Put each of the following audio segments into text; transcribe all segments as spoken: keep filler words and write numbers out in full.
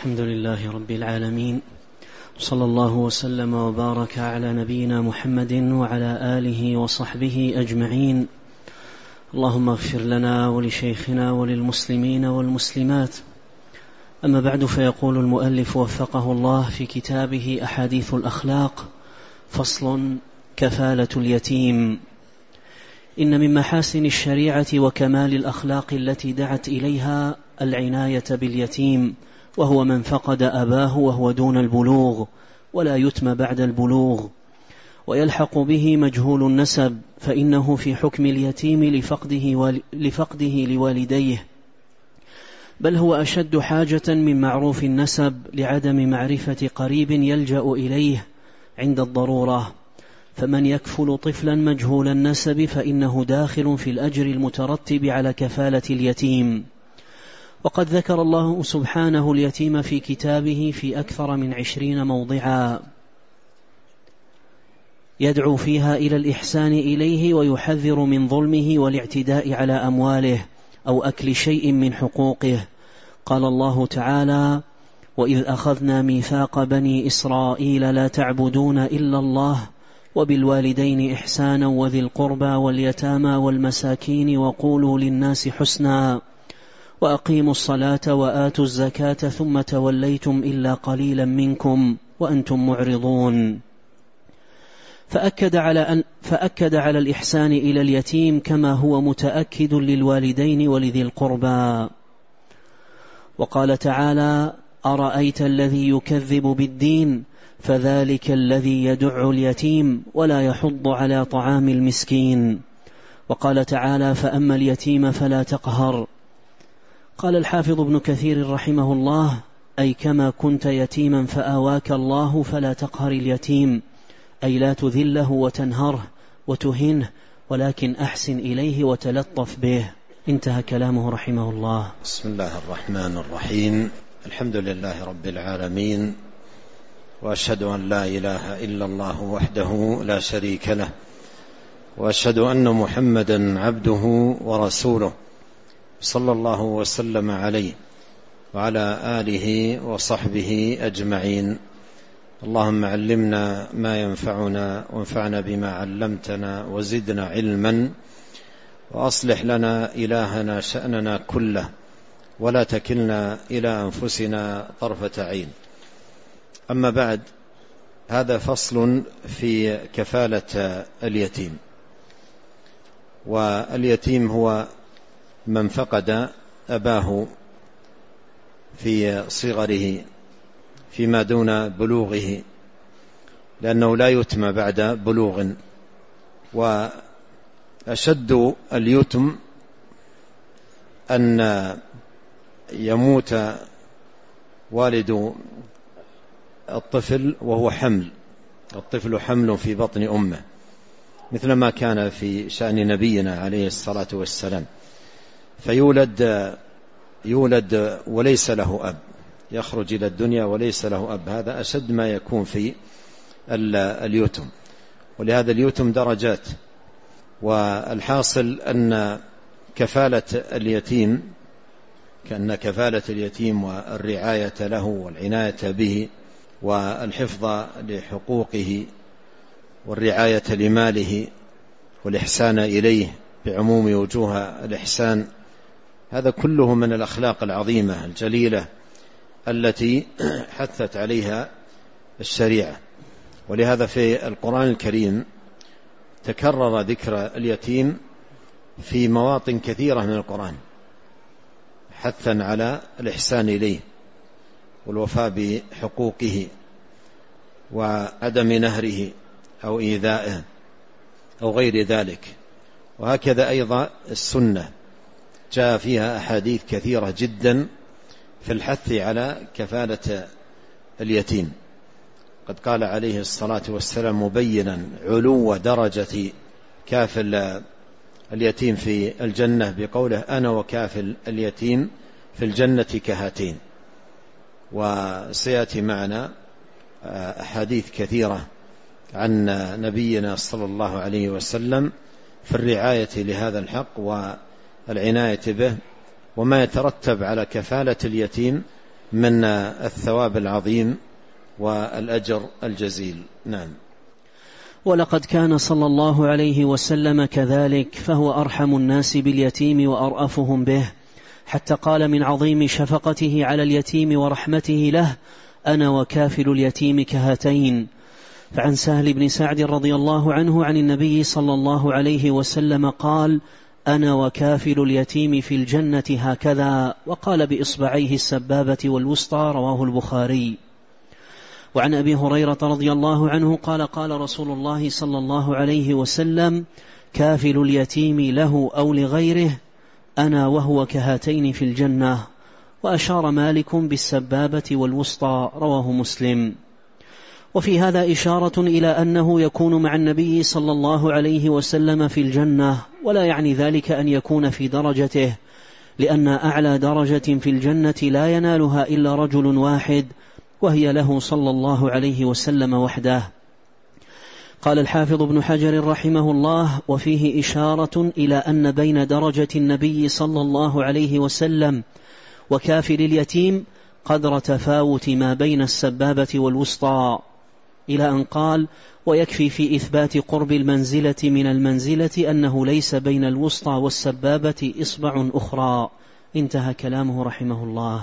الحمد لله رب العالمين، صلى الله وسلم وبارك على نبينا محمد وعلى آله وصحبه أجمعين. اللهم اغفر لنا ولشيخنا وللمسلمين والمسلمات. أما بعد، فيقول المؤلف وفقه الله في كتابه أحاديث الأخلاق: فصل: كفالة اليتيم. إن من محاسن الشريعة وكمال الأخلاق التي دعت إليها العناية باليتيم، وهو من فقد أباه وهو دون البلوغ ولا يتم بعد البلوغ، ويلحق به مجهول النسب، فإنه في حكم اليتيم لفقده, لفقده لوالديه، بل هو أشد حاجة من معروف النسب لعدم معرفة قريب يلجأ إليه عند الضرورة. فمن يكفل طفلا مجهول النسب فإنه داخل في الأجر المترتب على كفالة اليتيم. وقد ذكر الله سبحانه اليتيم في كتابه في أكثر من عشرين موضعا، يدعو فيها إلى الإحسان إليه ويحذر من ظلمه والاعتداء على أمواله أو أكل شيء من حقوقه. قال الله تعالى: وإذ أخذنا ميثاق بني إسرائيل لا تعبدون إلا الله وبالوالدين إحسانا وذي القربى واليتامى والمساكين وقولوا للناس حسنا وأقيموا الصلاة وآتوا الزكاة ثم توليتم إلا قليلا منكم وأنتم معرضون. فأكد على, أن فأكد على الإحسان إلى اليتيم كما هو متأكد للوالدين ولذي القربى. وقال تعالى: أرأيت الذي يكذب بالدين فذلك الذي يدع اليتيم ولا يحض على طعام المسكين. وقال تعالى: فأما اليتيم فلا تقهر. قال الحافظ ابن كثير رحمه الله: أي كما كنت يتيما فآواك الله فلا تقهر اليتيم، أي لا تذله وتنهره وتهنه، ولكن أحسن إليه وتلطف به. انتهى كلامه رحمه الله. بسم الله الرحمن الرحيم. الحمد لله رب العالمين، وأشهد أن لا إله إلا الله وحده لا شريك له، وأشهد أن محمدا عبده ورسوله، صلى الله وسلم عليه وعلى آله وصحبه أجمعين. اللهم علمنا ما ينفعنا وانفعنا بما علمتنا وزدنا علما، وأصلح لنا إلهنا شأننا كله، ولا تكلنا إلى أنفسنا طرفة عين. أما بعد، هذا فصل في كفالة اليتيم. واليتيم هو من فقد أباه في صغره فيما دون بلوغه، لأنه لا يتم بعد بلوغ. وأشد اليتم أن يموت والد الطفل وهو حمل، الطفل حمل في بطن أمه، مثل ما كان في شأن نبينا عليه الصلاة والسلام، فيولد يولد وليس له أب، يخرج إلى الدنيا وليس له أب. هذا أشد ما يكون في اليتم، ولهذا اليتم درجات. والحاصل أن كفالة اليتيم كأن كفالة اليتيم والرعاية له والعناية به والحفظ لحقوقه والرعاية لماله والإحسان إليه بعموم وجوه الإحسان، هذا كله من الأخلاق العظيمة الجليلة التي حثت عليها الشريعة. ولهذا في القرآن الكريم تكرر ذكر اليتيم في مواطن كثيرة من القرآن، حثا على الإحسان إليه والوفاء بحقوقه وعدم نهره أو إيذائه أو غير ذلك. وهكذا أيضا السنة جاء فيها أحاديث كثيرة جدا في الحث على كفالة اليتيم. قد قال عليه الصلاة والسلام مبينا علو درجة كافل اليتيم في الجنة بقوله: أنا وكافل اليتيم في الجنة كهاتين. وسيأتي معنا أحاديث كثيرة عن نبينا صلى الله عليه وسلم في الرعاية لهذا الحق والعناية به، وما يترتب على كفالة اليتيم من الثواب العظيم والأجر الجزيل. نعم. ولقد كان صلى الله عليه وسلم كذلك، فهو أرحم الناس باليتيم وأرأفهم به، حتى قال من عظيم شفقته على اليتيم ورحمته له: أنا وكافل اليتيم كهاتين. فعن سهل بن سعد رضي الله عنه عن النبي صلى الله عليه وسلم قال: أنا وكافل اليتيم في الجنة هكذا، وقال بإصبعيه السبابة والوسطى، رواه البخاري. وعن أبي هريرة رضي الله عنه قال: قال رسول الله صلى الله عليه وسلم: كافل اليتيم له أو لغيره أنا وهو كهاتين في الجنة. وأشار مالك بالسبابة والوسطى، رواه مسلم. وفي هذا إشارة إلى أنه يكون مع النبي صلى الله عليه وسلم في الجنة، ولا يعني ذلك أن يكون في درجته، لأن أعلى درجة في الجنة لا ينالها إلا رجل واحد، وهي له صلى الله عليه وسلم وحده. قال الحافظ ابن حجر رحمه الله: وفيه إشارة إلى أن بين درجة النبي صلى الله عليه وسلم وكافل اليتيم قدر تفاوت ما بين السبابة والوسطى، إلى أن قال: ويكفي في إثبات قرب المنزلة من المنزلة أنه ليس بين الوسطى والسبابة إصبع أخرى. انتهى كلامه رحمه الله.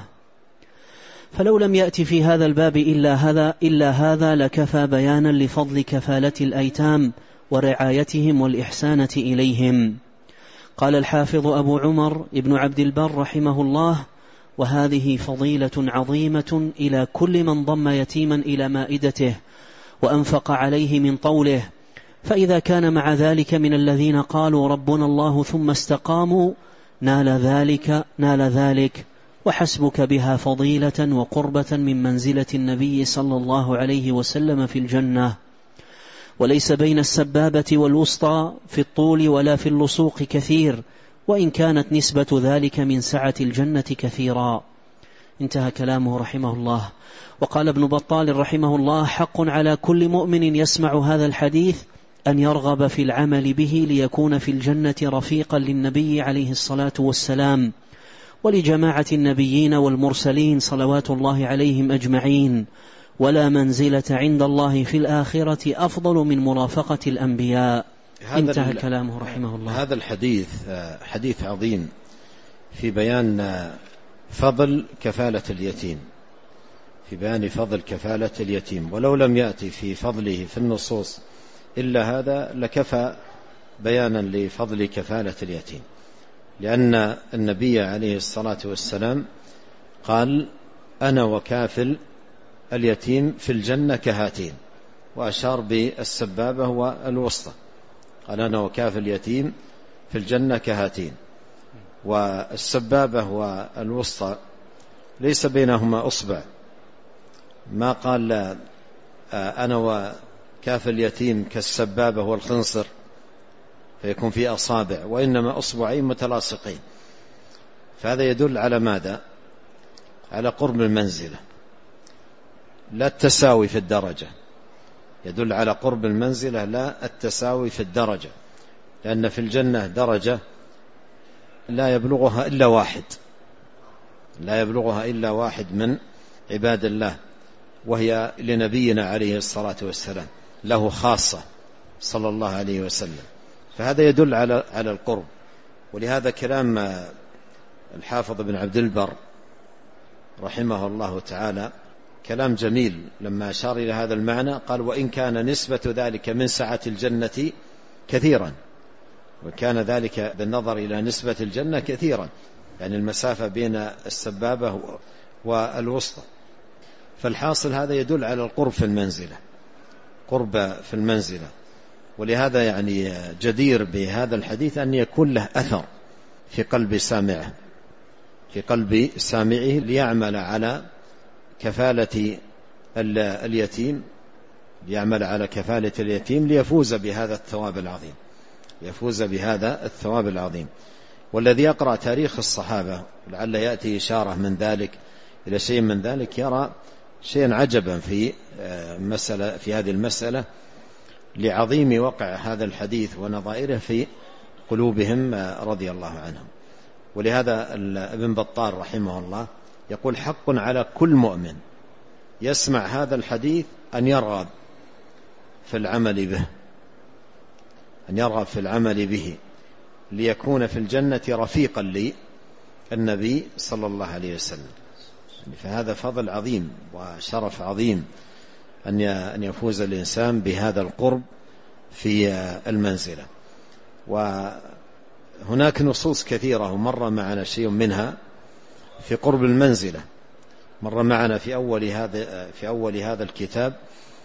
فلو لم يأتي في هذا الباب إلا هذا, إلا هذا لكفى بيانا لفضل كفالة الأيتام ورعايتهم والإحسانة إليهم. قال الحافظ أبو عمر ابن عبد البر رحمه الله: وهذه فضيلة عظيمة إلى كل من ضم يتيما إلى مائدته وأنفق عليه من طوله، فإذا كان مع ذلك من الذين قالوا ربنا الله ثم استقاموا نال ذلك نال ذلك وحسبك بها فضيلة وقربة من منزلة النبي صلى الله عليه وسلم في الجنة. وليس بين السبابة والوسطى في الطول ولا في اللصوق كثير، وإن كانت نسبة ذلك من سعة الجنة كثيرا. انتهى كلامه رحمه الله. وقال ابن بطال رحمه الله: حق على كل مؤمن يسمع هذا الحديث أن يرغب في العمل به ليكون في الجنة رفيقا للنبي عليه الصلاة والسلام ولجماعة النبيين والمرسلين صلوات الله عليهم أجمعين، ولا منزلة عند الله في الآخرة أفضل من مرافقة الأنبياء. انتهى كلامه رحمه الله. هذا الحديث حديث عظيم في بيان فضل كفالة اليتيم، في بيان فضل كفالة اليتيم، ولو لم يأتي في فضله في النصوص إلا هذا لكفى بيانا لفضل كفالة اليتيم، لأن النبي عليه الصلاة والسلام قال: أنا وكافل اليتيم في الجنة كهاتين، وأشار بالسبابة والوسطى، قال: أنا وكافل اليتيم في الجنة كهاتين. والسبابة والوسطى ليس بينهما أصبع، ما قال أنا وكافل اليتيم كالسبابة والخنصر فيكون في أصابع، وإنما أصبعين متلاصقين. فهذا يدل على ماذا؟ على قرب المنزلة، لا التساوي في الدرجة، يدل على قرب المنزلة لا التساوي في الدرجة، لأن في الجنة درجة لا يبلغها إلا واحد لا يبلغها إلا واحد من عباد الله، وهي لنبينا عليه الصلاة والسلام، له خاصة صلى الله عليه وسلم. فهذا يدل على على القرب. ولهذا كلام الحافظ بن عبد البر رحمه الله تعالى كلام جميل لما أشار إلى هذا المعنى، قال: وإن كان نسبة ذلك من سعة الجنة كثيرا، وكان ذلك بالنظر إلى نسبة الجنة كثيرا، يعني المسافة بين السبابة والوسطى. فالحاصل هذا يدل على القرب في المنزلة، قرب في المنزلة. ولهذا يعني جدير بهذا الحديث أن يكون له أثر في قلب سامعه في قلب سامعه ليعمل على كفالة اليتيم ليعمل على كفالة اليتيم ليفوز بهذا الثواب العظيم يفوز بهذا الثواب العظيم. والذي يقرأ تاريخ الصحابة لعل يأتي إشارة من ذلك إلى شيء من ذلك يرى شيئا عجبا في مسألة في هذه المسألة لعظيم وقع هذا الحديث ونظائره في قلوبهم رضي الله عنهم. ولهذا ابن بطال رحمه الله يقول حق على كل مؤمن يسمع هذا الحديث أن يرغب في العمل به أن يرغب في العمل به ليكون في الجنة رفيقا للنبي صلى الله عليه وسلم. فهذا فضل عظيم وشرف عظيم أن يفوز الإنسان بهذا القرب في المنزلة. وهناك نصوص كثيرة ومر معنا شيء منها في قرب المنزلة. مر معنا في أول هذا في أول هذا الكتاب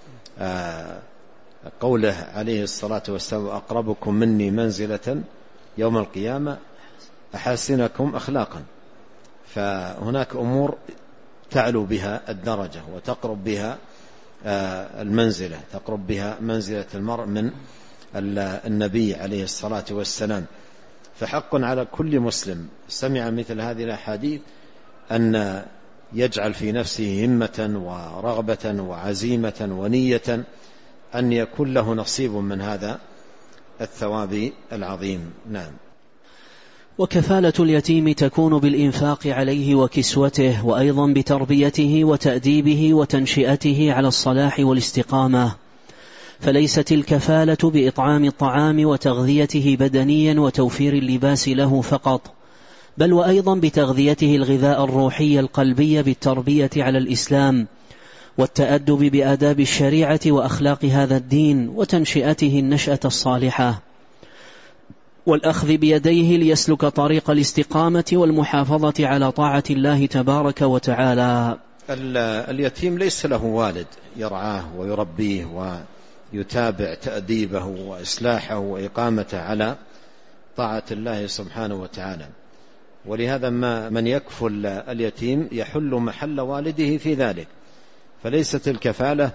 قوله عليه الصلاة والسلام أقربكم مني منزلة يوم القيامة أحسنكم أخلاقا. فهناك أمور تعلو بها الدرجة وتقرب بها المنزلة، تقرب بها منزلة المرء من النبي عليه الصلاة والسلام. فحق على كل مسلم سمع مثل هذه الأحاديث أن يجعل في نفسه همة ورغبة وعزيمة ونية أن يكون له نصيب من هذا الثواب العظيم. نعم. وكفالة اليتيم تكون بالإنفاق عليه وكسوته، وأيضا بتربيته وتأديبه وتنشئته على الصلاح والاستقامة. فليست الكفالة بإطعام الطعام وتغذيته بدنيا وتوفير اللباس له فقط، بل وأيضا بتغذيته الغذاء الروحي القلبي بالتربية على الإسلام والتأدب بآداب الشريعة وأخلاق هذا الدين وتنشئته النشأة الصالحة، والأخذ بيديه ليسلك طريق الاستقامة والمحافظة على طاعة الله تبارك وتعالى. اليتيم ليس له والد يرعاه ويربيه ويتابع تأديبه وإصلاحه وإقامته على طاعة الله سبحانه وتعالى، ولهذا ما من يكفل اليتيم يحل محل والده في ذلك. فليست الكفالة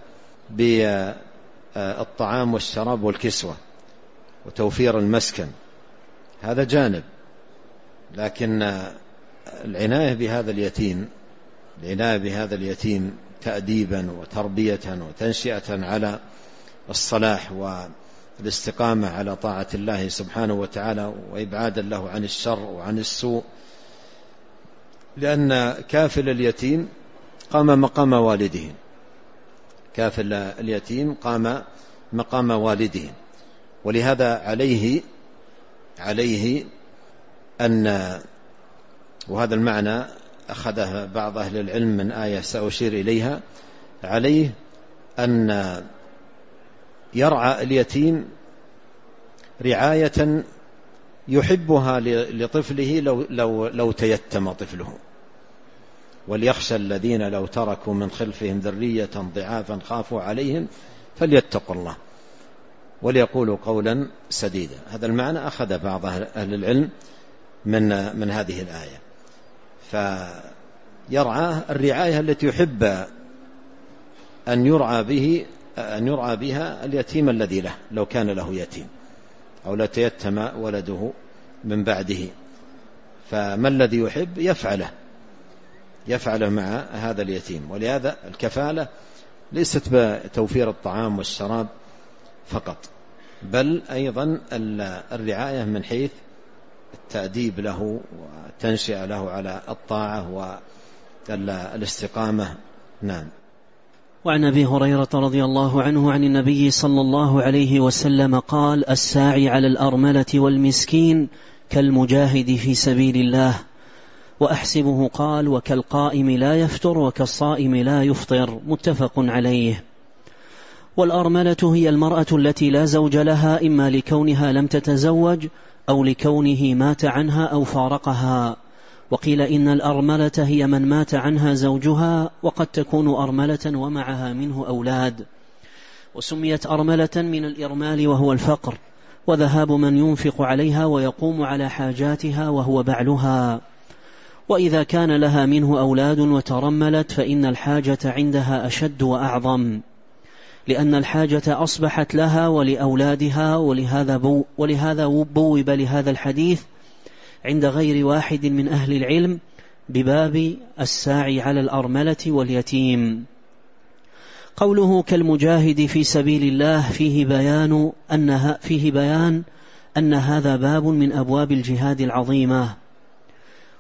بالطعام والشراب والكسوة وتوفير المسكن، هذا جانب، لكن العناية بهذا اليتيم العناية بهذا اليتيم تأديبا وتربية وتنشئة على الصلاح والاستقامة على طاعة الله سبحانه وتعالى وإبعادا له عن الشر وعن السوء. لأن كافل اليتيم قام مقام والده، كافل اليتيم قام مقام والده، ولهذا عليه عليه أن، وهذا المعنى أخذه بعض أهل العلم من آية سأشير إليها، عليه أن يرعى اليتيم رعاية يحبها لطفله لو, لو, لو تيتم طفله، وليخشى الذين لو تركوا من خلفهم ذرية ضعافا خافوا عليهم فليتقوا الله وليقولوا قولا سديدا. هذا المعنى أخذ بعض أهل العلم من, من هذه الآية. فيرعاه الرعاية التي يحب أن يرعى به أن يرعى بها اليتيم الذي له لو كان له يتيم أو لا تيتم ولده من بعده، فما الذي يحب يفعله يفعله مع هذا اليتيم. ولهذا الكفالة ليست بتوفير الطعام والشراب فقط، بل أيضا الرعاية من حيث التأديب له وتنشئ له على الطاعة والاستقامة. نعم. وعن أبي هريرة رضي الله عنه عن النبي صلى الله عليه وسلم قال: الساعي على الأرملة والمسكين كالمجاهد في سبيل الله. وأحسبه قال: وكالقائم لا يفتر وكالصائم لا يفطر. متفق عليه. والأرملة هي المرأة التي لا زوج لها، إما لكونها لم تتزوج أو لكونه مات عنها أو فارقها. وقيل إن الأرملة هي من مات عنها زوجها، وقد تكون أرملة ومعها منه أولاد. وسميت أرملة من الإرمال وهو الفقر، وذهاب من ينفق عليها ويقوم على حاجاتها وهو بعلها. وإذا كان لها منه أولاد وترملت فإن الحاجة عندها أشد وأعظم، لأن الحاجة أصبحت لها ولأولادها. ولهذا, بو ولهذا بوب لهذا الحديث عند غير واحد من أهل العلم بباب الساعي على الأرملة واليتيم. قوله كالمجاهد في سبيل الله فيه بيان أنها فيه بيان أن هذا باب من أبواب الجهاد العظيمة،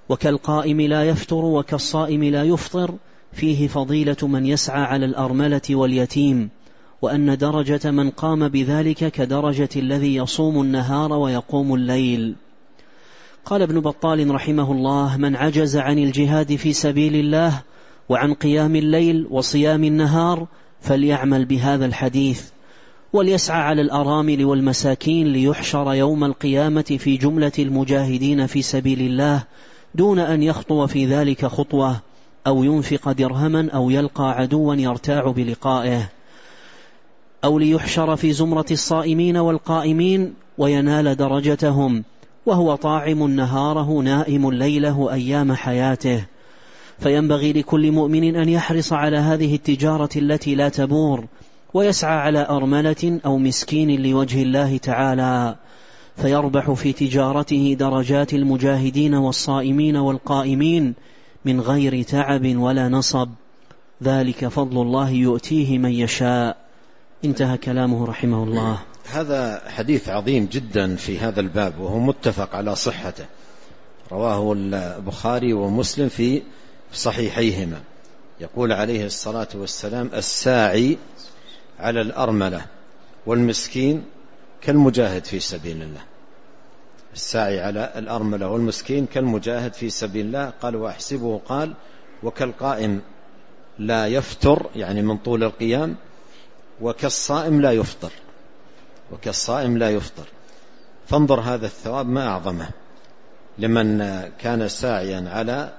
وكالقائم لا يفتر وكالصائم لا يفطر فيه فضيلة من يسعى على الأرملة واليتيم، وأن درجة من قام بذلك كدرجة الذي يصوم النهار ويقوم الليل. قال ابن بطال رحمه الله: من عجز عن الجهاد في سبيل الله وعن قيام الليل وصيام النهار فليعمل بهذا الحديث، وليسعى على الأرامل والمساكين ليحشر يوم القيامة في جملة المجاهدين في سبيل الله دون أن يخطو في ذلك خطوة أو ينفق درهما أو يلقى عدوا يرتاع بلقائه، أو ليحشر في زمرة الصائمين والقائمين وينال درجتهم وهو طاعم نهاره نائم ليله أيام حياته. فينبغي لكل مؤمن أن يحرص على هذه التجارة التي لا تبور، ويسعى على أرملة أو مسكين لوجه الله تعالى، فيربح في تجارته درجات المجاهدين والصائمين والقائمين من غير تعب ولا نصب، ذلك فضل الله يؤتيه من يشاء. انتهى كلامه رحمه الله. هذا حديث عظيم جدا في هذا الباب، وهو متفق على صحته، رواه البخاري ومسلم في صحيحيهما. يقول عليه الصلاة والسلام: الساعي على الأرملة والمسكين كالمجاهد في سبيل الله. الساعي على الأرملة والمسكين كالمجاهد في سبيل الله. قال: وأحسبه قال: وكالقائم لا يفتر، يعني من طول القيام، وكالصائم لا يفطر، وكالصائم لا يفطر. فانظر هذا الثواب ما أعظمه لمن كان ساعيا على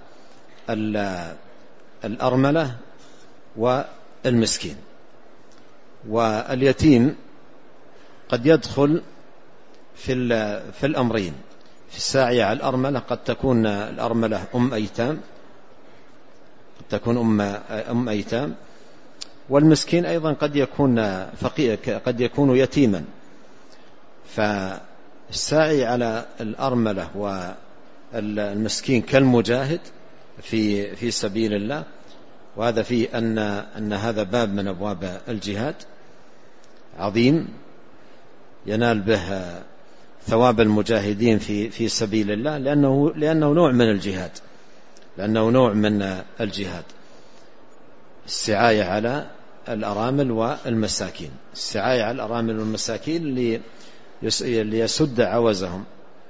الأرملة والمسكين. واليتيم قد يدخل في في الأمرين. في الساعي على الأرملة قد تكون الأرملة أم أيتام، قد تكون أم أم أيتام، والمسكين أيضا قد يكون فقير، قد يكون يتيما. فالساعي على الأرملة والمسكين كالمجاهد في في سبيل الله. وهذا فيه أن أن هذا باب من أبواب الجهاد عظيم ينال به ثواب المجاهدين في في سبيل الله، لأنه لأنه نوع من الجهاد، لأنه نوع من الجهاد. السعاية على الأرامل والمساكين، السعاية على الأرامل والمساكين ليسد عوزهم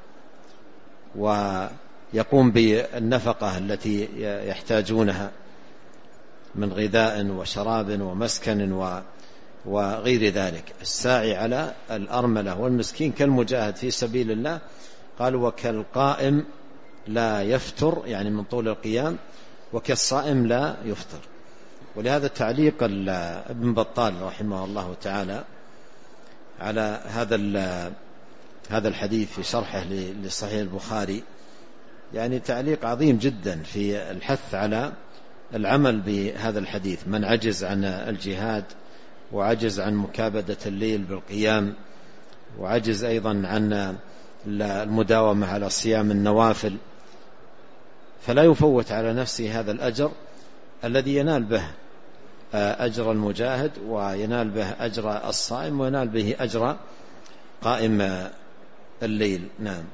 ويقوم بالنفقة التي يحتاجونها من غذاء وشراب ومسكن وغير ذلك. الساعي على الأرملة والمسكين كالمجاهد في سبيل الله. قال: وكالقائم لا يفتر، يعني من طول القيام، وكالصائم لا يفطر. ولهذا تعليق ابن بطال رحمه الله تعالى على هذا هذا الحديث في شرحه لصحيح البخاري، يعني تعليق عظيم جدا في الحث على العمل بهذا الحديث. من عجز عن الجهاد وعجز عن مكابدة الليل بالقيام، وعجز أيضا عن المداومة على صيام النوافل، فلا يفوت على نفسه هذا الأجر الذي ينال به أجر المجاهد، وينال به أجر الصائم، وينال به أجر قائم الليل. نعم.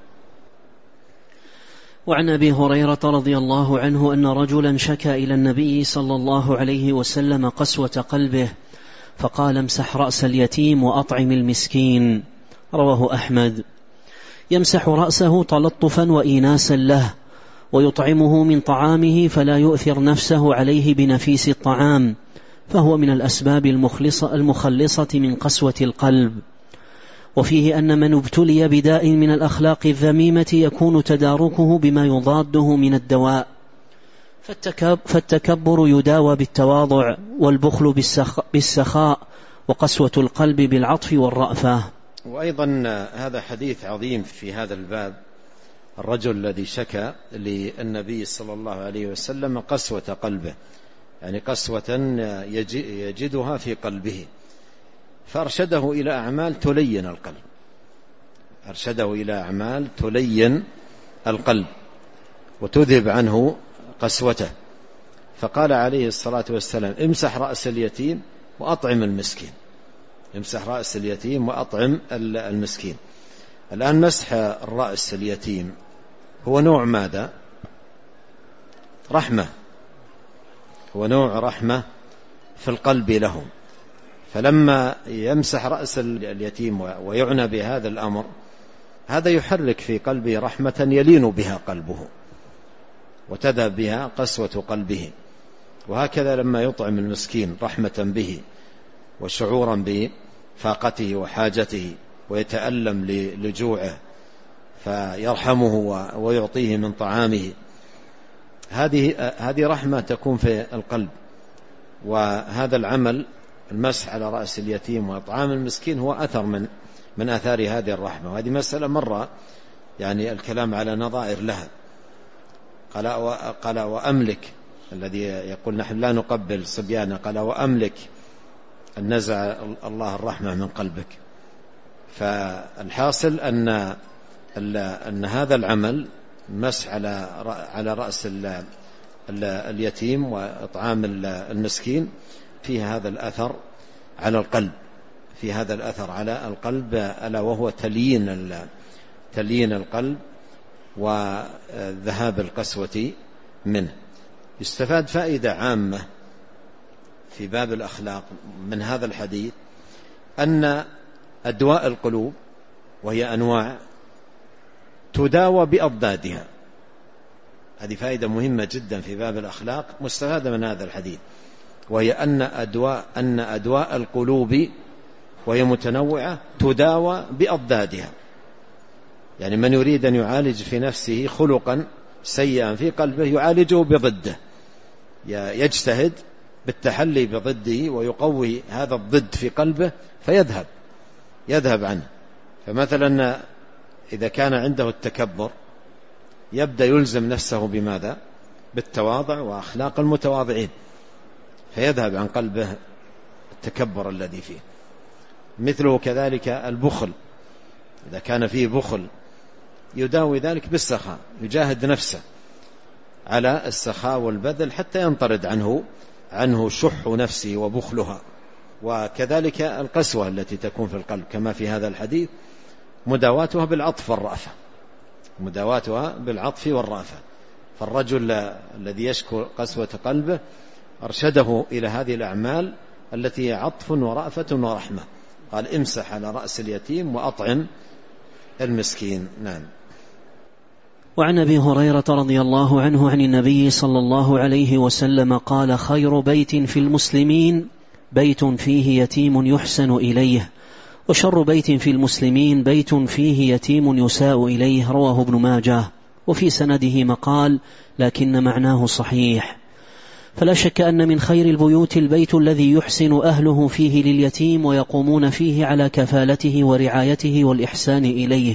وعن أبي هريرة رضي الله عنه أن رجلا شكى إلى النبي صلى الله عليه وسلم قسوة قلبه، فقال: امسح رأس اليتيم وأطعم المسكين. رواه أحمد. يمسح رأسه تلطفا وإيناسا له، ويطعمه من طعامه فلا يؤثر نفسه عليه بنفيس الطعام، فهو من الأسباب المخلصة, المخلصة من قسوة القلب. وفيه أن من ابتلي بداء من الأخلاق الذميمة يكون تداركه بما يضاده من الدواء، فالتكبر يداوى بالتواضع، والبخل بالسخاء، وقسوة القلب بالعطف والرأفة. وأيضا هذا حديث عظيم في هذا الباب. الرجل الذي شكى للنبي صلى الله عليه وسلم قسوة قلبه، يعني قسوة يجدها في قلبه، فأرشده إلى أعمال تلين القلب، أرشده إلى أعمال تلين القلب وتذهب عنه قسوته. فقال عليه الصلاة والسلام: امسح رأس اليتيم وأطعم المسكين. امسح رأس اليتيم وأطعم المسكين. الآن مسح الرأس اليتيم هو نوع ماذا؟ رحمة، هو نوع رحمة في القلب لهم. فلما يمسح رأس اليتيم ويعنى بهذا الأمر، هذا يحرك في قلبه رحمة يلين بها قلبه وتذهب بها قسوة قلبه. وهكذا لما يطعم المسكين رحمة به وشعورا بفاقته وحاجته ويتألم لجوعه فيرحمه ويعطيه من طعامه، هذه هذه رحمة تكون في القلب. وهذا العمل المسح على رأس اليتيم وإطعام المسكين هو أثر من من آثار هذه الرحمة. وهذه مسألة مرة يعني الكلام على نظائر لها. قال قال وأملك، الذي يقول نحن لا نقبل صبيانا، قال وأملك أن نزع الله الرحمة من قلبك. فالحاصل أن أن هذا العمل مسح على على رأس اليتيم وإطعام المسكين فيه هذا الأثر على القلب، في هذا الأثر على القلب، ألا وهو تليين تليين القلب وذهاب القسوة منه. يستفاد فائدة عامة في باب الأخلاق من هذا الحديث، أن أدواء القلوب وهي أنواع تداوى بأضدادها. هذه فائدة مهمة جدا في باب الأخلاق مستفادة من هذا الحديث، وهي أن أدواء أن أدواء القلوب وهي متنوعة تداوى بأضدادها. يعني من يريد أن يعالج في نفسه خلقا سيئا في قلبه يعالجه بضده، يجتهد بالتحلي بضده ويقوي هذا الضد في قلبه فيذهب يذهب عنه. فمثلا إذا كان عنده التكبر يبدأ يلزم نفسه بماذا؟ بالتواضع وأخلاق المتواضعين، فيذهب عن قلبه التكبر الذي فيه. مثله كذلك البخل، إذا كان فيه بخل يداوي ذلك بالسخاء، يجاهد نفسه على السخاء والبذل حتى ينطرد عنه عنه شح نفسه وبخلها. وكذلك القسوة التي تكون في القلب كما في هذا الحديث مداواتها بالعطف والرأفة، مداواتها بالعطف والرأفة. فالرجل الذي يشكو قسوة قلبه أرشده إلى هذه الأعمال التي عطف ورأفة ورحمة. قال امسح على رأس اليتيم وأطعم المسكين. نعم. وعن أبي هريرة رضي الله عنه عن النبي صلى الله عليه وسلم قال خير بيت في المسلمين بيت فيه يتيم يحسن إليه، وشر بيت في المسلمين بيت فيه يتيم يساء إليه. رواه ابن ماجه. وفي سنده مقال لكن معناه صحيح. فلا شك أن من خير البيوت البيت الذي يحسن أهله فيه لليتيم ويقومون فيه على كفالته ورعايته والإحسان إليه،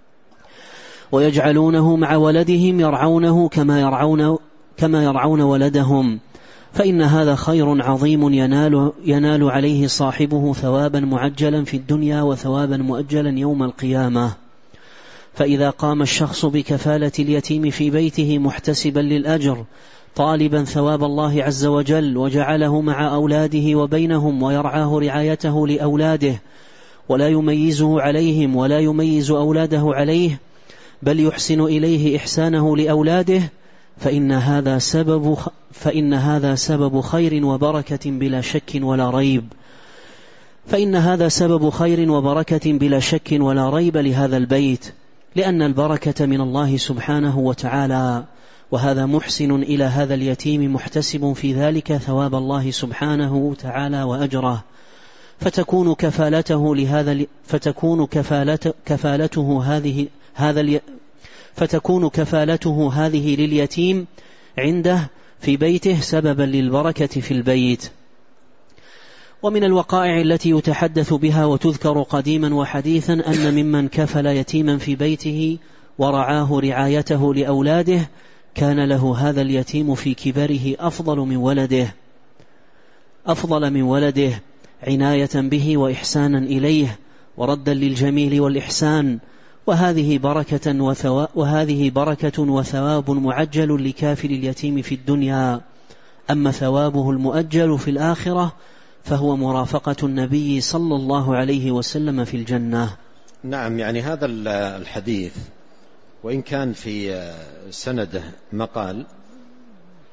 ويجعلونه مع ولدهم يرعونه كما يرعون, كما يرعون ولدهم، فإن هذا خير عظيم ينال, ينال عليه صاحبه ثوابا معجلا في الدنيا وثوابا مؤجلا يوم القيامة. فإذا قام الشخص بكفالة اليتيم في بيته محتسبا للأجر طالبا ثواب الله عز وجل، وجعله مع أولاده وبينهم ويرعاه رعايته لأولاده ولا يميزه عليهم ولا يميز أولاده عليه، بل يحسن إليه إحسانه لأولاده، فإن هذا سبب فإن هذا سبب خير وبركة بلا شك ولا ريب فإن هذا سبب خير وبركة بلا شك ولا ريب لهذا البيت، لأن البركة من الله سبحانه وتعالى، وهذا محسن إلى هذا اليتيم محتسب في ذلك ثواب الله سبحانه وتعالى وأجره، فتكون كفالته لهذا فتكون كفالته كفالته هذه هذا الي فتكون كفالته هذه لليتيم عنده في بيته سببا للبركة في البيت. ومن الوقائع التي يتحدث بها وتذكر قديما وحديثا أن ممن كفل يتيما في بيته ورعاه رعايته لأولاده كان له هذا اليتيم في كبره أفضل من ولده أفضل من ولده عناية به وإحسانا إليه وردا للجميل والإحسان، وهذه بركة وثواب وهذه بركة وثواب معجل لكافل اليتيم في الدنيا. أما ثوابه المؤجل في الآخرة فهو مرافقة النبي صلى الله عليه وسلم في الجنة. نعم، يعني هذا الحديث وإن كان في سنده مقال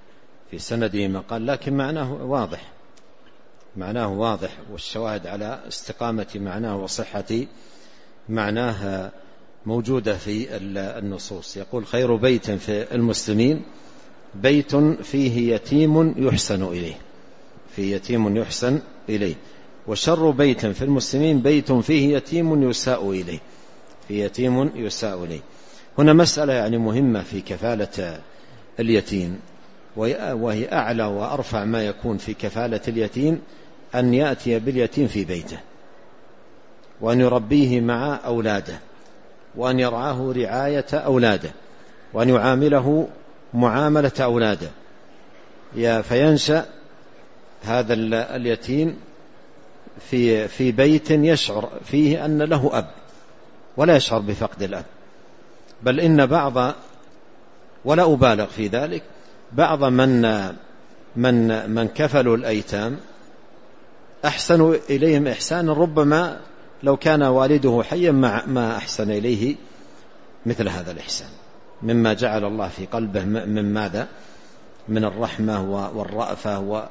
في سنده مقال، لكن معناه واضح، معناه واضح، والشواهد على استقامة معناه وصحة معناه موجودة في النصوص. يقول: خير بيت في المسلمين بيت فيه يتيم يحسن إليه، فيه يتيم يحسن إليه، وشر بيت في المسلمين بيت فيه يتيم يساء إليه، فيه يتيم يساء إليه. هنا مسألة يعني مهمة في كفالة اليتيم، وهي أعلى وأرفع ما يكون في كفالة اليتيم أن يأتي باليتيم في بيته، وأن يربيه مع أولاده، وأن يرعاه رعاية أولاده، وأن يعامله معاملة أولاده، فينشأ هذا اليتيم في في بيت يشعر فيه أن له أب، ولا يشعر بفقد الأب، بل إن بعض، ولا أبالغ في ذلك، بعض من من من كفلوا الأيتام أحسنوا إليهم إحسانا ربما لو كان والده حيا ما أحسن إليه مثل هذا الإحسان، مما جعل الله في قلبه من ماذا؟ من الرحمة والرأفة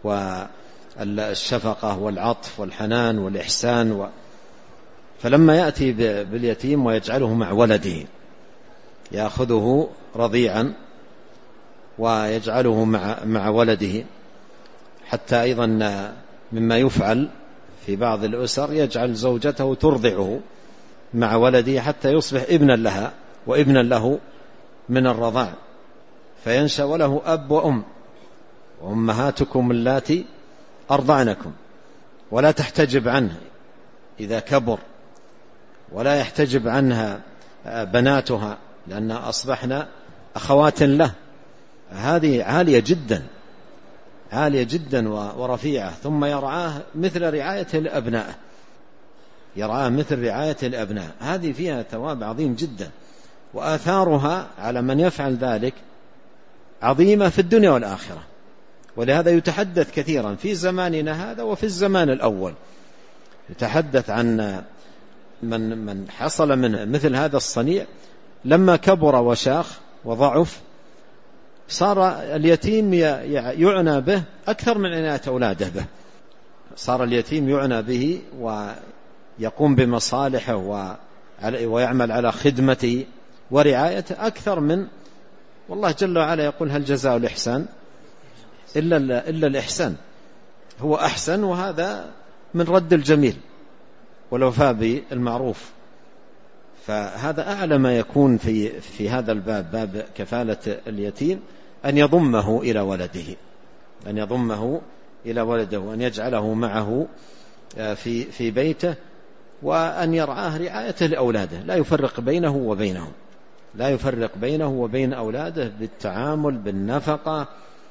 والشفقة والعطف والحنان والإحسان و... فلما يأتي باليتيم ويجعله مع ولده، يأخذه رضيعا ويجعله مع مع ولده، حتى أيضا مما يفعل في بعض الأسر يجعل زوجته ترضعه مع ولده حتى يصبح ابنا لها وابنا له من الرضاع، فينشأ وله أب وأم، وأمهاتكم اللاتي أرضعنكم، ولا تحتجب عنه إذا كبر، ولا يحتجب عنها بناتها لأنها أصبحنا أخوات له. هذه عالية جدا، عالية جدا ورفيعة. ثم يرعاه مثل رعاية الأبناء، يرعاه مثل رعاية الأبناء، هذه فيها ثواب عظيم جدا، وآثارها على من يفعل ذلك عظيمة في الدنيا والآخرة. ولهذا يتحدث كثيرا في زماننا هذا وفي الزمان الأول، يتحدث عن من من حصل من مثل هذا الصنيع لما كبر وشاخ وضعف، صار اليتيم يعنى به أكثر من عناية أولاده به، صار اليتيم يعنى به ويقوم بمصالحه ويعمل على خدمته ورعايته أكثر من، والله جل وعلا يقول: هل جزاء الإحسان إلا, إلا الإحسان. هو أحسن، وهذا من رد الجميل والوفاء بالمعروف. فهذا أعلى ما يكون في في هذا الباب، باب كفالة اليتيم، أن يضمه إلى ولده، أن يضمه إلى ولده، وأن يجعله معه في في بيته، وأن يرعاه رعاية لأولاده، لا يفرق بينه وبينهم، لا يفرق بينه وبين أولاده بالتعامل، بالنفقة،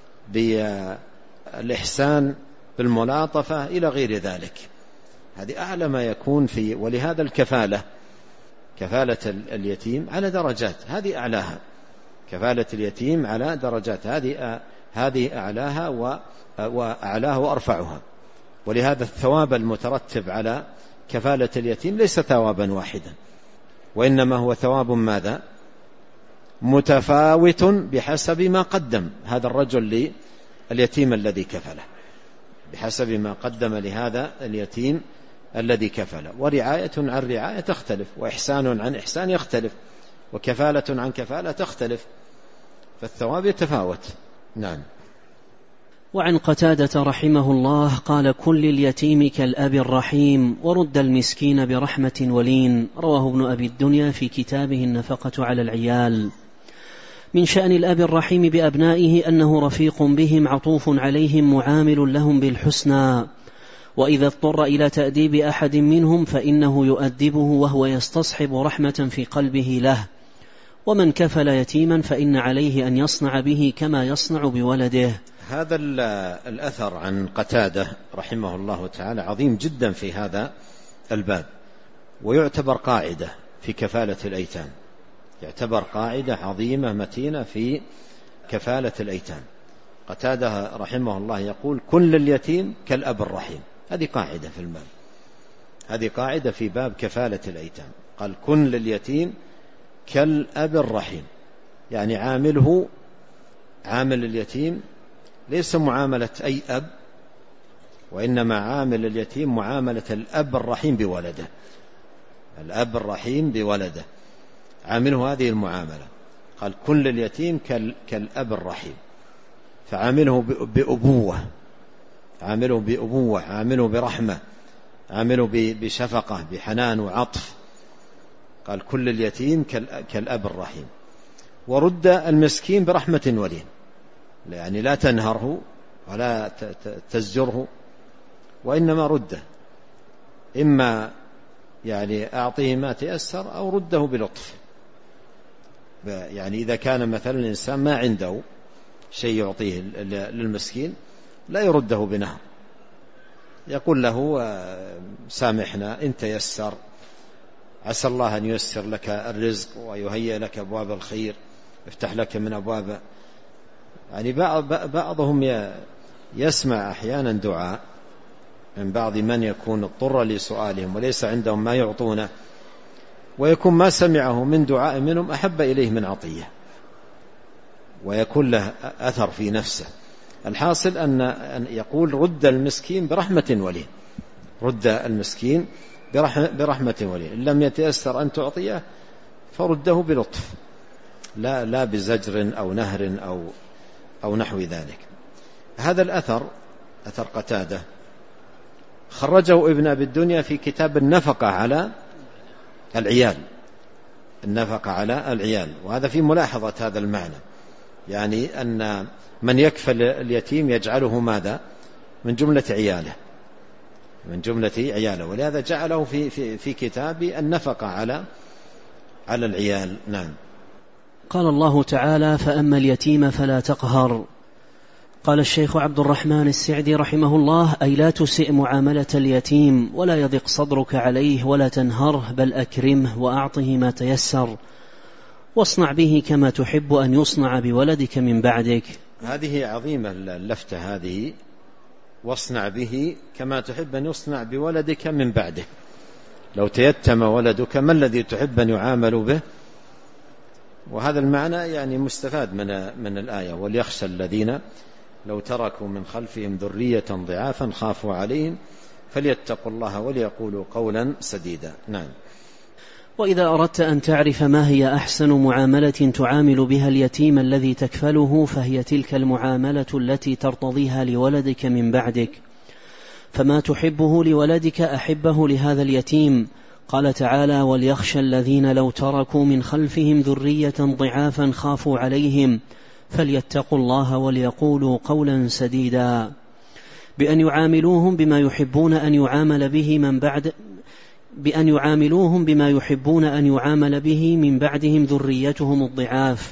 بالإحسان، بالملاطفة إلى غير ذلك. هذه أعلى ما يكون في. ولهذا الكفالة، كفالة اليتيم على درجات، هذه أعلاها، كفالة اليتيم على درجات، هذه هذه أعلاها وأعلاها وأرفعها. ولهذا الثواب المترتب على كفالة اليتيم ليس ثوابا واحدا، وإنما هو ثواب ماذا؟ متفاوت بحسب ما قدم هذا الرجل لليتيم الذي كفله، بحسب ما قدم لهذا اليتيم الذي كفله. ورعاية عن رعاية تختلف، وإحسان عن إحسان يختلف، وكفالة عن كفالة تختلف، فالثواب يتفاوت. نعم. وعن قتادة رحمه الله قال: كن لليتيم كالأب الرحيم، ورد المسكين برحمة ولين. رواه ابن أبي الدنيا في كتابه النفقة على العيال. من شأن الأب الرحيم بأبنائه أنه رفيق بهم، عطوف عليهم، معامل لهم بالحسنى، وإذا اضطر إلى تأديب أحد منهم فإنه يؤدبه وهو يستصحب رحمة في قلبه له. ومن كفل يتيما فإن عليه أن يصنع به كما يصنع بولده. هذا الأثر عن قتادة رحمه الله تعالى عظيم جدا في هذا الباب، ويعتبر قاعدة في كفالة الأيتام، يعتبر قاعدة عظيمة متينة في كفالة الأيتام. قتادة رحمه الله يقول: كن لليتيم كالأب الرحيم. هذه قاعدة في الباب، هذه قاعدة في باب كفالة الأيتام. قال: كن لليتيم كالأب الرحيم، يعني عامله، عامل اليتيم ليس معاملة أي أب، وإنما عامل اليتيم معاملة الأب الرحيم بولده. الأب الرحيم بولده عامله هذه المعاملة. قال كل اليتيم كالأب الرحيم، فعامله بأبوة، عامله بأبوة، عامله برحمة، عامله بشفقة، بحنان وعطف. قال كل اليتيم كالأب الرحيم. ورد المسكين برحمة ولين، يعني لا تنهره ولا تزجره، وإنما رده، إما يعني أعطيه ما تيسر أو رده بلطف. يعني إذا كان مثلا الإنسان ما عنده شيء يعطيه للمسكين لا يرده بنهر، يقول له سامحنا إن تيسر، عسى الله أن ييسر لك الرزق ويهيئ لك أبواب الخير، يفتح لك من أبواب. يعني بعضهم يسمع أحيانا دعاء من بعض من يكون اضطر لسؤالهم وليس عندهم ما يعطونه، ويكون ما سمعه من دعاء منهم أحب إليه من عطية، ويكون له أثر في نفسه. الحاصل أن يقول رد المسكين برحمة ولين، رد المسكين برحمة ولين، إن لم يتيسر أن تعطيه فرده بلطف، لا لا بزجر أو نهر أو أو نحو ذلك. هذا الأثر أثر قتادة خرجه ابن أبي الدنيا في كتاب النفقة على العيال، النفقة على العيال. وهذا في ملاحظة هذا المعنى، يعني أن من يكفل اليتيم يجعله ماذا؟ من جملة عياله، من جملة عياله، ولهذا جعله في في في كتاب النفقة على على العيال. نعم. قال الله تعالى: فأما اليتيم فلا تقهر. قال الشيخ عبد الرحمن السعدي رحمه الله: أي لا تسئ معاملة اليتيم، ولا يضيق صدرك عليه، ولا تنهره، بل أكرمه وأعطه ما تيسر، واصنع به كما تحب أن يصنع بولدك من بعدك. هذه عظيمة اللفتة هذه، واصنع به كما تحب أن يصنع بولدك من بعده. لو تيتم ولدك ما الذي تحب أن يعامل به؟ وهذا المعنى يعني مستفاد من من الآية: وليخشى الذين لو تركوا من خلفهم ذرية ضعافا خافوا عليهم فليتقوا الله وليقولوا قولا سديدا. نعم. وإذا أردت أن تعرف ما هي أحسن معاملة تعامل بها اليتيم الذي تكفله، فهي تلك المعاملة التي ترتضيها لولدك من بعدك، فما تحبه لولدك أحبه لهذا اليتيم. قال تعالى: وليخشى الذين لو تركوا من خلفهم ذرية ضعافا خافوا عليهم فليتقوا الله وليقولوا قولا سديدا، بأن يعاملوهم بما يحبون أن يعامل به من بعد بأن يعاملوهم بما يحبون أن يعامل به من بعدهم ذريتهم الضعاف.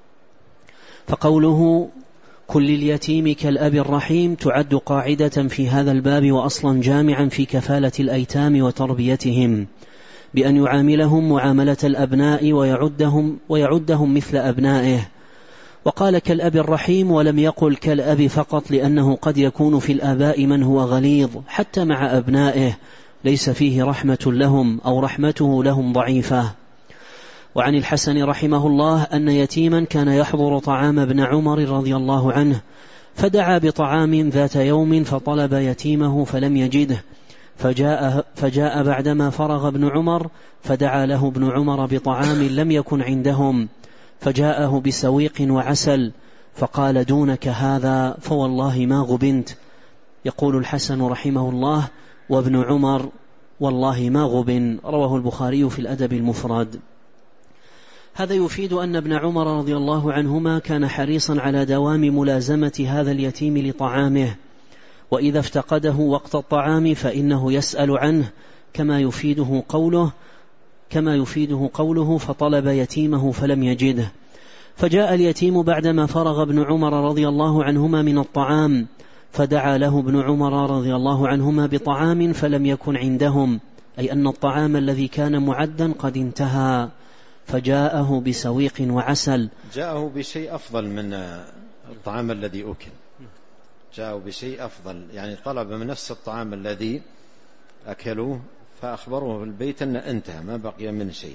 فقوله كل اليتيم كالأب الرحيم تعد قاعدة في هذا الباب وأصلا جامعا في كفالة الأيتام وتربيتهم، بأن يعاملهم معاملة الأبناء ويعدهم, ويعدهم مثل أبنائه. وقال كالأب الرحيم ولم يقل كالأب فقط، لأنه قد يكون في الآباء من هو غليظ حتى مع أبنائه ليس فيه رحمة لهم أو رحمته لهم ضعيفة. وعن الحسن رحمه الله أن يتيما كان يحضر طعام ابن عمر رضي الله عنه، فدعا بطعام ذات يوم فطلب يتيمه فلم يجده، فجاء, فجاء بعدما فرغ ابن عمر فدعا له ابن عمر بطعام لم يكن عندهم، فجاءه بسويق وعسل، فقال: دونك هذا فوالله ما غبنت. يقول الحسن رحمه الله: وابن عمر والله ما غبن. رواه البخاري في الأدب المفرد. هذا يفيد أن ابن عمر رضي الله عنهما كان حريصا على دوام ملازمة هذا اليتيم لطعامه، وإذا افتقده وقت الطعام فإنه يسأل عنه، كما يفيده قوله كما يفيده قوله فطلب يتيمه فلم يجده. فجاء اليتيم بعدما فرغ ابن عمر رضي الله عنهما من الطعام، فدعا له ابن عمر رضي الله عنهما بطعام فلم يكن عندهم، أي أن الطعام الذي كان معدا قد انتهى، فجاءه بسويق وعسل. جاءه بشيء أفضل من الطعام الذي أكل، جاءه بشيء أفضل، يعني طلب من نفس الطعام الذي أكلوه فأخبروه في البيت أن انتهى ما بقي من شيء،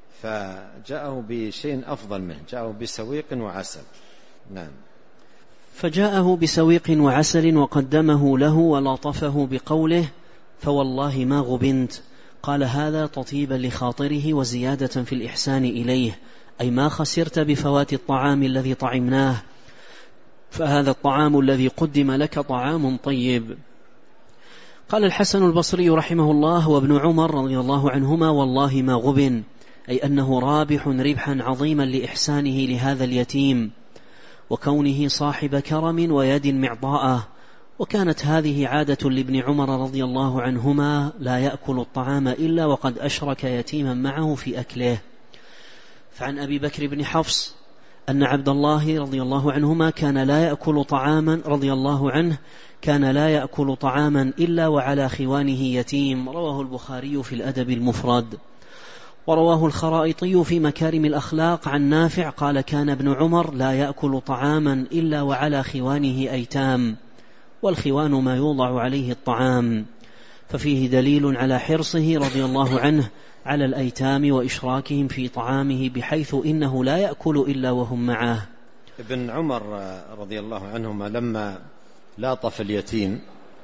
فجاءه بشيء أفضل منه، جاءه بسويق وعسل. نعم. فجاءه بسويق وعسل وقدمه له ولاطفه بقوله: فوالله ما غبنت. قال: هذا تطيبا لخاطره وزيادة في الإحسان إليه، أي ما خسرت بفوات الطعام الذي طعمناه، فهذا الطعام الذي قدم لك طعام طيب. قال الحسن البصري رحمه الله: وابن عمر رضي الله عنهما والله ما غبن، أي أنه رابح ربحا عظيما لإحسانه لهذا اليتيم وكونه صاحب كرم ويد معطاءة. وكانت هذه عادة لابن عمر رضي الله عنهما، لا يأكل الطعام إلا وقد أشرك يتيما معه في أكله. فعن أبي بكر بن حفص أن عبد الله رضي الله عنهما كان لا يأكل طعاما رضي الله عنه كان لا يأكل طعاما إلا وعلى خوانه يتيم. رواه البخاري في الأدب المفرد. ورواه الخرائطي في مكارم الأخلاق عن نافع قال: كان ابن عمر لا يأكل طعاما إلا وعلى خوانه أيتام، والخوان ما يوضع عليه الطعام، ففيه دليل على حرصه رضي الله عنه على الأيتام وإشراكهم في طعامه، بحيث إنه لا يأكل إلا وهم معه. ابن عمر رضي الله عنهما لما لاطف اليتيم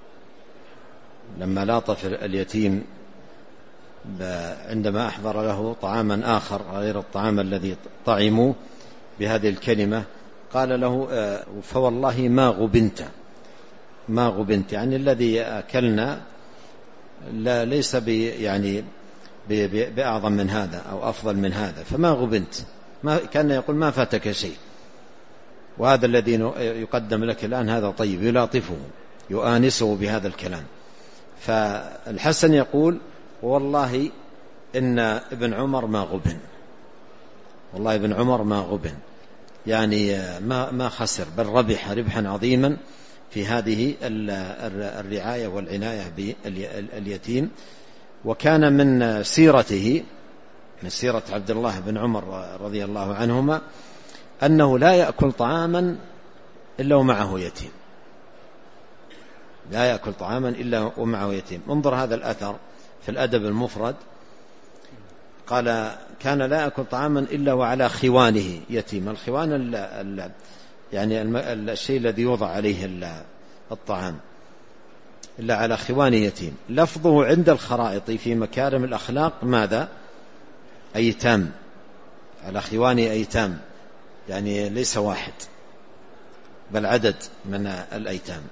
لما لاطف اليتيم عندما أحضر له طعاما آخر غير الطعام الذي طعموا بهذه الكلمة، قال له: فوالله ما غبنت ما غبنت يعني الذي أكلنا لا ليس بي يعني بأعظم من هذا أو أفضل من هذا، فما غبنت. ما كان يقول: ما فاتك شيء، وهذا الذي يقدم لك الآن هذا طيب، يلاطفه يؤانسه بهذا الكلام. فالحسن يقول: والله إن ابن عمر ما غبن، والله ابن عمر ما غبن، يعني ما ما خسر، بل ربح ربحا عظيما في هذه الرعاية والعناية باليتيم. وكان من سيرته من سيرة عبد الله بن عمر رضي الله عنهما أنه لا يأكل طعاما إلا ومعه يتيم، لا يأكل طعاما إلا ومعه يتيم. انظر هذا الأثر في الأدب المفرد، قال: كان لا يأكل طعاما إلا وعلى خوانه يتيم. الخوان ال ال يعني الشيء الذي يوضع عليه الطعام، إلا على خوان يتيم. لفظه عند الخرائط في مكارم الأخلاق ماذا؟ أيتام، على خوان أيتام، يعني ليس واحد بل عدد من الأيتام.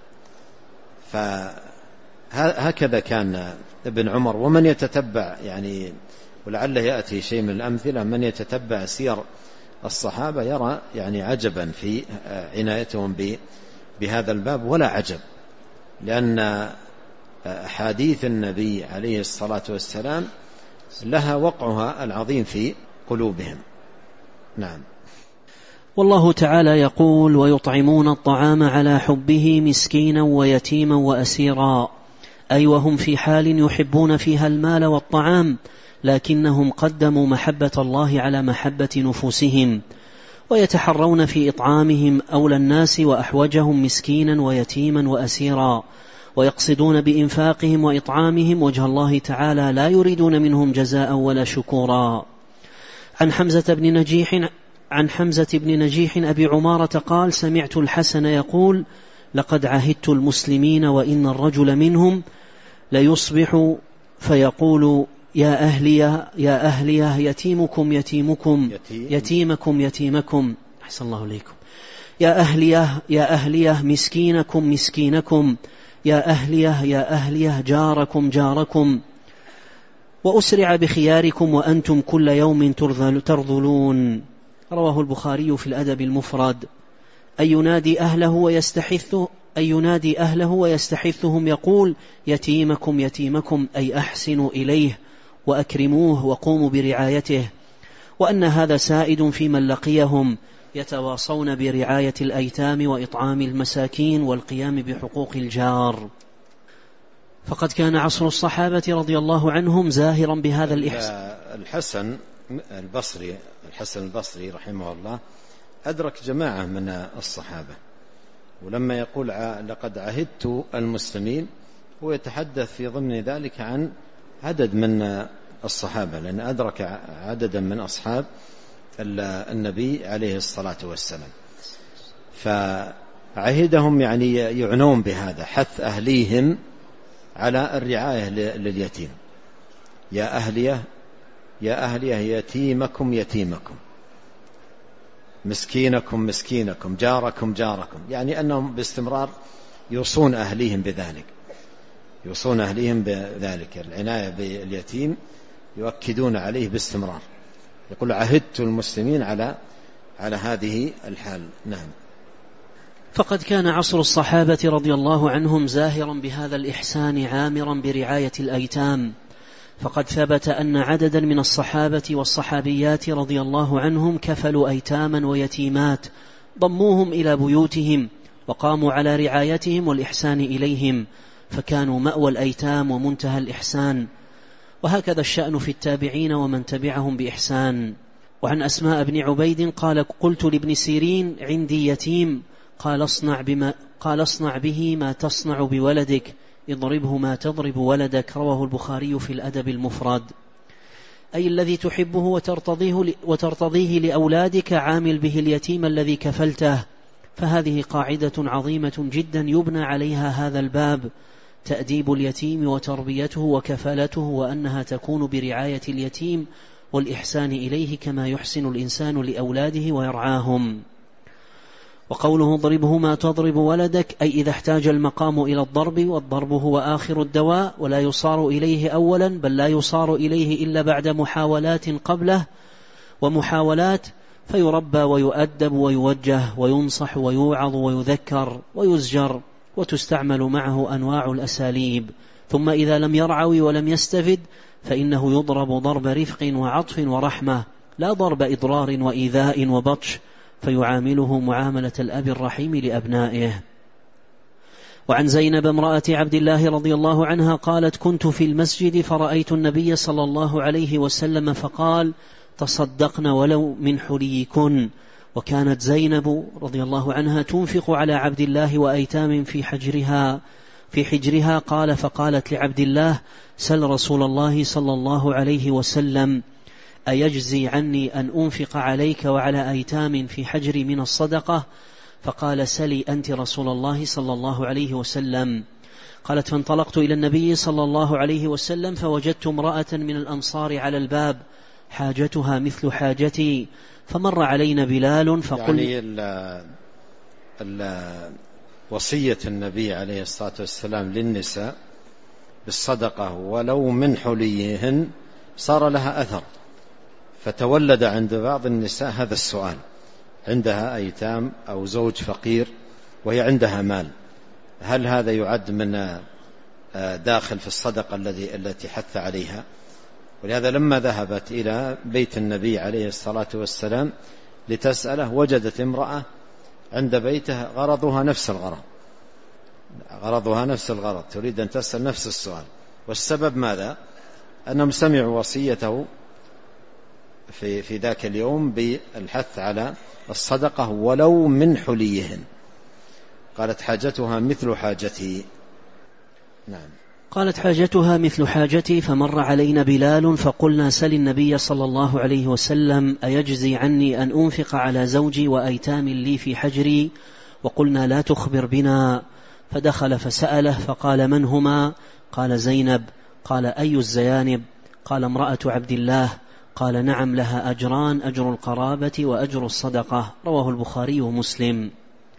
فهكذا كان ابن عمر. ومن يتتبع يعني، ولعله يأتي شيء من الأمثلة، من يتتبع سير الصحابة يرى يعني عجبا في عنايتهم بهذا الباب، ولا عجب، لأن أحاديث النبي عليه الصلاة والسلام لها وقعها العظيم في قلوبهم. نعم. والله تعالى يقول: ويطعمون الطعام على حبه مسكينا ويتيما وأسيرا، أي وهم في حال يحبون فيها المال والطعام، لكنهم قدموا محبة الله على محبة نفوسهم، ويتحرون في إطعامهم أولى الناس وأحوجهم مسكينا ويتيما وأسيرا، ويقصدون بإنفاقهم وإطعامهم وجه الله تعالى، لا يريدون منهم جزاء ولا شكورا. عن حمزة بن نجيح عن حمزة بن نجيح أبي عمارة قال: سمعت الحسن يقول: لقد عهدت المسلمين وإن الرجل منهم ليصبح فيقول: يا أهلي يا أهلي يتيمكم يتيمكم يتيمكم يتيمكم أحسن الله إليكم، يا أهلي يا أهلي مسكينكم مسكينكم، يا أهلي يا أهلي جاركم جاركم، وأسرع بخياركم وأنتم كل يوم ترذلون. رواه البخاري في الأدب المفرد. أي ينادي أهله ويستحثه أي ينادي أهله ويستحثهم، يقول: يتيمكم يتيمكم، أي أحسنوا إليه وأكرموه وقوموا برعايته. وأن هذا سائد في من لقيهم يتواصون برعاية الأيتام وإطعام المساكين والقيام بحقوق الجار. فقد كان عصر الصحابة رضي الله عنهم زاهرا بهذا الإحسان. الحسن البصري الحسن البصري رحمه الله أدرك جماعة من الصحابة، ولما يقول لقد عهدت المسلمين هو يتحدث في ضمن ذلك عن عدد من الصحابة، لأن أدرك عددا من أصحاب النبي عليه الصلاة والسلام. عهدهم يعني يعنون بهذا، حث أهليهم على الرعاية لليتيم. يا أهليه يا أهليه يتيمكم يتيمكم، مسكينكم مسكينكم، جاركم جاركم، يعني أنهم باستمرار يوصون أهليهم بذلك، يوصون أهليهم بذلك، العناية باليتيم يؤكدون عليه باستمرار. يقول عهدت المسلمين على على هذه الحال. نعم. فقد كان عصر الصحابة رضي الله عنهم زاهرا بهذا الإحسان عامرا برعاية الأيتام، فقد ثبت أن عددا من الصحابة والصحابيات رضي الله عنهم كفلوا أيتاما ويتيمات، ضموهم إلى بيوتهم وقاموا على رعايتهم والإحسان إليهم، فكانوا مأوى الأيتام ومنتهى الإحسان. وهكذا الشأن في التابعين ومن تبعهم بإحسان. وعن أسماء بن عبيد قال قلت لابن سيرين عندي يتيم، قال اصنع, بما قال اصنع به ما تصنع بولدك، اضربه ما تضرب ولدك. رواه البخاري في الأدب المفرد. أي الذي تحبه وترتضيه, وترتضيه لأولادك عامل به اليتيم الذي كفلته. فهذه قاعدة عظيمة جدا يبنى عليها هذا الباب، تأديب اليتيم وتربيته وكفالته، وأنها تكون برعاية اليتيم والإحسان إليه كما يحسن الإنسان لأولاده ويرعاهم. وقوله اضربه ما تضرب ولدك، أي إذا احتاج المقام إلى الضرب، والضرب هو آخر الدواء ولا يصار إليه أولا، بل لا يصار إليه إلا بعد محاولات قبله ومحاولات، فيربى ويؤدب ويوجه وينصح ويوعظ ويذكر ويزجر، وتستعمل معه أنواع الأساليب. ثم إذا لم يرعوي ولم يستفد فإنه يضرب ضرب رفق وعطف ورحمة، لا ضرب إضرار وإيذاء وبطش، فيعامله معاملة الأب الرحيم لأبنائه. وعن زينب امرأة عبد الله رضي الله عنها قالت كنت في المسجد فرأيت النبي صلى الله عليه وسلم فقال تصدقن ولو من حليكن. وكانت زينب رضي الله عنها تنفق على عبد الله وأيتام في حجرها في حجرها قال فقالت لعبد الله سل رسول الله صلى الله عليه وسلم أيجزي عني أن أنفق عليك وعلى أيتام في حجري من الصدقة؟ فقال سلي أنت رسول الله صلى الله عليه وسلم. قالت فانطلقت إلى النبي صلى الله عليه وسلم فوجدت امرأة من الأنصار على الباب حاجتها مثل حاجتي، فمر علينا بلال فقل يعني ال ال وصية النبي عليه الصلاة والسلام للنساء بالصدقة ولو من حليهن صار لها أثر، فتولد عند بعض النساء هذا السؤال، عندها أيتام أو زوج فقير وهي عندها مال، هل هذا يعد من داخل في الصدقة الذي التي حث عليها؟ ولهذا لما ذهبت إلى بيت النبي عليه الصلاة والسلام لتسأله وجدت امرأة عند بيته غرضها نفس الغرض غرضها نفس الغرض تريد أن تسأل نفس السؤال. والسبب ماذا؟ أنهم سمعوا وصيته في في ذاك اليوم بالحث على الصدقة ولو من حليهن. قالت حاجتها مثل حاجتي. نعم. قالت حاجتها مثل حاجتي فمر علينا بلال فقلنا سل النبي صلى الله عليه وسلم أيجزي عني أن أنفق على زوجي وأيتام لي في حجري؟ وقلنا لا تخبر بنا. فدخل فسأله فقال من هما؟ قال زينب. قال أي الزيانب؟ قال امرأة عبد الله. قال نعم لها أجران، أجر القرابة وأجر الصدقة. رواه البخاري ومسلم.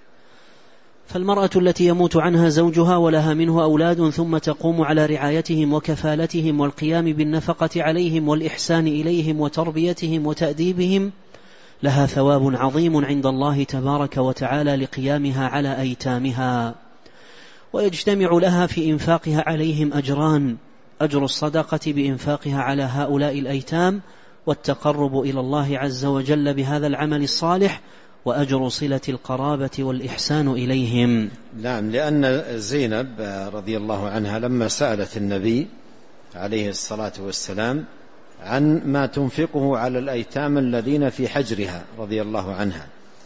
فالمرأة التي يموت عنها زوجها ولها منه أولاد ثم تقوم على رعايتهم وكفالتهم والقيام بالنفقة عليهم والإحسان إليهم وتربيتهم وتأديبهم لها ثواب عظيم عند الله تبارك وتعالى لقيامها على أيتامها، ويجتمع لها في إنفاقها عليهم أجران، أجر الصدقة بإنفاقها على هؤلاء الأيتام والتقرب إلى الله عز وجل بهذا العمل الصالح، وأجر صلة القرابة والإحسان إليهم. نعم، لأن زينب رضي الله عنها لما سألت النبي عليه الصلاة والسلام عن ما تنفقه على الأيتام الذين في حجرها رضي الله عنها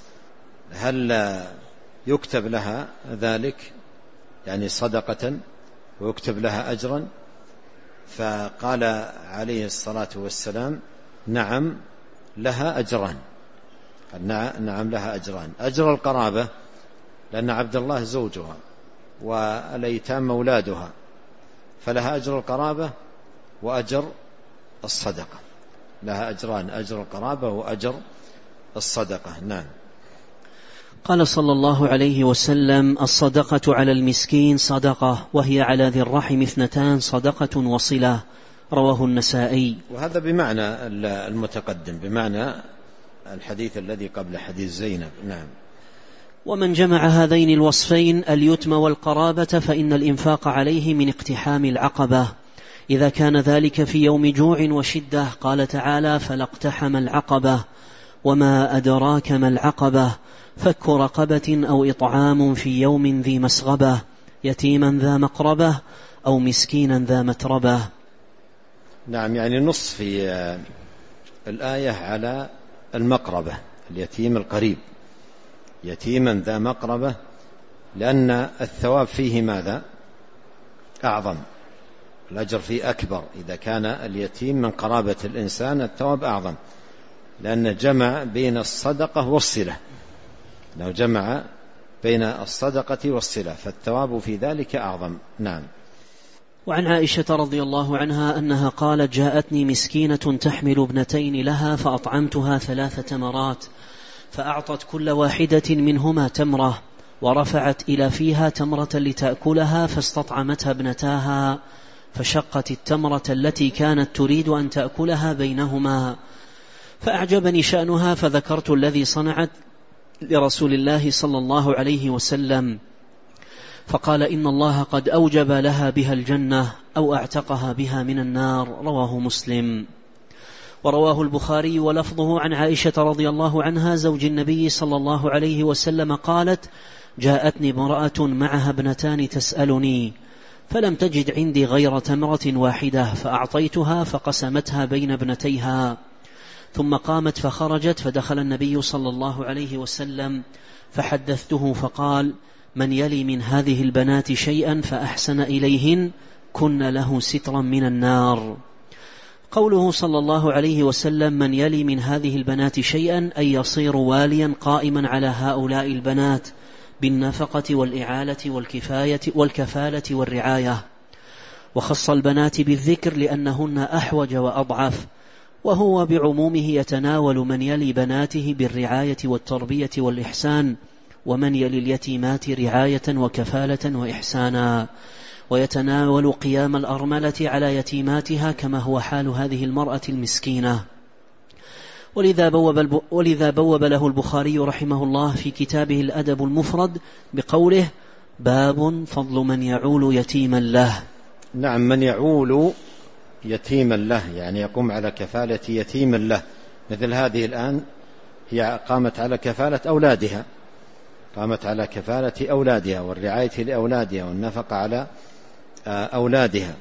هل يكتب لها ذلك يعني صدقة ويكتب لها أجرا؟ فقال عليه الصلاة والسلام نعم لها أجران. نعم لها أجران. أجر القرابة لأن عبد الله زوجها والأيتام أولادها، فلها أجر القرابة وأجر الصدقة، لها أجران، أجر القرابة وأجر الصدقة. نعم. قال صلى الله عليه وسلم: الصدقة على المسكين صدقة، وهي على ذي الرحم اثنتان، صدقة وصلة. رواه النسائي. وهذا بمعنى المتقدم، بمعنى الحديث الذي قبل حديث زينب. نعم. ومن جمع هذين الوصفين اليتم والقرابة فإن الإنفاق عليه من اقتحام العقبة، إذا كان ذلك في يوم جوع وشدة. قال تعالى: فلا اقتحم العقبة. وما أدراك ما العقبة؟ فك رقبة أو إطعام في يوم ذي مسغبة، يتيما ذا مقربة أو مسكينا ذا متربة. نعم، يعني نص في الآية على المقربة، اليتيم القريب، يتيما ذا مقربة، لأن الثواب فيه ماذا؟ أعظم، الأجر فيه أكبر. إذا كان اليتيم من قرابة الإنسان الثواب أعظم، لأن جمع بين الصدقة والصلة، لو جمع بين الصدقة والصلة فالثواب في ذلك أعظم. نعم. وعن عائشة رضي الله عنها أنها قالت: جاءتني مسكينة تحمل ابنتين لها فأطعمتها ثلاث تمرات، فأعطت كل واحدة منهما تمرة، ورفعت إلى فيها تمرة لتأكلها، فاستطعمتها ابنتاها، فشقت التمرة التي كانت تريد أن تأكلها بينهما، فأعجبني شأنها، فذكرت الذي صنعت لرسول الله صلى الله عليه وسلم، فقال: إن الله قد أوجب لها بها الجنة أو أعتقها بها من النار. رواه مسلم. ورواه البخاري ولفظه عن عائشة رضي الله عنها زوج النبي صلى الله عليه وسلم قالت: جاءتني امرأة معها ابنتان تسألني، فلم تجد عندي غير تمرة واحدة، فأعطيتها فقسمتها بين ابنتيها، ثم قامت فخرجت، فدخل النبي صلى الله عليه وسلم فحدثته، فقال: من يلي من هذه البنات شيئا فأحسن إليهن كن له سترا من النار. قوله صلى الله عليه وسلم من يلي من هذه البنات شيئا أي يصير واليا قائما على هؤلاء البنات بالنفقة والإعالة والكفاية والكفالة والرعاية، وخص البنات بالذكر لأنهن أحوج وأضعف، وهو بعمومه يتناول من يلي بناته بالرعاية والتربية والإحسان، ومن يلي اليتيمات رعاية وكفالة وإحسانا، ويتناول قيام الأرملة على يتيماتها كما هو حال هذه المرأة المسكينة. ولذا بوب, ولذا بوب له البخاري رحمه الله في كتابه الأدب المفرد بقوله: باب فضل من يعول يتيما له. نعم، من يعول يتيما له يعني يقوم على كفالة يتيم له، مثل هذه الآن هي قامت على كفالة أولادها، قامت على كفالة أولادها والرعاية لأولادها والنفقة على أولادها،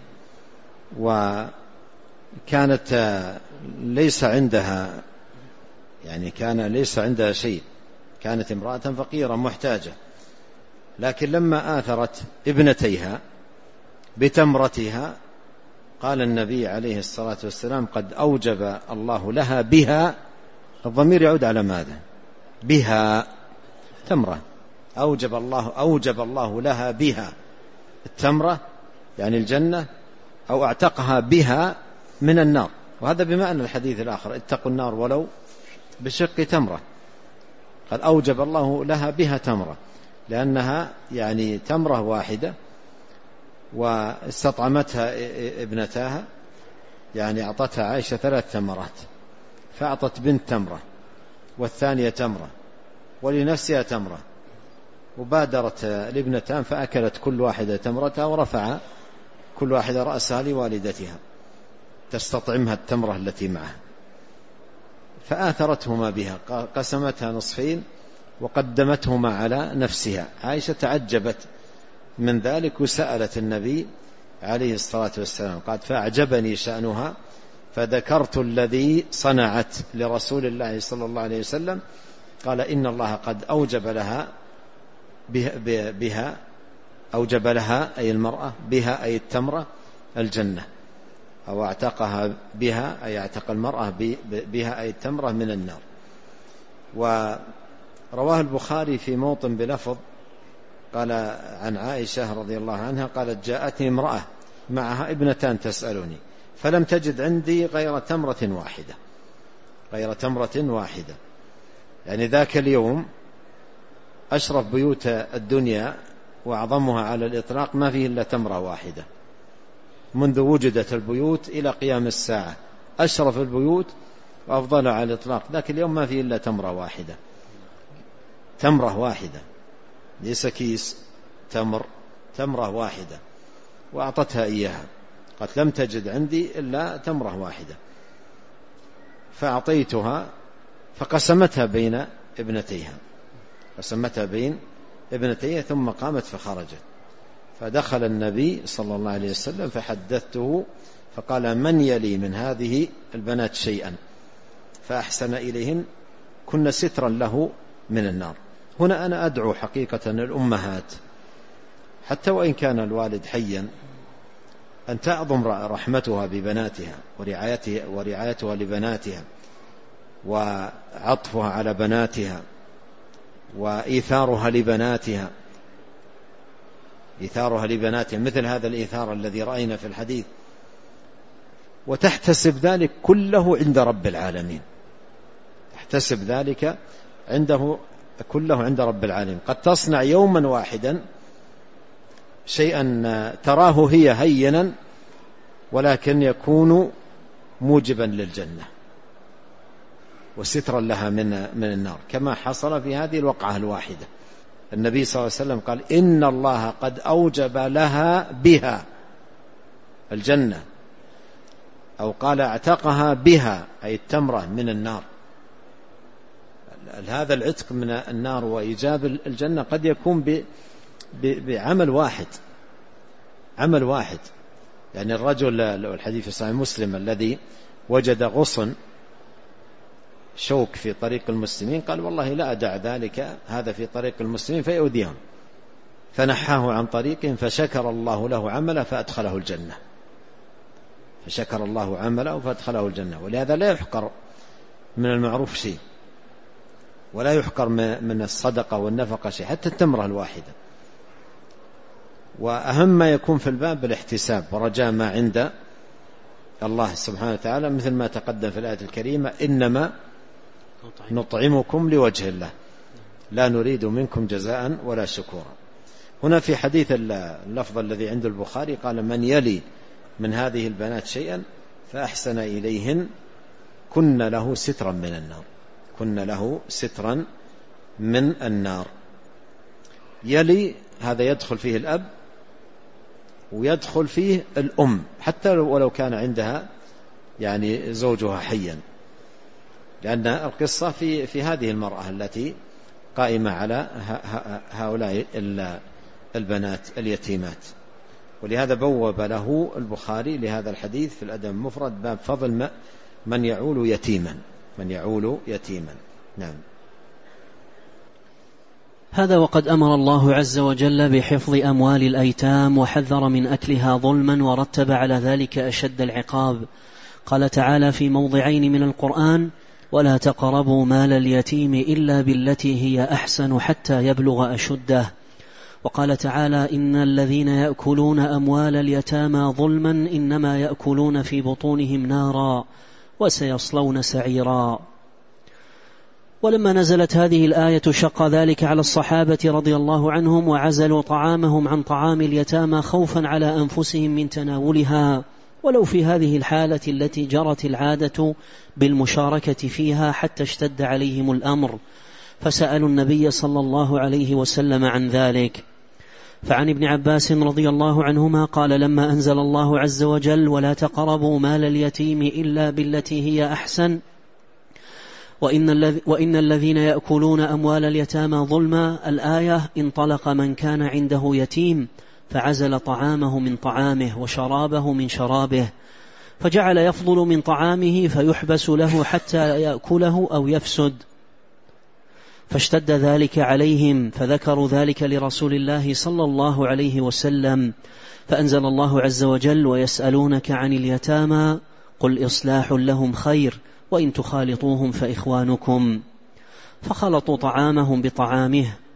وكانت ليس عندها يعني كان ليس عندها شيء، كانت امرأة فقيرة محتاجة، لكن لما آثرت ابنتيها بتمرتها قال النبي عليه الصلاة والسلام: قد أوجب الله لها بها، الضمير يعود على ماذا؟ بها تمرة، أوجب الله أوجب الله لها بها التمرة يعني الجنة، أو اعتقها بها من النار. وهذا بمعنى الحديث الآخر: اتقوا النار ولو بشق تمرة. قد أوجب الله لها بها تمرة، لأنها يعني تمرة واحدة واستطعمتها ابنتاها، يعني أعطتها عائشة ثلاث تمرات، فأعطت بنت تمرة والثانية تمرة ولنفسها تمرة، وبادرت الابنتان فأكلت كل واحدة تمرتها، ورفع كل واحدة رأسها لوالدتها تستطعمها التمرة التي معها، فآثرتهما بها، قسمتها نصفين وقدمتهما على نفسها. عائشة تعجبت من ذلك وسألت النبي عليه الصلاة والسلام، قالت: فأعجبني شأنها فذكرت الذي صنعت لرسول الله صلى الله عليه وسلم، قال: إن الله قد أوجب لها بها, بها أوجب لها أي المرأة بها أي التمرة الجنة، أو اعتقها بها أي اعتق المرأة بها أي التمرة من النار. ورواه البخاري في موطن بلفظ: قال عن عائشة رضي الله عنها قالت جاءتني امرأة معها ابنتان تسألني فلم تجد عندي غير تمرة واحدة غير تمرة واحدة يعني ذاك اليوم أشرف بيوت الدنيا وأعظمها على الإطلاق ما فيه إلا تمرة واحدة منذ وجدت البيوت إلى قيام الساعة أشرف البيوت وأفضل على الإطلاق ذاك اليوم ما فيه إلا تمرة واحدة تمرة واحدة ليس كيس تمر تمرة واحدة وأعطتها إياها قالت لم تجد عندي إلا تمرة واحدة فأعطيتها فقسمتها بين ابنتيها قسمتها بين ابنتيها ثم قامت فخرجت فدخل النبي صلى الله عليه وسلم فحدثته فقال من يلي من هذه البنات شيئا فأحسن إليهن كن سترا له من النار. هنا أنا أدعو حقيقة الأمهات حتى وإن كان الوالد حيا أن تعظم رحمتها ببناتها ورعايتها ورعايتها لبناتها وعطفها على بناتها وإيثارها لبناتها إيثارها لبناتها مثل هذا الإيثار الذي رأينا في الحديث وتحتسب ذلك كله عند رب العالمين تحتسب ذلك عنده كله عند رب العالمين. قد تصنع يوما واحدا شيئا تراه هي هينا ولكن يكون موجبا للجنة وسترا لها من من النار كما حصل في هذه الوقعة الواحدة. النبي صلى الله عليه وسلم قال إن الله قد أوجب لها بها الجنة أو قال اعتقها بها أي التمرة من النار. هذا العتق من النار وإيجاب الجنة قد يكون بعمل واحد عمل واحد يعني الرجل الحديث في صحيح مسلم الذي وجد غصن شوك في طريق المسلمين قال والله لا أدع ذلك هذا في طريق المسلمين فيؤذيهم فنحاه عن طريقهم فشكر الله له عمله فأدخله الجنة فشكر الله عمله فأدخله الجنة. ولهذا لا يحقر من المعروف شيء ولا يحقر من الصدقة والنفقة شيء حتى التمرة الواحدة. وأهم ما يكون في الباب الاحتساب ورجاء ما عند الله سبحانه وتعالى مثل ما تقدم في الآية الكريمة إنما نطعمكم لوجه الله لا نريد منكم جزاء ولا شكورا. هنا في حديث اللفظ الذي عند البخاري قال من يلي من هذه البنات شيئا فأحسن إليهن كن له سترا من النار كن له سترا من النار. يلي هذا يدخل فيه الأب ويدخل فيه الأم حتى ولو كان عندها يعني زوجها حيا لأن القصة في في هذه المرأة التي قائمة على هؤلاء البنات اليتيمات. ولهذا بوب له البخاري لهذا الحديث في الأدب المفرد باب فضل من يعول يتيما من يعول يتيما. نعم. هذا وقد أمر الله عز وجل بحفظ أموال الأيتام وحذر من أكلها ظلما ورتب على ذلك أشد العقاب. قال تعالى في موضعين من القرآن ولا تقربوا مال اليتيم إلا بالتي هي أحسن حتى يبلغ أشده. وقال تعالى إن الذين يأكلون أموال اليتامى ظلما إنما يأكلون في بطونهم نارا وسيصلون سعيرا. ولما نزلت هذه الآية شق ذلك على الصحابة رضي الله عنهم وعزلوا طعامهم عن طعام اليتامى خوفا على أنفسهم من تناولها ولو في هذه الحالة التي جرت العادة بالمشاركة فيها حتى اشتد عليهم الأمر فسألوا النبي صلى الله عليه وسلم عن ذلك. فعن ابن عباس رضي الله عنهما قال لما أنزل الله عز وجل ولا تقربوا مال اليتيم إلا بالتي هي أحسن وإن, وإن الذين يأكلون أموال اليتامى ظلما الآية انطلق من كان عنده يتيم فعزل طعامه من طعامه وشرابه من شرابه فجعل يفضل من طعامه فيحبس له حتى يأكله أو يفسد فاشتد ذلك عليهم فذكروا ذلك لرسول الله صلى الله عليه وسلم فأنزل الله عز وجل ويسألونك عن اليتامى قل إصلاح لهم خير وإن تخالطوهم فإخوانكم فخلطوا طعامهم بطعامه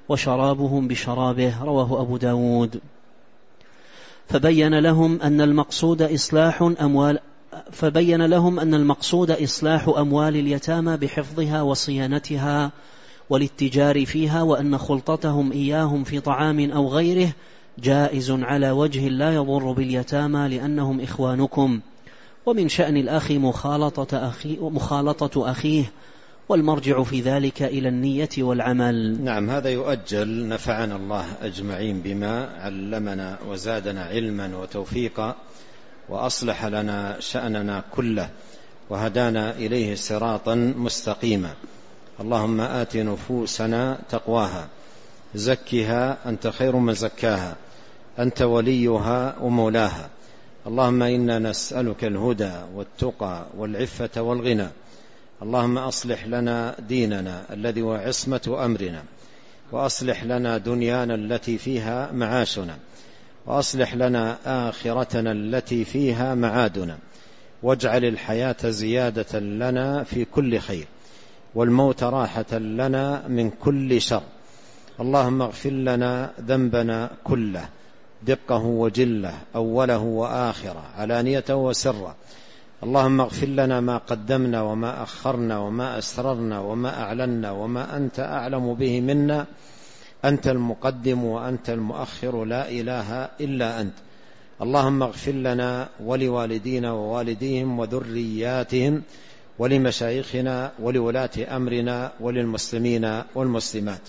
وشرابهم بشرابه. رواه أبو داود. فبين لهم أن المقصود إصلاح أموال فبين لهم أن المقصود إصلاح أموال اليتامى بحفظها وصيانتها والاتجار فيها، وأن خلطتهم إياهم في طعام أو غيره جائز على وجه لا يضر باليتامى لأنهم إخوانكم، ومن شأن الأخ مخالطة, أخي مخالطة أخيه، والمرجع في ذلك إلى النية والعمل. نعم، هذا يؤجل. نفعنا الله أجمعين بما علمنا وزادنا علما وتوفيقا، وأصلح لنا شأننا كله، وهدانا إليه صراطا مستقيما. اللهم آت نفوسنا تقواها، زكها أنت خير من زكاها، أنت وليها ومولاها. اللهم إنا نسألك الهدى والتقى والعفة والغنى. اللهم أصلح لنا ديننا الذي هو عصمة أمرنا، وأصلح لنا دنيانا التي فيها معاشنا، وأصلح لنا آخرتنا التي فيها معادنا، واجعل الحياة زيادة لنا في كل خير، والموت راحة لنا من كل شر. اللهم اغفر لنا ذنبنا كله، دقه وجله، أوله وآخره، علانيته وسره. اللهم اغفر لنا ما قدمنا وما أخرنا وما أسررنا وما أعلنا وما أنت أعلم به منا. أنت المقدم وأنت المؤخر، لا إله إلا أنت. اللهم اغفر لنا ولوالدينا ووالديهم وذرياتهم ولمشايخنا ولولاة أمرنا وللمسلمين والمسلمات.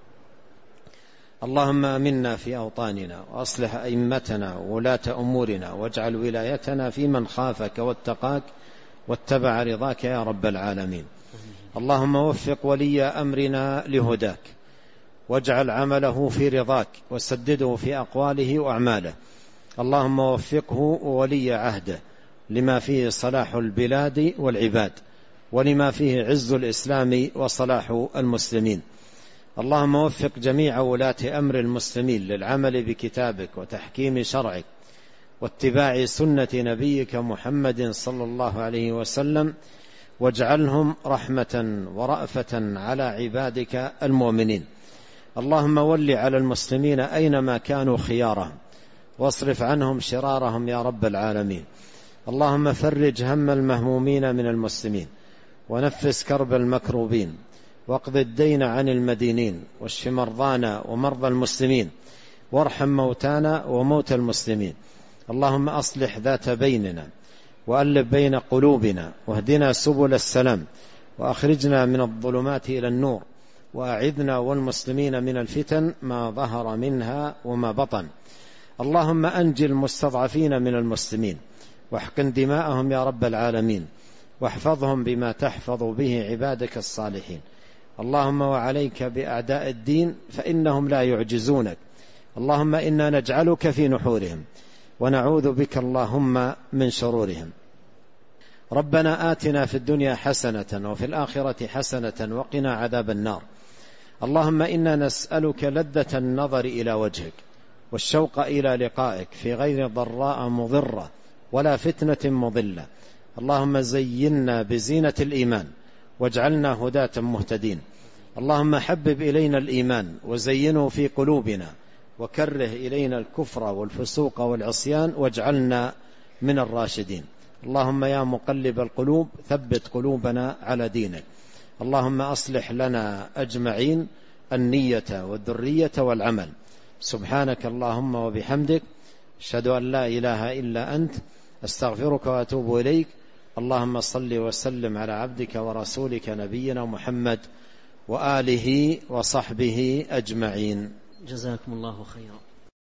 اللهم آمنا في أوطاننا، وأصلح أئمتنا وولاة أمورنا، واجعل ولايتنا في من خافك واتقاك واتبع رضاك يا رب العالمين. اللهم وفق ولي أمرنا لهداك، واجعل عمله في رضاك، وسدده في أقواله وأعماله. اللهم وفقه وولي عهده لما فيه صلاح البلاد والعباد، ولما فيه عز الإسلام وصلاح المسلمين. اللهم وفق جميع ولاة أمر المسلمين للعمل بكتابك وتحكيم شرعك واتباع سنة نبيك محمد صلى الله عليه وسلم، واجعلهم رحمة ورأفة على عبادك المؤمنين. اللهم ول على المسلمين أينما كانوا خيارهم، واصرف عنهم شرارهم يا رب العالمين. اللهم فرج هم المهمومين من المسلمين، ونفس كرب المكروبين، واقض الدين عن المدينين، واشف مرضانا ومرضى المسلمين، وارحم موتانا وموتى المسلمين. اللهم أصلح ذات بيننا، وألف بين قلوبنا، واهدنا سبل السلام، وأخرجنا من الظلمات إلى النور، وأعذنا والمسلمين من الفتن ما ظهر منها وما بطن. اللهم أنجي المستضعفين من المسلمين، واحقن دماءهم يا رب العالمين، واحفظهم بما تحفظ به عبادك الصالحين. اللهم وعليك بأعداء الدين فإنهم لا يعجزونك. اللهم إنا نجعلك في نحورهم، ونعوذ بك اللهم من شرورهم. ربنا آتنا في الدنيا حسنة وفي الآخرة حسنة وقنا عذاب النار. اللهم إنا نسألك لذة النظر إلى وجهك، والشوق إلى لقائك في غير ضراء مضرة ولا فتنة مضلة. اللهم زينا بزينة الإيمان، واجعلنا هداة مهتدين. اللهم حبب إلينا الإيمان وزينه في قلوبنا، وكره إلينا الكفر والفسوق والعصيان، واجعلنا من الراشدين. اللهم يا مقلب القلوب ثبت قلوبنا على دينك. اللهم أصلح لنا أجمعين النية والذرية والعمل. سبحانك اللهم وبحمدك، أشهد أن لا إله إلا أنت، أستغفرك وأتوب إليك. اللهم صل وسلم على عبدك ورسولك نبينا محمد وآله وصحبه أجمعين. جزاكم الله خيرا.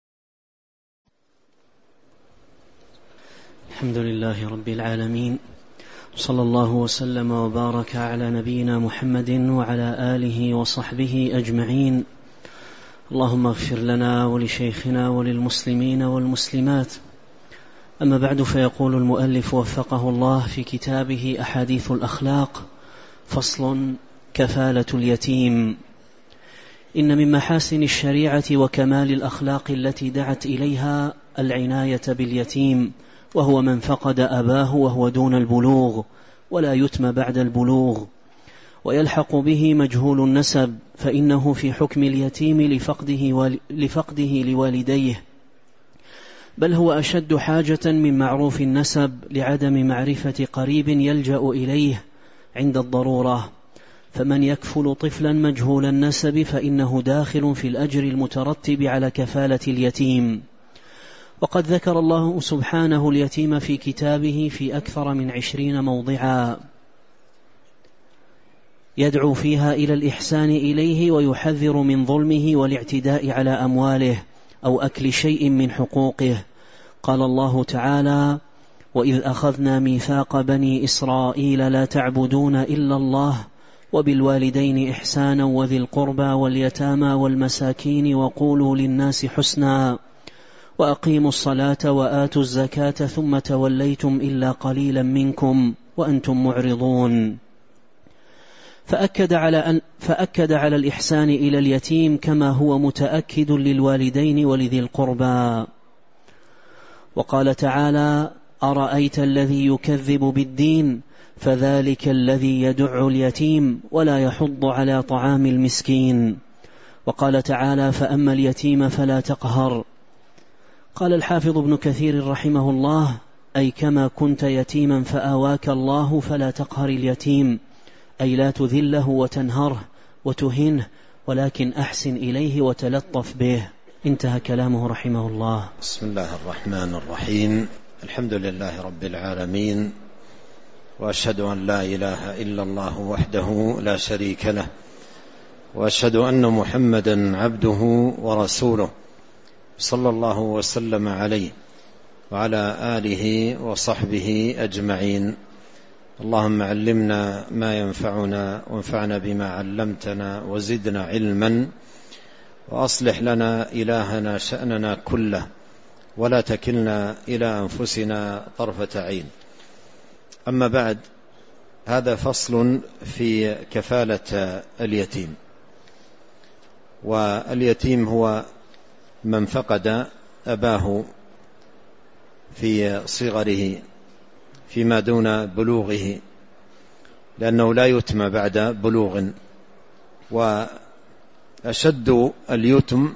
الحمد لله رب العالمين، صلى الله وسلم وبارك على نبينا محمد وعلى آله وصحبه أجمعين. اللهم اغفر لنا ولشيخنا وللمسلمين والمسلمات. أما بعد، فيقول المؤلف وفقه الله في كتابه أحاديث الأخلاق: فصل: كفالة اليتيم. إن من محاسن الشريعة وكمال الأخلاق التي دعت إليها العناية باليتيم، وهو من فقد أباه وهو دون البلوغ ولا يتم بعد البلوغ، ويلحق به مجهول النسب، فإنه في حكم اليتيم لفقده, لفقده لوالديه، بل هو أشد حاجة من معروف النسب لعدم معرفة قريب يلجأ إليه عند الضرورة. فمن يكفل طفلا مجهول النسب فإنه داخل في الأجر المترتب على كفالة اليتيم. وقد ذكر الله سبحانه اليتيم في كتابه في أكثر من عشرين موضعا، يدعو فيها إلى الإحسان إليه ويحذر من ظلمه والاعتداء على أمواله أو أكل شيء من حقوقه. قال الله تعالى: وإذ أخذنا ميثاق بني إسرائيل لا تعبدون إلا الله وبالوالدين إحسانا وذي القربى واليتامى والمساكين وقولوا للناس حسنا وأقيموا الصلاة وآتوا الزكاة ثم توليتم إلا قليلا منكم وأنتم معرضون. فأكد على, أن فأكد على الإحسان إلى اليتيم كما هو متأكد للوالدين ولذي القربى. وقال تعالى: أرأيت الذي يكذب بالدين فذلك الذي يدع اليتيم ولا يحض على طعام المسكين. وقال تعالى: فأما اليتيم فلا تقهر. قال الحافظ ابن كثير رحمه الله: أي كما كنت يتيما فآواك الله فلا تقهر اليتيم، أي لا تذله وتنهره وتهنه، ولكن أحسن إليه وتلطف به. انتهى كلامه رحمه الله. بسم الله الرحمن الرحيم. الحمد لله رب العالمين، وأشهد أن لا إله إلا الله وحده لا شريك له، وأشهد أن محمدا عبده ورسوله صلى الله وسلم عليه وعلى آله وصحبه أجمعين. اللهم علمنا ما ينفعنا وانفعنا بما علمتنا وزدنا علما، وأصلح لنا إلهنا شأننا كله ولا تكلنا إلى أنفسنا طرفة عين. أما بعد، هذا فصل في كفالة اليتيم. واليتيم هو من فقد أباه في صغره فيما دون بلوغه، لأنه لا يتم بعد بلوغ. وأشد اليتم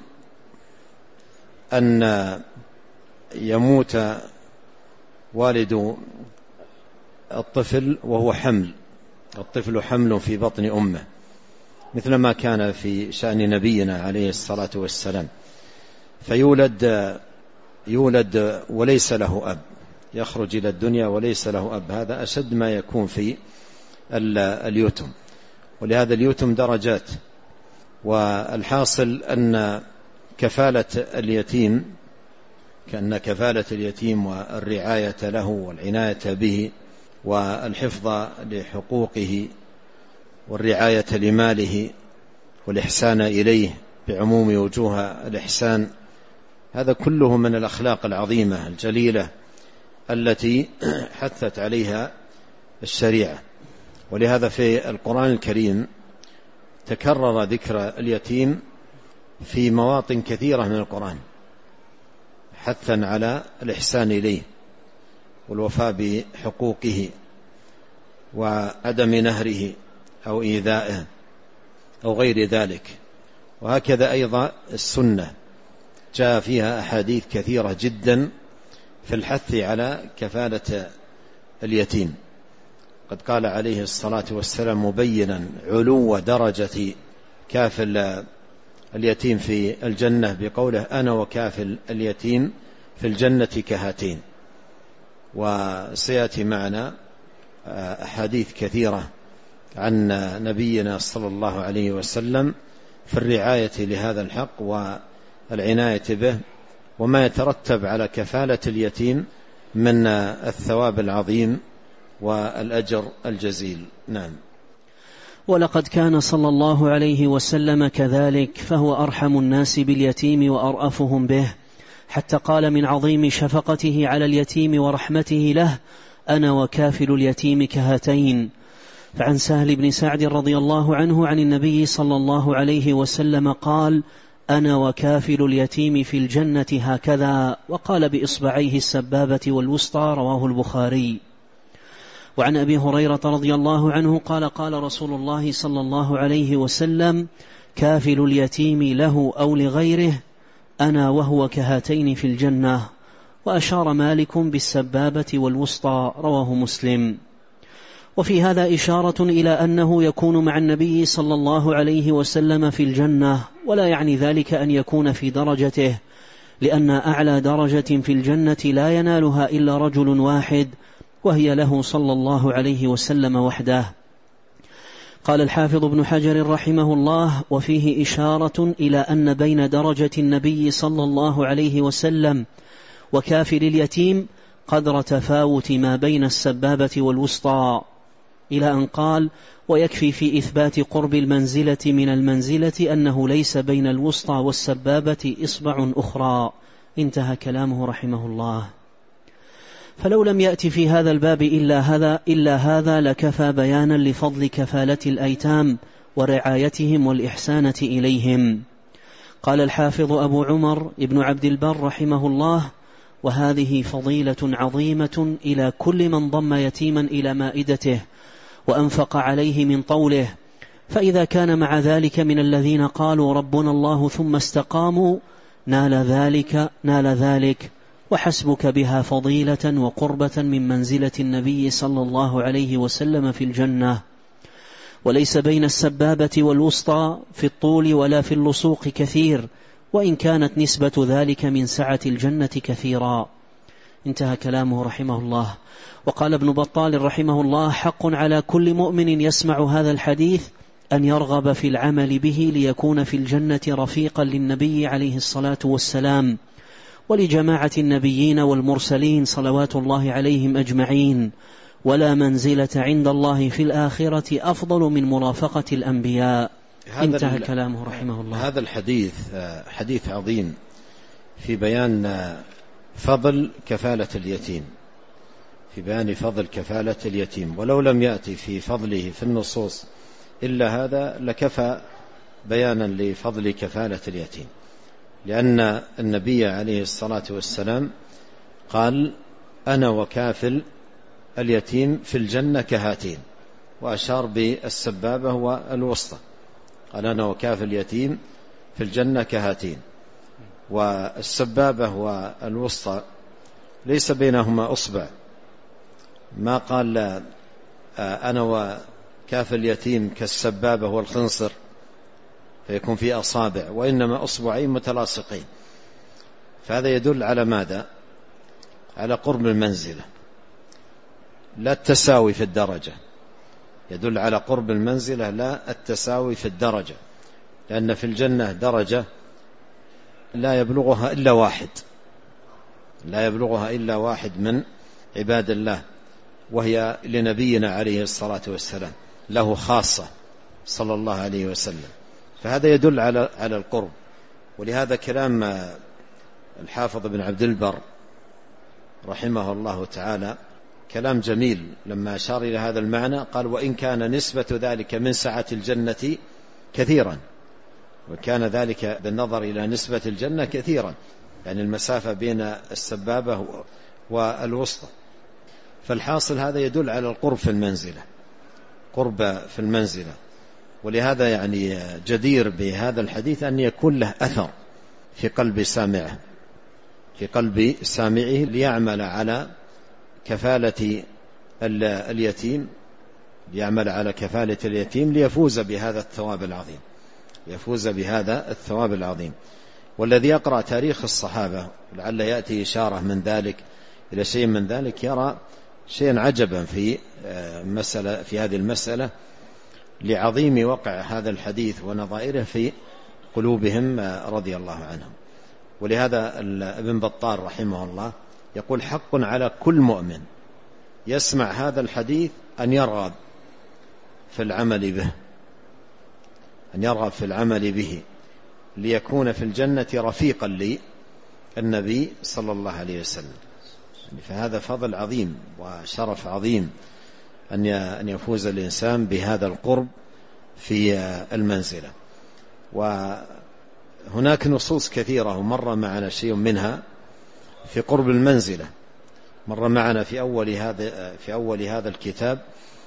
أن يموت والد الطفل وهو حمل، الطفل حمل في بطن أمه، مثل ما كان في شأن نبينا عليه الصلاة والسلام، فيولد يولد وليس له أب، يخرج إلى الدنيا وليس له أب. هذا أشد ما يكون في اليتم، ولهذا اليتم درجات. والحاصل أن كفالة اليتيم كأن كفالة اليتيم والرعاية له والعناية به والحفظ لحقوقه والرعاية لماله والإحسان إليه بعموم وجوه الإحسان، هذا كله من الأخلاق العظيمة الجليلة التي حثت عليها الشريعة. ولهذا في القرآن الكريم تكرر ذكر اليتيم في مواطن كثيرة من القرآن، حثا على الإحسان إليه والوفاء بحقوقه وعدم نهره أو إيذائه أو غير ذلك. وهكذا أيضا السنة جاء فيها أحاديث كثيرة جدا في الحث على كفالة اليتيم. قد قال عليه الصلاة والسلام مبينا علو درجة كافل اليتيم في الجنة بقوله: أنا وكافل اليتيم في الجنة كهاتين. وسيأتي معنا أحاديث كثيرة عن نبينا صلى الله عليه وسلم في الرعاية لهذا الحق والعناية به، وما يترتب على كفالة اليتيم من الثواب العظيم والأجر الجزيل. نعم. ولقد كان صلى الله عليه وسلم كذلك، فهو أرحم الناس باليتيم وأرأفهم به، حتى قال من عظيم شفقته على اليتيم ورحمته له: أنا وكافل اليتيم كهاتين. فعن سهل بن سعد رضي الله عنه عن النبي صلى الله عليه وسلم قال: أنا وكافل اليتيم في الجنة هكذا، وقال بإصبعيه السبابة والوسطى، رواه البخاري. وعن أبي هريرة رضي الله عنه قال قال رسول الله صلى الله عليه وسلم: كافل اليتيم له أو لغيره أنا وهو كهاتين في الجنة. وأشار مالك بالسبابة والوسطى، رواه مسلم. وفي هذا إشارة إلى أنه يكون مع النبي صلى الله عليه وسلم في الجنة، ولا يعني ذلك أن يكون في درجته، لأن أعلى درجة في الجنة لا ينالها إلا رجل واحد، وهي له صلى الله عليه وسلم وحده. قال الحافظ ابن حجر رحمه الله: وفيه إشارة إلى أن بين درجة النبي صلى الله عليه وسلم وكافل اليتيم قدر تفاوت ما بين السبابة والوسطى، إلى أن قال: ويكفي في إثبات قرب المنزلة من المنزلة أنه ليس بين الوسطى والسبابة إصبع أخرى. انتهى كلامه رحمه الله. فلو لم يأتي في هذا الباب إلا هذا, إلا هذا لكفى بيانا لفضل كفالة الأيتام ورعايتهم والإحسانة إليهم. قال الحافظ أبو عمر ابن عبد البر رحمه الله: وهذه فضيلة عظيمة إلى كل من ضم يتيما إلى مائدته وأنفق عليه من طوله، فإذا كان مع ذلك من الذين قالوا ربنا الله ثم استقاموا نال ذلك نال ذلك وحسبك بها فضيلة وقربة من منزلة النبي صلى الله عليه وسلم في الجنة. وليس بين السبابة والوسطى في الطول ولا في اللصوق كثير، وإن كانت نسبة ذلك من سعة الجنة كثيرا. انتهى كلامه رحمه الله. وقال ابن بطال رحمه الله: حق على كل مؤمن يسمع هذا الحديث أن يرغب في العمل به ليكون في الجنة رفيقا للنبي عليه الصلاة والسلام ولجماعة النبيين والمرسلين صلوات الله عليهم أجمعين، ولا منزلة عند الله في الآخرة أفضل من مرافقة الأنبياء. انتهى كلامه رحمه الله. هذا الحديث حديث عظيم في بيان فضل كفالة اليتيم، في بيان فضل كفالة اليتيم، ولو لم يأتي في فضله في النصوص إلا هذا لكفى بيانا لفضل كفالة اليتيم، لأن النبي عليه الصلاة والسلام قال: أنا وكافل اليتيم في الجنة كهاتين، وأشار بالسبابة والوسطى، قال: أنا وكافل اليتيم في الجنة كهاتين. والسبابة والوسطى ليس بينهما أصبع، ما قال أنا وكافل اليتيم كالسبابة والخنصر فيكون في أصابع، وإنما أصبعين متلاصقين. فهذا يدل على ماذا؟ على قرب المنزلة، لا التساوي في الدرجة، يدل على قرب المنزلة لا التساوي في الدرجة، لأن في الجنة درجة لا يبلغها إلا واحد لا يبلغها إلا واحد من عباد الله، وهي لنبينا عليه الصلاة والسلام، له خاصة صلى الله عليه وسلم. فهذا يدل على على القرب. ولهذا كلام الحافظ بن عبد البر رحمه الله تعالى كلام جميل لما أشار إلى هذا المعنى، قال: وإن كان نسبة ذلك من سعة الجنة كثيرا، وكان ذلك بالنظر إلى نسبة الجنة كثيرا، يعني المسافة بين السبابة والوسطى. فالحاصل هذا يدل على القرب في المنزلة، قرب في المنزلة. ولهذا يعني جدير بهذا الحديث أن يكون له أثر في قلب سامعه في قلب سامعه ليعمل على كفالة اليتيم ليعمل على كفالة اليتيم ليفوز بهذا الثواب العظيم يفوز بهذا الثواب العظيم. والذي يقرأ تاريخ الصحابة لعل يأتي إشارة من ذلك إلى شيء من ذلك يرى شيئا عجبا في مسألة في هذه المسألة لعظيم وقع هذا الحديث ونظائره في قلوبهم رضي الله عنهم. ولهذا ابن بطال رحمه الله يقول: حق على كل مؤمن يسمع هذا الحديث أن يرغب في العمل به أن يرغب في العمل به ليكون في الجنة رفيقا للنبي صلى الله عليه وسلم. فهذا فضل عظيم وشرف عظيم أن يفوز الإنسان بهذا القرب في المنزلة. وهناك نصوص كثيرة ومر معنا شيء منها في قرب المنزلة، مر معنا في أول هذا في أول هذا الكتاب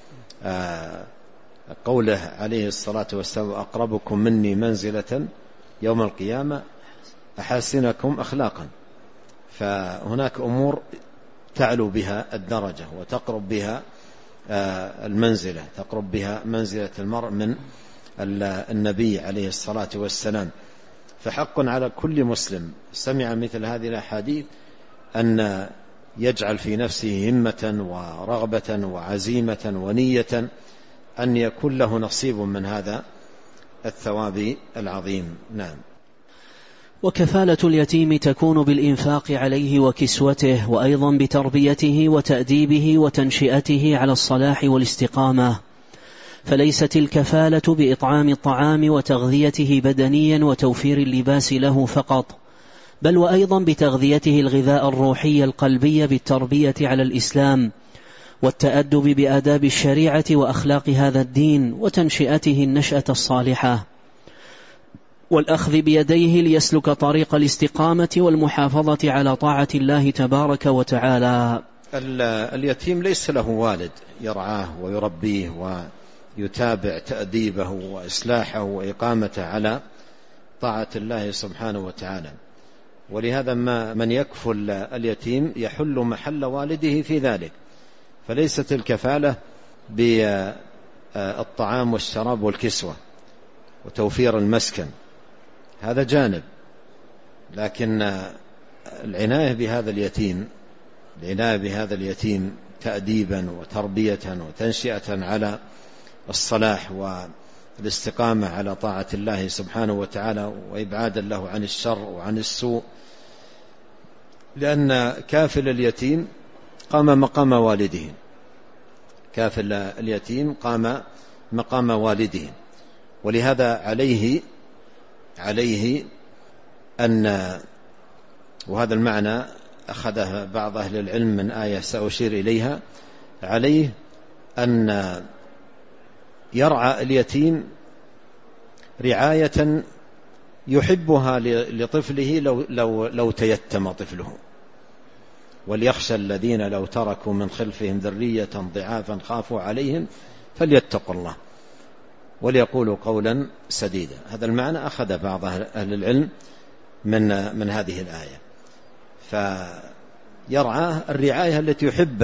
قوله عليه الصلاة والسلام: أقربكم مني منزلة يوم القيامة أحاسنكم أخلاقا. فهناك أمور تعلو بها الدرجة وتقرب بها المنزلة، تقرب بها منزلة المرء من النبي عليه الصلاة والسلام. فحق على كل مسلم سمع مثل هذه الأحاديث أن يجعل في نفسه همة ورغبة وعزيمة ونية أن يكون له نصيب من هذا الثواب العظيم. نعم. وكفالة اليتيم تكون بالإنفاق عليه وكسوته، وأيضا بتربيته وتأديبه وتنشئته على الصلاح والاستقامة. فليست الكفالة بإطعام الطعام وتغذيته بدنيا وتوفير اللباس له فقط، بل وأيضا بتغذيته الغذاء الروحي القلبي بالتربية على الإسلام والتأدب بآداب الشريعة وأخلاق هذا الدين، وتنشئته النشأة الصالحة، والأخذ بيديه ليسلك طريق الاستقامة والمحافظة على طاعة الله تبارك وتعالى. اليتيم ليس له والد يرعاه ويربيه ويتابع تأديبه وإصلاحه وإقامته على طاعة الله سبحانه وتعالى، ولهذا ما من يكفل اليتيم يحل محل والده في ذلك. فليست الكفالة بالطعام والشراب والكسوة وتوفير المسكن، هذا جانب، لكن العناية بهذا اليتيم العناية بهذا اليتيم تأديبا وتربية وتنشئة على الصلاح والاستقامة على طاعة الله سبحانه وتعالى وإبعادا له عن الشر وعن السوء، لأن كافل اليتيم قام مقام والده، كافل اليتيم قام مقام والده، ولهذا عليه عليه أن، وهذا المعنى أخذه بعض أهل العلم من آية سأشير إليها، عليه أن يرعى اليتيم رعاية يحبها لطفله لو, لو, لو تيتم طفله، وليخشى الذين لو تركوا من خلفهم ذرية ضعافا خافوا عليهم فليتقوا الله وليقولوا قولا سديدا. هذا المعنى أخذ بعض أهل العلم من, من هذه الآية، فيرعاه الرعاية التي يحب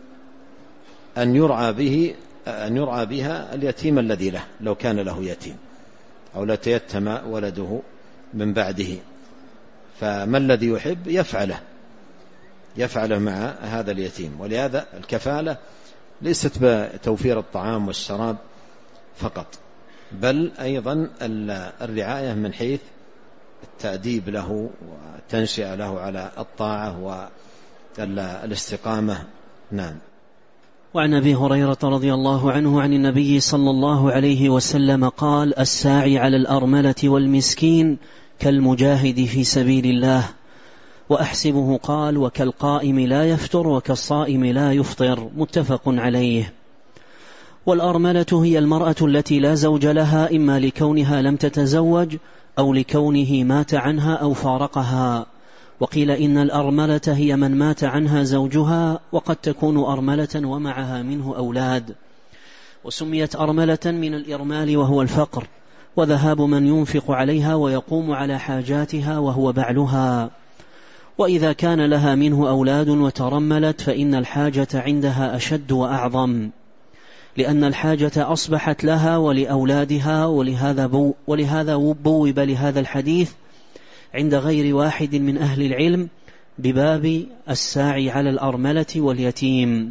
أن يرعى به أن يرعى بها اليتيم الذي له لو كان له يتيم أو لا تيتم ولده من بعده، فما الذي يحب يفعله يفعله مع هذا اليتيم. ولهذا الكفالة ليست بتوفير الطعام والشراب فقط، بل أيضا الرعاية من حيث التأديب له والتنشئة له على الطاعة والاستقامة. نعم. وعن أبي هريرة رضي الله عنه عن النبي صلى الله عليه وسلم قال: الساعي على الأرملة والمسكين كالمجاهد في سبيل الله. وأحسبه قال: وكالقائم لا يفتر وكالصائم لا يفطر. متفق عليه. والأرملة هي المرأة التي لا زوج لها، إما لكونها لم تتزوج أو لكونه مات عنها أو فارقها. وقيل إن الأرملة هي من مات عنها زوجها، وقد تكون أرملة ومعها منه أولاد. وسميت أرملة من الإرمال وهو الفقر، وذهاب من ينفق عليها ويقوم على حاجاتها وهو بعلها. وإذا كان لها منه أولاد وترملت فإن الحاجة عندها أشد وأعظم، لأن الحاجة أصبحت لها ولأولادها. ولهذا, بو ولهذا بوب لهذا الحديث عند غير واحد من أهل العلم بباب الساعي على الأرملة واليتيم.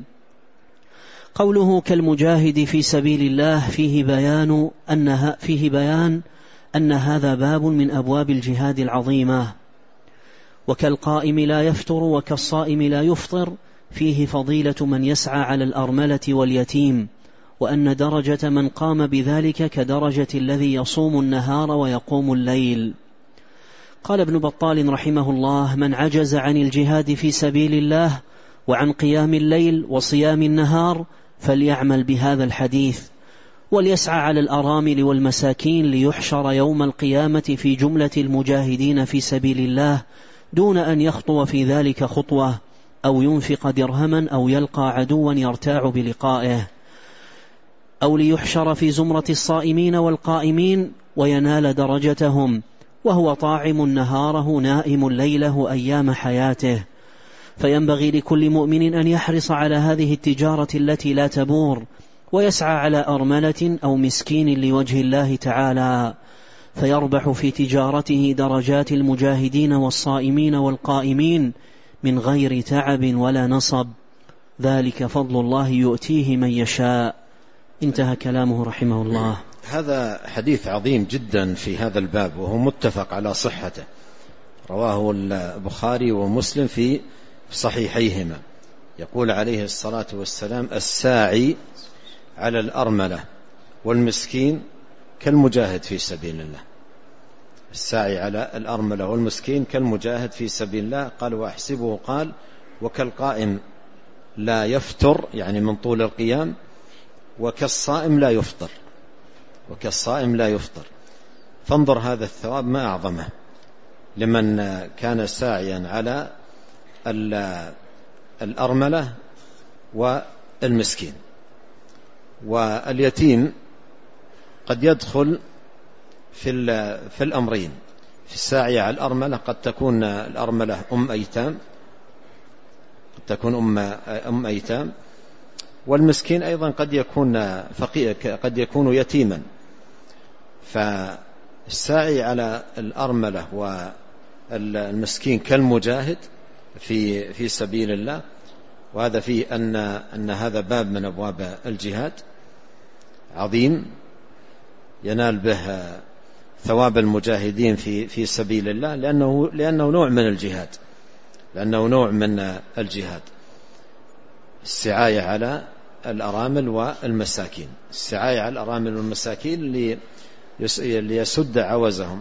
قوله كالمجاهد في سبيل الله فيه بيان أنها فيه بيان أن هذا باب من أبواب الجهاد العظيمة. وكالقائم لا يفتر وكالصائم لا يفطر فيه فضيلة من يسعى على الأرملة واليتيم، وأن درجة من قام بذلك كدرجة الذي يصوم النهار ويقوم الليل. قال ابن بطال رحمه الله: من عجز عن الجهاد في سبيل الله وعن قيام الليل وصيام النهار فليعمل بهذا الحديث، وليسعى على الأرامل والمساكين ليحشر يوم القيامة في جملة المجاهدين في سبيل الله دون أن يخطو في ذلك خطوة أو ينفق درهما أو يلقى عدوا يرتاع بلقائه، أو ليحشر في زمرة الصائمين والقائمين وينال درجتهم وهو طاعم نهاره نائم ليله أيام حياته. فينبغي لكل مؤمن أن يحرص على هذه التجارة التي لا تبور، ويسعى على أرملة أو مسكين لوجه الله تعالى، فيربح في تجارته درجات المجاهدين والصائمين والقائمين من غير تعب ولا نصب، ذلك فضل الله يؤتيه من يشاء. انتهى كلامه رحمه الله. هذا حديث عظيم جدا في هذا الباب، وهو متفق على صحته، رواه البخاري ومسلم في صحيحيهما. يقول عليه الصلاة والسلام: الساعي على الأرملة والمسكين كالمجاهد في سبيل الله. الساعي على الأرملة والمسكين كالمجاهد في سبيل الله. قال: وأحسبه قال: وكالقائم لا يفتر، يعني من طول القيام، وكالصائم لا يفطر، وكالصائم لا يفطر. فانظر هذا الثواب ما أعظمه لمن كان ساعيا على الأرملة والمسكين. واليتيم قد يدخل في في الأمرين. في الساعي على الأرملة قد تكون الأرملة أم أيتام، قد تكون أم أم أيتام، والمسكين أيضا قد يكون فقير، قد يكون يتيما. فالساعي على الأرملة والمسكين كالمجاهد في في سبيل الله. وهذا فيه أن أن هذا باب من أبواب الجهاد عظيم ينال به ثواب المجاهدين في في سبيل الله، لأنه لأنه نوع من الجهاد، لأنه نوع من الجهاد. السعاية على الأرامل والمساكين، السعاية على الأرامل والمساكين ليسد عوزهم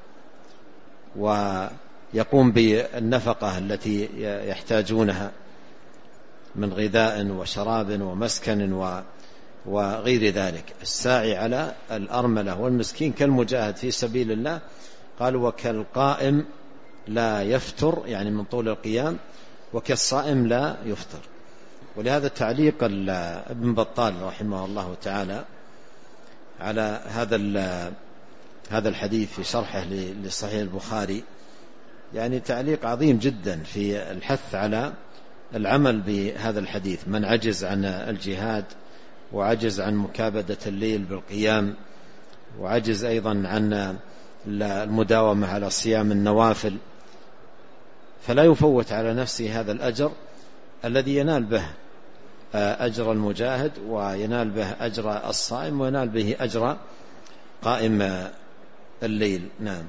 ويقوم بالنفقة التي يحتاجونها من غذاء وشراب ومسكن وغير ذلك. الساعي على الأرملة والمسكين كالمجاهد في سبيل الله. قال: وكالقائم لا يفتر، يعني من طول القيام، وكالصائم لا يفطر. ولهذا تعليق ابن بطال رحمه الله تعالى على هذا هذا الحديث في شرحه لصحيح البخاري، يعني تعليق عظيم جدا في الحث على العمل بهذا الحديث. من عجز عن الجهاد، وعجز عن مكابدة الليل بالقيام، وعجز أيضا عن المداومة على صيام النوافل، فلا يفوت على نفسه هذا الأجر الذي ينال به أجر المجاهد، وينال به أجر الصائم، وينال به أجر قائم الليل. نعم.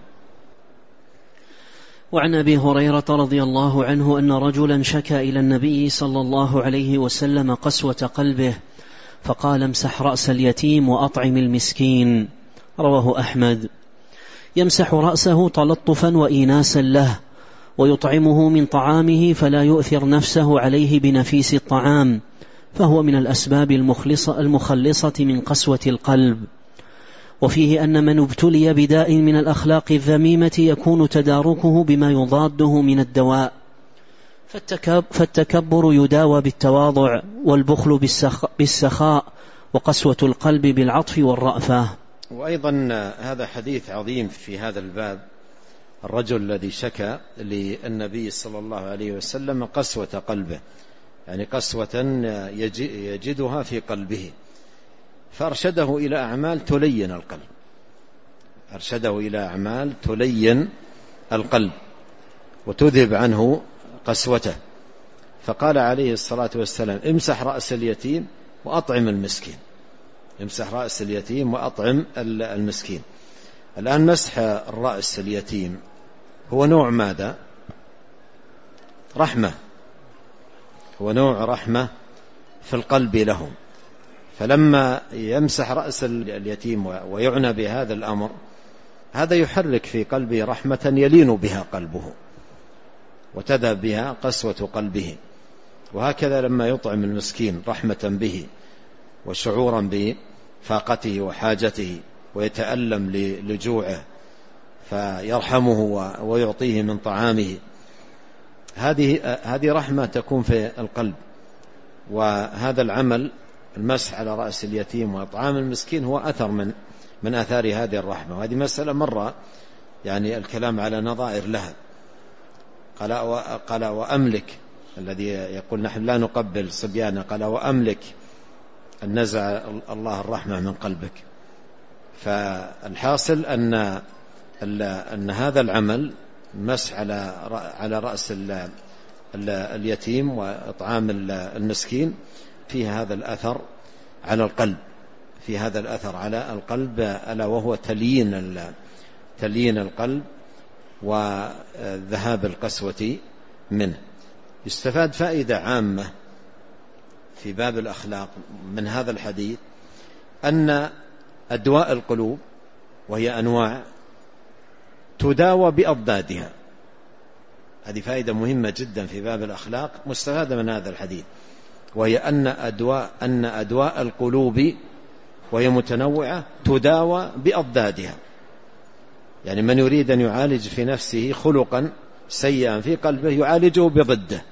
وعن أبي هريرة رضي الله عنه أن رجلا شكى إلى النبي صلى الله عليه وسلم قسوة قلبه، فقال: امسح رأس اليتيم وأطعم المسكين. رواه أحمد. يمسح رأسه تلطفا وإيناسا له، ويطعمه من طعامه فلا يؤثر نفسه عليه بنفيس الطعام، فهو من الأسباب المخلصة, المخلصة من قسوة القلب. وفيه أن من ابتلي بداء من الأخلاق الذميمة يكون تداركه بما يضاده من الدواء، فالتكبر يداوى بالتواضع، والبخل بالسخاء، وقسوة القلب بالعطف والرأفة. وأيضا هذا حديث عظيم في هذا الباب. الرجل الذي شكى للنبي صلى الله عليه وسلم قسوة قلبه، يعني قسوة يجدها في قلبه، فأرشده إلى أعمال تلين القلب، أرشده إلى أعمال تلين القلب وتذهب عنه قسوته. فقال عليه الصلاة والسلام: امسح رأس اليتيم وأطعم المسكين، امسح رأس اليتيم وأطعم المسكين. الآن مسح الرأس اليتيم هو نوع ماذا؟ رحمة، هو نوع رحمة في القلب لهم. فلما يمسح رأس اليتيم ويعنى بهذا الأمر، هذا يحرك في قلبه رحمة يلين بها قلبه وتذهب بها قسوة قلبه. وهكذا لما يطعم المسكين رحمة به وشعورا بفاقته وحاجته، ويتألم لجوعه فيرحمه ويعطيه من طعامه، هذه هذه رحمة تكون في القلب. وهذا العمل المسح على رأس اليتيم وإطعام المسكين هو أثر من من آثار هذه الرحمة. وهذه مسألة مرة يعني الكلام على نظائر لها. قال قال وأملك، الذي يقول نحن لا نقبل صبيانا، قال وأملك أن نزع الله الرحمة من قلبك. فالحاصل أن أن هذا العمل مسح على على رأس اليتيم وإطعام المسكين فيه هذا الأثر على القلب، في هذا الأثر على القلب، ألا وهو تليين تليين القلب وذهاب القسوة منه. يستفاد فائدة عامة في باب الأخلاق من هذا الحديث، أن أدواء القلوب وهي أنواع تداوى بأضدادها. هذه فائدة مهمة جدا في باب الأخلاق مستفادة من هذا الحديث، وهي أن أدواء أن أدواء القلوب وهي متنوعة تداوى بأضدادها. يعني من يريد أن يعالج في نفسه خلقا سيئا في قلبه يعالجه بضده،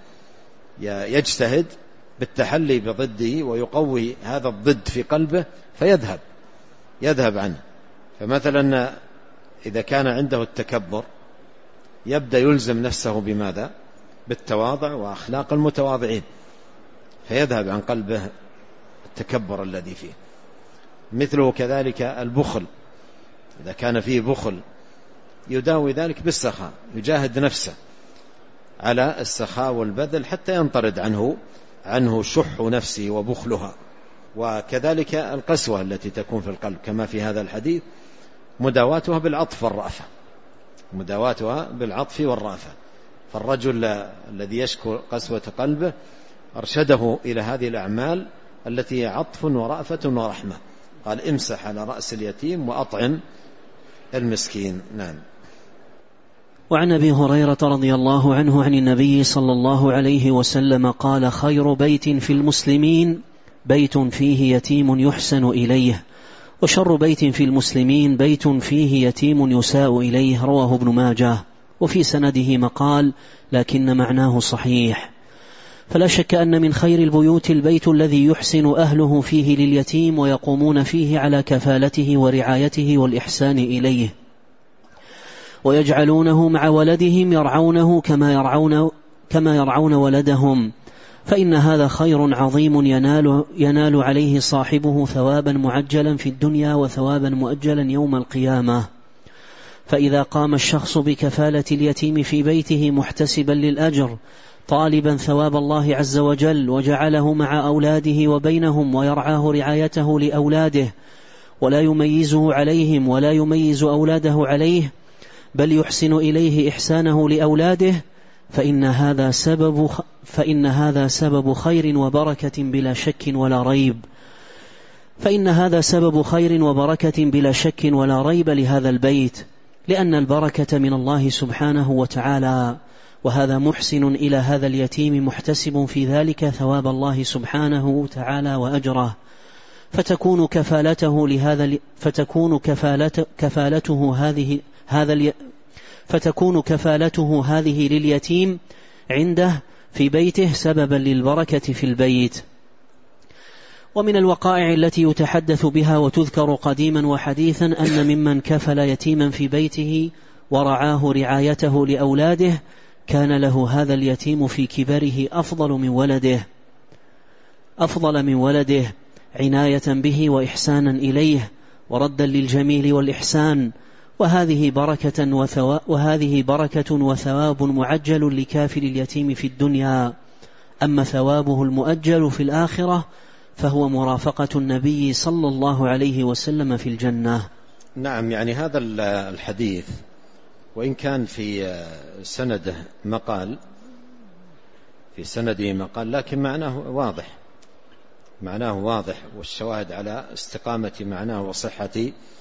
يجتهد بالتحلي بضده ويقوي هذا الضد في قلبه فيذهب يذهب عنه. فمثلا إذا كان عنده التكبر يبدأ يلزم نفسه بماذا؟ بالتواضع وأخلاق المتواضعين، فيذهب عن قلبه التكبر الذي فيه. مثله كذلك البخل، إذا كان فيه بخل يداوي ذلك بالسخاء، يجاهد نفسه على السخاء والبذل حتى ينطرد عنه عنه شح نفسه وبخلها. وكذلك القسوة التي تكون في القلب كما في هذا الحديث مداواتها بالعطف والرأفة، مداواتها بالعطف والرأفة. فالرجل الذي يشكو قسوة قلبه أرشده إلى هذه الأعمال التي هي عطف ورأفة ورحمة. قال امسح على رأس اليتيم وأطعم المسكين. نعم. وعن أبي هريرة رضي الله عنه عن النبي صلى الله عليه وسلم قال خير بيت في المسلمين بيت فيه يتيم يحسن إليه، وشر بيت في المسلمين بيت فيه يتيم يساء إليه. رواه ابن ماجه. وفي سنده مقال لكن معناه صحيح. فلا شك أن من خير البيوت البيت الذي يحسن أهله فيه لليتيم ويقومون فيه على كفالته ورعايته والإحسان إليه، ويجعلونه مع ولدهم يرعونه كما يرعون, كما يرعون ولدهم، فإن هذا خير عظيم ينال, ينال عليه صاحبه ثوابا معجلا في الدنيا وثوابا مؤجلا يوم القيامة. فإذا قام الشخص بكفالة اليتيم في بيته محتسبا للأجر طالبا ثواب الله عز وجل، وجعله مع أولاده وبينهم ويرعاه رعايته لأولاده ولا يميزه عليهم ولا يميز أولاده عليه، بل يحسن إليه إحسانه لأولاده، فإن هذا سبب فإن هذا سبب خير وبركة بلا شك ولا ريب فإن هذا سبب خير وبركة بلا شك ولا ريب لهذا البيت، لأن البركة من الله سبحانه وتعالى، وهذا محسن إلى هذا اليتيم محتسب في ذلك ثواب الله سبحانه وتعالى وأجره، فتكون كفالته لهذا فتكون كفالته كفالته هذه هذا الي فتكون كفالته هذه لليتيم عنده في بيته سببا للبركة في البيت. ومن الوقائع التي يتحدث بها وتذكر قديما وحديثا أن ممن كفل يتيما في بيته ورعاه رعايته لأولاده كان له هذا اليتيم في كبره أفضل من ولده أفضل من ولده عناية به وإحسانا إليه وردا للجميل والإحسان، وهذه بركة وثواب وهذه بركة وثواب معجل لكافل اليتيم في الدنيا. أما ثوابه المؤجل في الآخرة فهو مرافقة النبي صلى الله عليه وسلم في الجنة. نعم، يعني هذا الحديث وإن كان في سنده مقال في سنده مقال لكن معناه واضح معناه واضح والشواهد على استقامة معناه وصحة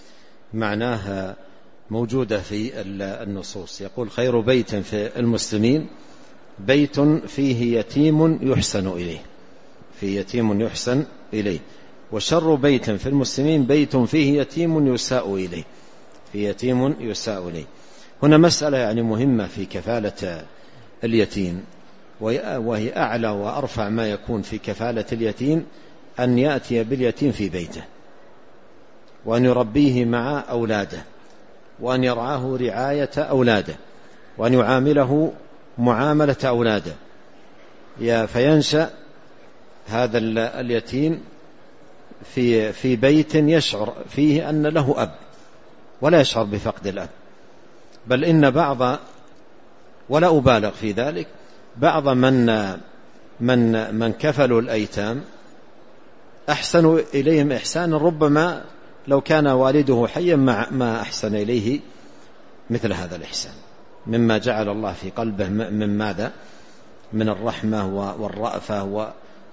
معناه موجودة في النصوص. يقول خير بيت في المسلمين بيت فيه يتيم يحسن إليه فيه يتيم يحسن إليه وشر بيت في المسلمين بيت فيه يتيم يساء إليه فيه يتيم يساء إليه. هنا مسألة يعني مهمة في كفالة اليتيم، وهي أعلى وأرفع ما يكون في كفالة اليتيم أن يأتي باليتيم في بيته، وأن يربيه مع أولاده، وأن يرعاه رعاية أولاده، وأن يعامله معاملة أولاده، فينشأ هذا اليتيم في في بيت يشعر فيه أن له أب ولا يشعر بفقد الأب، بل إن بعض، ولا أبالغ في ذلك، بعض من من من كفلوا الأيتام أحسنوا إليهم إحسانا ربما لو كان والده حيا ما أحسن إليه مثل هذا الإحسان، مما جعل الله في قلبه من ماذا؟ من الرحمة والرأفة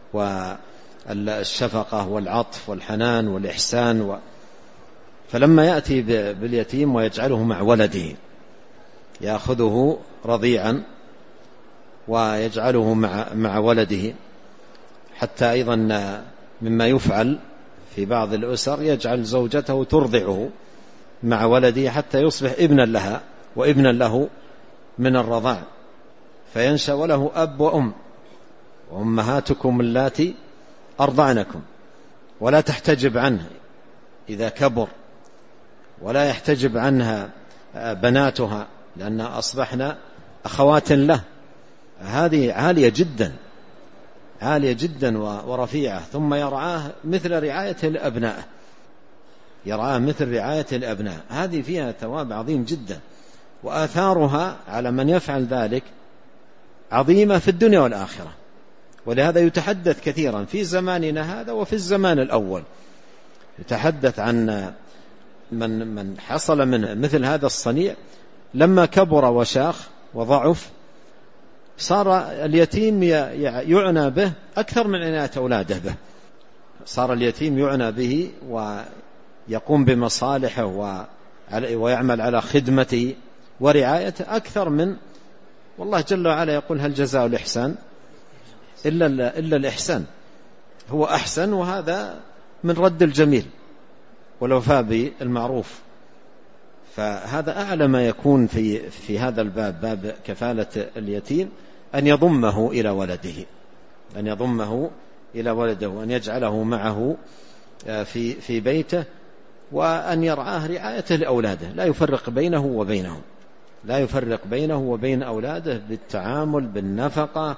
والشفقة والعطف والحنان والإحسان و... فلما يأتي باليتيم ويجعله مع ولده، يأخذه رضيعا ويجعله مع مع ولده، حتى أيضا مما يفعل في بعض الأسر يجعل زوجته ترضعه مع ولده حتى يصبح ابنا لها وابنا له من الرضاع، فينشأ وله أب وأم، وأمهاتكم اللاتي أرضعنكم، ولا تحتجب عنه إذا كبر، ولا يحتجب عنها بناتها لأنها أصبحنا أخوات له. هذه عالية جدا، عالية جدا ورفيعة. ثم يرعاه مثل رعاية الأبناء، يرعاه مثل رعاية الأبناء، هذه فيها ثواب عظيم جدا، وآثارها على من يفعل ذلك عظيمة في الدنيا والآخرة. ولهذا يتحدث كثيرا في زماننا هذا وفي الزمان الأول، يتحدث عن من من حصل من مثل هذا الصنيع لما كبر وشاخ وضعف، صار اليتيم يعنى به أكثر من عناية أولاده به، صار اليتيم يعنى به ويقوم بمصالحه ويعمل على خدمته ورعايته أكثر من، والله جل وعلا يقول هل جزاء الإحسان إلا, إلا الإحسان، هو أحسن، وهذا من رد الجميل والوفاء بالمعروف. فهذا أعلى ما يكون في في هذا الباب، باب كفالة اليتيم، أن يضمه إلى ولده، أن يضمه إلى ولده، وأن يجعله معه في في بيته، وأن يرعاه رعايته لأولاده، لا يفرق بينه وبينهم، لا يفرق بينه وبين أولاده بالتعامل، بالنفقة،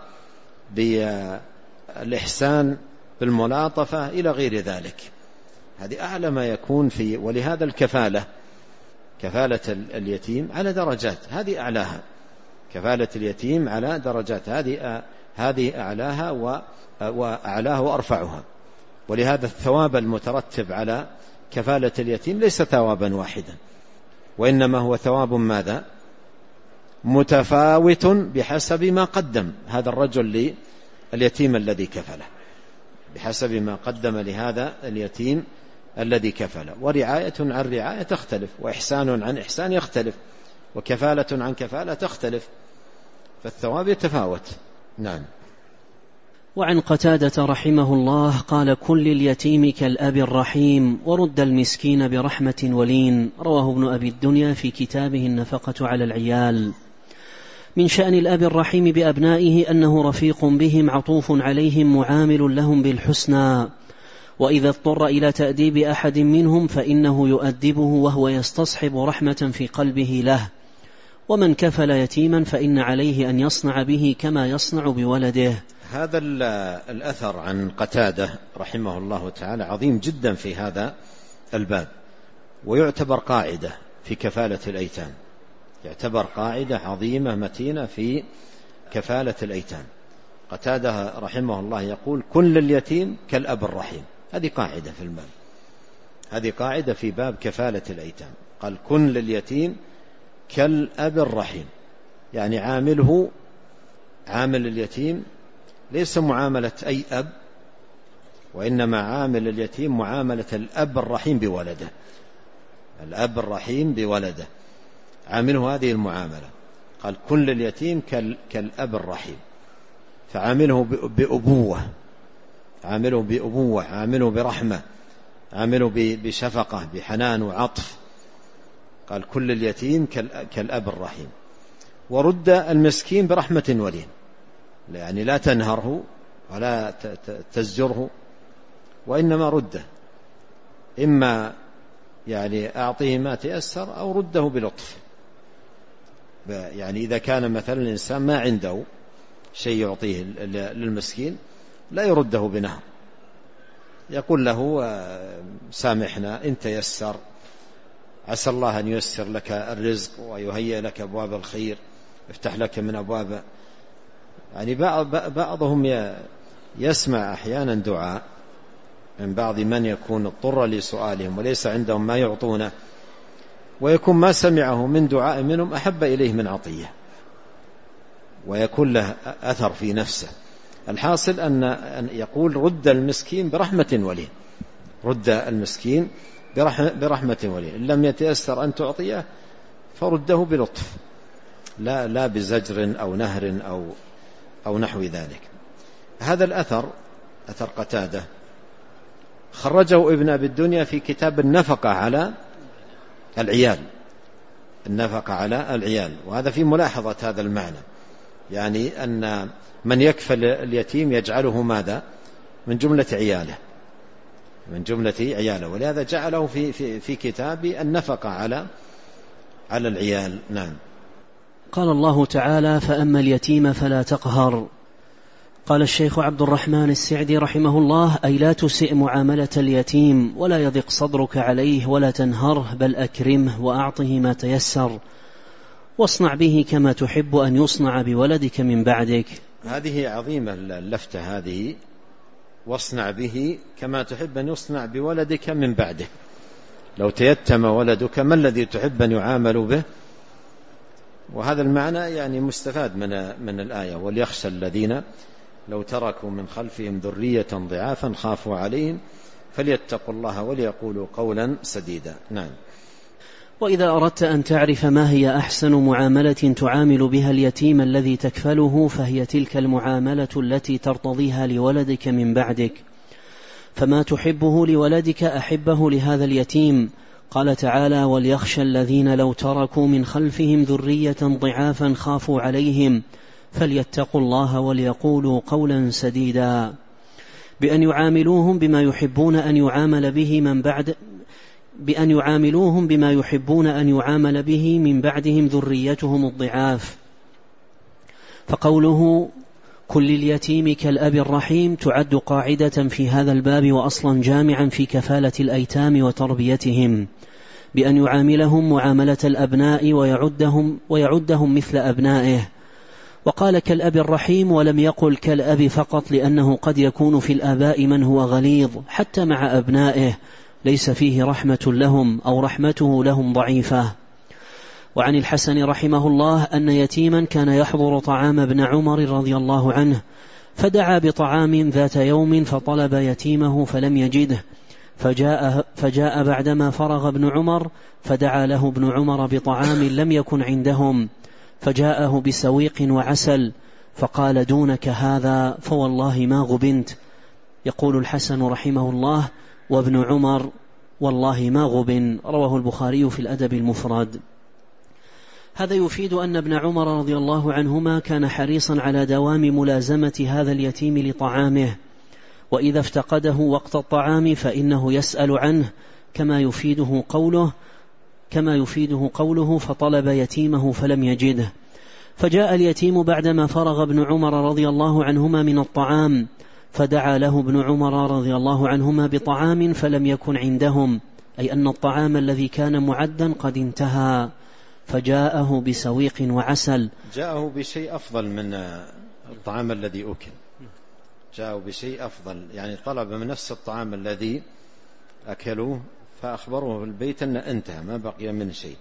بالإحسان، بالملاطفة إلى غير ذلك. هذه أعلى ما يكون في. ولهذا الكفالة، كفالة اليتيم على درجات، هذه أعلاها، كفالة اليتيم على درجات، هذه هذه أعلاها وأعلاها وأرفعها. ولهذا الثواب المترتب على كفالة اليتيم ليس ثوابا واحدا، وإنما هو ثواب ماذا؟ متفاوت بحسب ما قدم هذا الرجل لليتيم الذي كفله، بحسب ما قدم لهذا اليتيم الذي كفله. ورعاية عن رعاية تختلف، وإحسان عن إحسان يختلف، وكفالة عن كفالة تختلف، فالثواب يتفاوت. نعم. وعن قتادة رحمه الله قال كن لليتيم كالأب الرحيم ورد المسكين برحمة ولين، رواه ابن أبي الدنيا في كتابه النفقة على العيال. من شأن الأب الرحيم بأبنائه أنه رفيق بهم عطوف عليهم معامل لهم بالحسنى، وإذا اضطر إلى تأديب أحد منهم فإنه يؤدبه وهو يستصحب رحمة في قلبه له. ومن كفل يتيما فإن عليه أن يصنع به كما يصنع بولده. هذا الأثر عن قتادة رحمه الله تعالى عظيم جدا في هذا الباب، ويعتبر قاعدة في كفالة الأيتام، يعتبر قاعدة عظيمة متينة في كفالة الأيتام. قتادة رحمه الله يقول كن لليتيم كالأب الرحيم، هذه قاعدة في الباب، هذه قاعدة في باب كفالة الأيتام. قال كن لليتيم كالأب الرحيم، يعني عامله، عامل اليتيم ليس معاملة أي أب، وإنما عامل اليتيم معاملة الأب الرحيم بولده، الأب الرحيم بولده، عامله هذه المعاملة. قال كن لليتيم كالأب الرحيم، فعامله بأبوة، عامله بأبوة، عامله برحمة، عامله بشفقة، بحنان وعطف. قال كل اليتيم كالأب الرحيم. ورد المسكين برحمة ولين، يعني لا تنهره ولا تزجره، وإنما رده، إما يعني أعطيه ما تيسر أو رده بلطف. يعني إذا كان مثلا الإنسان ما عنده شيء يعطيه للمسكين لا يرده بنهر، يقول له سامحنا إن تيسر، عسى الله أن ييسر لك الرزق ويهيئ لك أبواب الخير، يفتح لك من أبواب. يعني بعضهم يسمع أحيانا دعاء من بعض من يكون اضطر لسؤالهم وليس عندهم ما يعطونه، ويكون ما سمعه من دعاء منهم أحب إليه من عطية، ويكون له أثر في نفسه. الحاصل أن يقول رد المسكين برحمة ولين، رد المسكين برحمة ولين، إن لم يتيسر أن تعطيه فرده بلطف، لا لا بزجر أو نهر أو أو نحو ذلك. هذا الأثر أثر قتادة خرجه ابن أبي الدنيا في كتاب النفقة على العيال، النفقة على العيال، وهذا في ملاحظة هذا المعنى، يعني أن من يكفل اليتيم يجعله ماذا؟ من جملة عياله، من جملة عياله، ولهذا جعله في في في كتاب النفقة على على العيال. نعم. قال الله تعالى: فأما اليتيم فلا تقهر. قال الشيخ عبد الرحمن السعدي رحمه الله: أي لا تسئ معاملة اليتيم، ولا يضيق صدرك عليه، ولا تنهره، بل أكرمه وأعطه ما تيسر، واصنع به كما تحب أن يصنع بولدك من بعدك. هذه عظيمة اللفتة هذه، واصنع به كما تحب أن يصنع بولدك من بعدك. لو تيتم ولدك ما الذي تحب أن يعامل به؟ وهذا المعنى يعني مستفاد من من الآية: وليخشى الذين لو تركوا من خلفهم ذرية ضعافا خافوا عليهم فليتقوا الله وليقولوا قولا سديدا. نعم. وإذا أردت أن تعرف ما هي أحسن معاملة تعامل بها اليتيم الذي تكفله، فهي تلك المعاملة التي ترتضيها لولدك من بعدك، فما تحبه لولدك أحبه لهذا اليتيم. قال تعالى: وليخشى الذين لو تركوا من خلفهم ذرية ضعافا خافوا عليهم فليتقوا الله وليقولوا قولا سديدا، بأن يعاملوهم بما يحبون أن يعامل به من بعد بأن يعاملوهم بما يحبون أن يعامل به من بعدهم ذريتهم الضعاف. فقوله كل اليتيم كالأب الرحيم تعد قاعدة في هذا الباب، وأصلا جامعا في كفالة الأيتام وتربيتهم، بأن يعاملهم معاملة الأبناء ويعدهم, ويعدهم مثل أبنائه. وقال كالأب الرحيم ولم يقل كالأب فقط، لأنه قد يكون في الآباء من هو غليظ حتى مع أبنائه ليس فيه رحمة لهم أو رحمته لهم ضعيفة. وعن الحسن رحمه الله أن يتيما كان يحضر طعام ابن عمر رضي الله عنه، فدعا بطعام ذات يوم فطلب يتيمه فلم يجده، فجاء, فجاء بعدما فرغ ابن عمر فدعا له ابن عمر بطعام لم يكن عندهم، فجاءه بسويق وعسل، فقال: دونك هذا فوالله ما غبنت. يقول الحسن رحمه الله: وابن عمر والله ما غبن. رواه البخاري في الأدب المفرد. هذا يفيد أن ابن عمر رضي الله عنهما كان حريصا على دوام ملازمة هذا اليتيم لطعامه، وإذا افتقده وقت الطعام فإنه يسأل عنه، كما يفيده قوله كما يفيده قوله فطلب يتيمه فلم يجده. فجاء اليتيم بعدما فرغ ابن عمر رضي الله عنهما من الطعام، فدعا له ابن عمر رضي الله عنهما بطعام فلم يكن عندهم، أي أن الطعام الذي كان معدا قد انتهى، فجاءه بسويق وعسل. جاءه بشيء أفضل من الطعام الذي أكل، جاءه بشيء أفضل، يعني طلب من نفس الطعام الذي أكلوه فأخبروه في البيت أن انتهى ما بقي من شيء،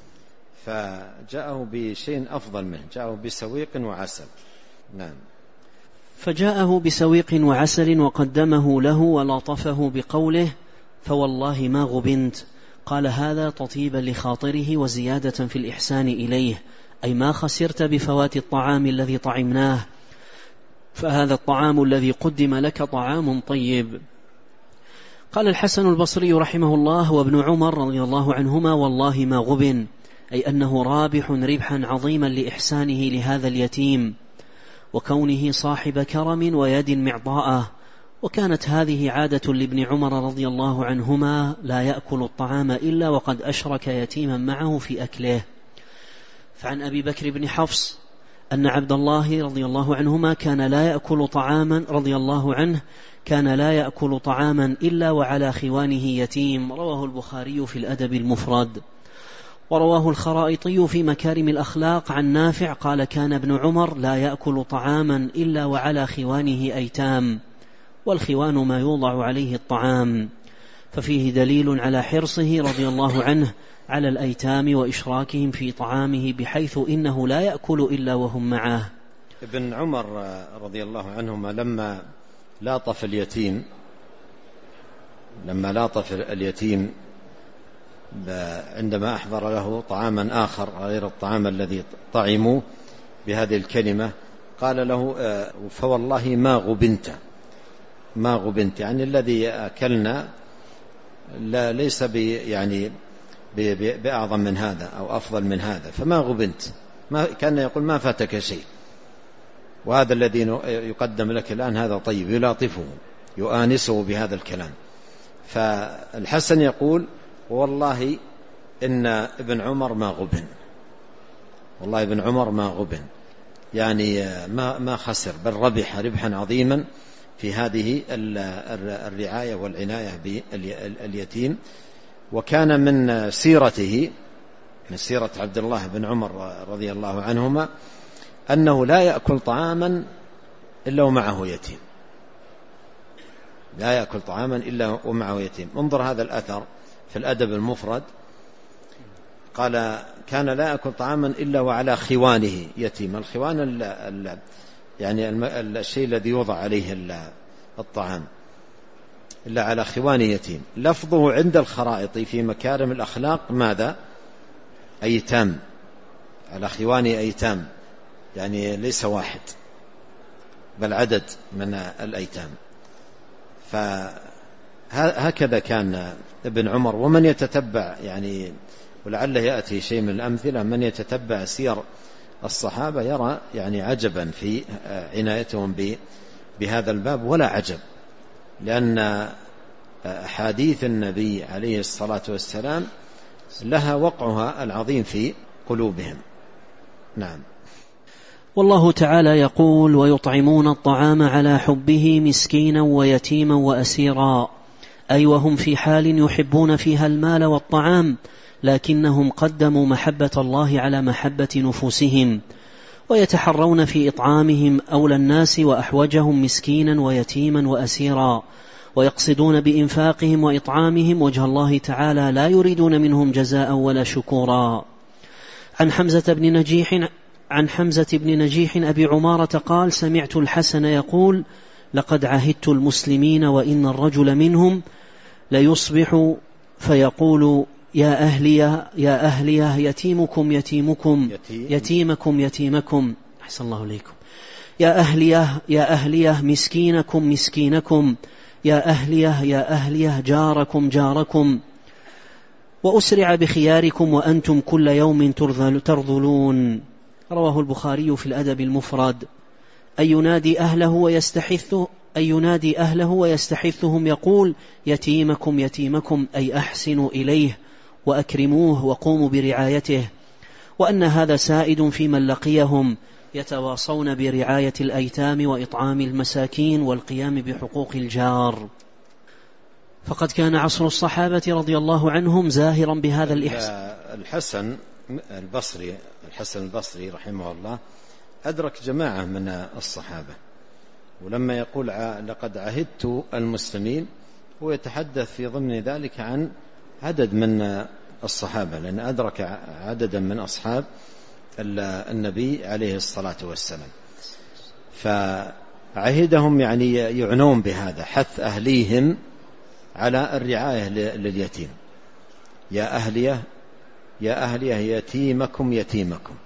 فجاءه بشيء أفضل منه، جاءه بسويق وعسل. نعم. فجاءه بسويق وعسل وقدمه له ولطفه بقوله: فوالله ما غبنت. قال هذا تطيبا لخاطره وزيادة في الإحسان إليه، أي ما خسرت بفوات الطعام الذي طعمناه، فهذا الطعام الذي قدم لك طعام طيب. قال الحسن البصري رحمه الله: وابن عمر رضي الله عنهما والله ما غبن، أي أنه رابح ربحا عظيما لإحسانه لهذا اليتيم وكونه صاحب كرم ويد معطاءة. وكانت هذه عادة لابن عمر رضي الله عنهما لا يأكل الطعام إلا وقد أشرك يتيما معه في أكله. فعن أبي بكر بن حفص أن عبد الله رضي الله عنهما كان لا يأكل طعاما رضي الله عنه كان لا يأكل طعاما إلا وعلى خوانه يتيم. رواه البخاري في الأدب المفرد. ورواه الخرائطي في مكارم الأخلاق عن نافع قال كان ابن عمر لا يأكل طعاما إلا وعلى خوانه أيتام، والخوان ما يوضع عليه الطعام، ففيه دليل على حرصه رضي الله عنه على الأيتام وإشراكهم في طعامه بحيث إنه لا يأكل إلا وهم معه. ابن عمر رضي الله عنهما لما لاطف اليتيم لما لاطف اليتيم عندما أحضر له طعاما آخر غير الطعام الذي طعموا بهذه الكلمة قال له فوالله ما غبنت ما غبنت يعني الذي أكلنا لا ليس يعني بأعظم من هذا أو أفضل من هذا، فما غبنت، ما كان يقول ما فاتك شيء، وهذا الذي يقدم لك الآن هذا طيب، يلاطفه يؤانسه بهذا الكلام. فالحسن يقول والله إن ابن عمر ما غبن، والله ابن عمر ما غبن، يعني ما ما خسر بل ربح ربحا عظيما في هذه الرعاية والعناية باليتيم. وكان من سيرته من سيرة عبد الله بن عمر رضي الله عنهما أنه لا يأكل طعاما إلا ومعه يتيم، لا يأكل طعاما إلا ومعه يتيم. انظر هذا الأثر في الأدب المفرد، قال كان لا يأكل طعاما إلا وعلى خوانه يتيم. الخوان ال ال يعني الشيء الذي يوضع عليه الطعام، إلا على خوان يتيم. لفظه عند الخرائط في مكارم الأخلاق ماذا؟ أيتام، على خوان أيتام، يعني ليس واحد بل عدد من الأيتام. فهكذا كان ابن عمر. ومن يتتبع يعني ولعله يأتي شيء من الأمثلة، من يتتبع سير الصحابة يرى يعني عجبا في عنايتهم بهذا الباب، ولا عجب، لأن أحاديث النبي عليه الصلاة والسلام لها وقعها العظيم في قلوبهم. نعم. والله تعالى يقول ويطعمون الطعام على حبه مسكينا ويتيما وأسيرا، أي وهم في حال يحبون فيها المال والطعام، لكنهم قدموا محبة الله على محبة نفوسهم، ويتحرون في إطعامهم أولى الناس وأحوجهم مسكينا ويتيما وأسيرا، ويقصدون بإنفاقهم وإطعامهم وجه الله تعالى لا يريدون منهم جزاء ولا شكورا. عن حمزة بن نجيح عن حمزة بن نجيح أبي عمارة قال سمعت الحسن يقول لقد عهدت المسلمين وإن الرجل منهم ليصبح فيقول يا أهلي يا أهلي يتيمكم يتيمكم يتيمكم يتيمكم أحسن الله إليكم، يا أهلي يا أهلي مسكينكم مسكينكم، يا أهلي يا أهلي جاركم جاركم، وأسرع بخياركم وأنتم كل يوم ترذلون. رواه البخاري في الأدب المفرد. أي ينادي أهله ويستحثه أي ينادي أهله ويستحثهم يقول يتيمكم يتيمكم، أي أحسنوا إليه وأكرموه وقوموا برعايته، وأن هذا سائد في من لقيهم يتواصون برعاية الأيتام وإطعام المساكين والقيام بحقوق الجار. فقد كان عصر الصحابة رضي الله عنهم زاهرا بهذا الإحسان. الحسن البصري الحسن البصري رحمه الله أدرك جماعة من الصحابة، ولما يقول لقد عهدت المسلمين هو يتحدث في ضمن ذلك عن عدد من الصحابة، لأن أدرك عددا من أصحاب النبي عليه الصلاة والسلام. فعهدهم يعني يعنون بهذا، حث أهليهم على الرعاية لليتيم. يا أهليه يا أهليه يتيمكم يتيمكم،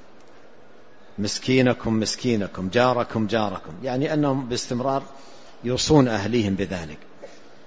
مسكينكم مسكينكم، جاركم جاركم، يعني أنهم باستمرار يوصون أهليهم بذلك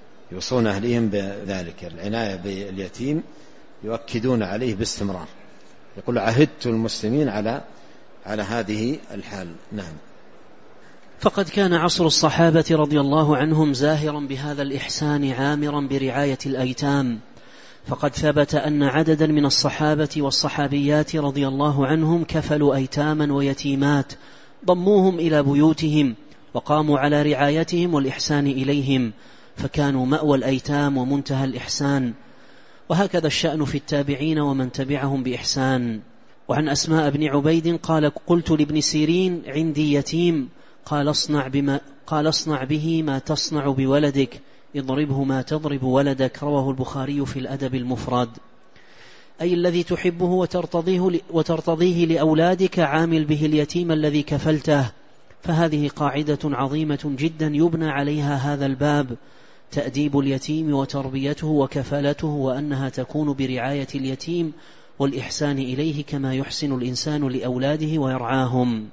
يوصون أهليهم بذلك العناية باليتيم، يؤكدون عليه باستمرار. يقول عهدت المسلمين على على هذه الحال. نعم. فقد كان عصر الصحابة رضي الله عنهم زاهرا بهذا الإحسان عامرا برعاية الأيتام، فقد ثبت أن عددا من الصحابة والصحابيات رضي الله عنهم كفلوا أيتاما ويتيمات ضموهم إلى بيوتهم وقاموا على رعايتهم والإحسان إليهم، فكانوا مأوى الأيتام ومنتهى الإحسان. وهكذا الشأن في التابعين ومن تبعهم بإحسان. وعن أسماء بن عبيد قال قلت لابن سيرين عندي يتيم، قال اصنع, بما قال اصنع به ما تصنع بولدك، اضربه ما تضرب ولدك. رواه البخاري في الأدب المفرد. أي الذي تحبه وترتضيه, وترتضيه لأولادك عامل به اليتيم الذي كفلته. فهذه قاعدة عظيمة جدا يبنى عليها هذا الباب، تأديب اليتيم وتربيته وكفالته، وأنها تكون برعاية اليتيم والإحسان إليه كما يحسن الإنسان لأولاده ويرعاهم.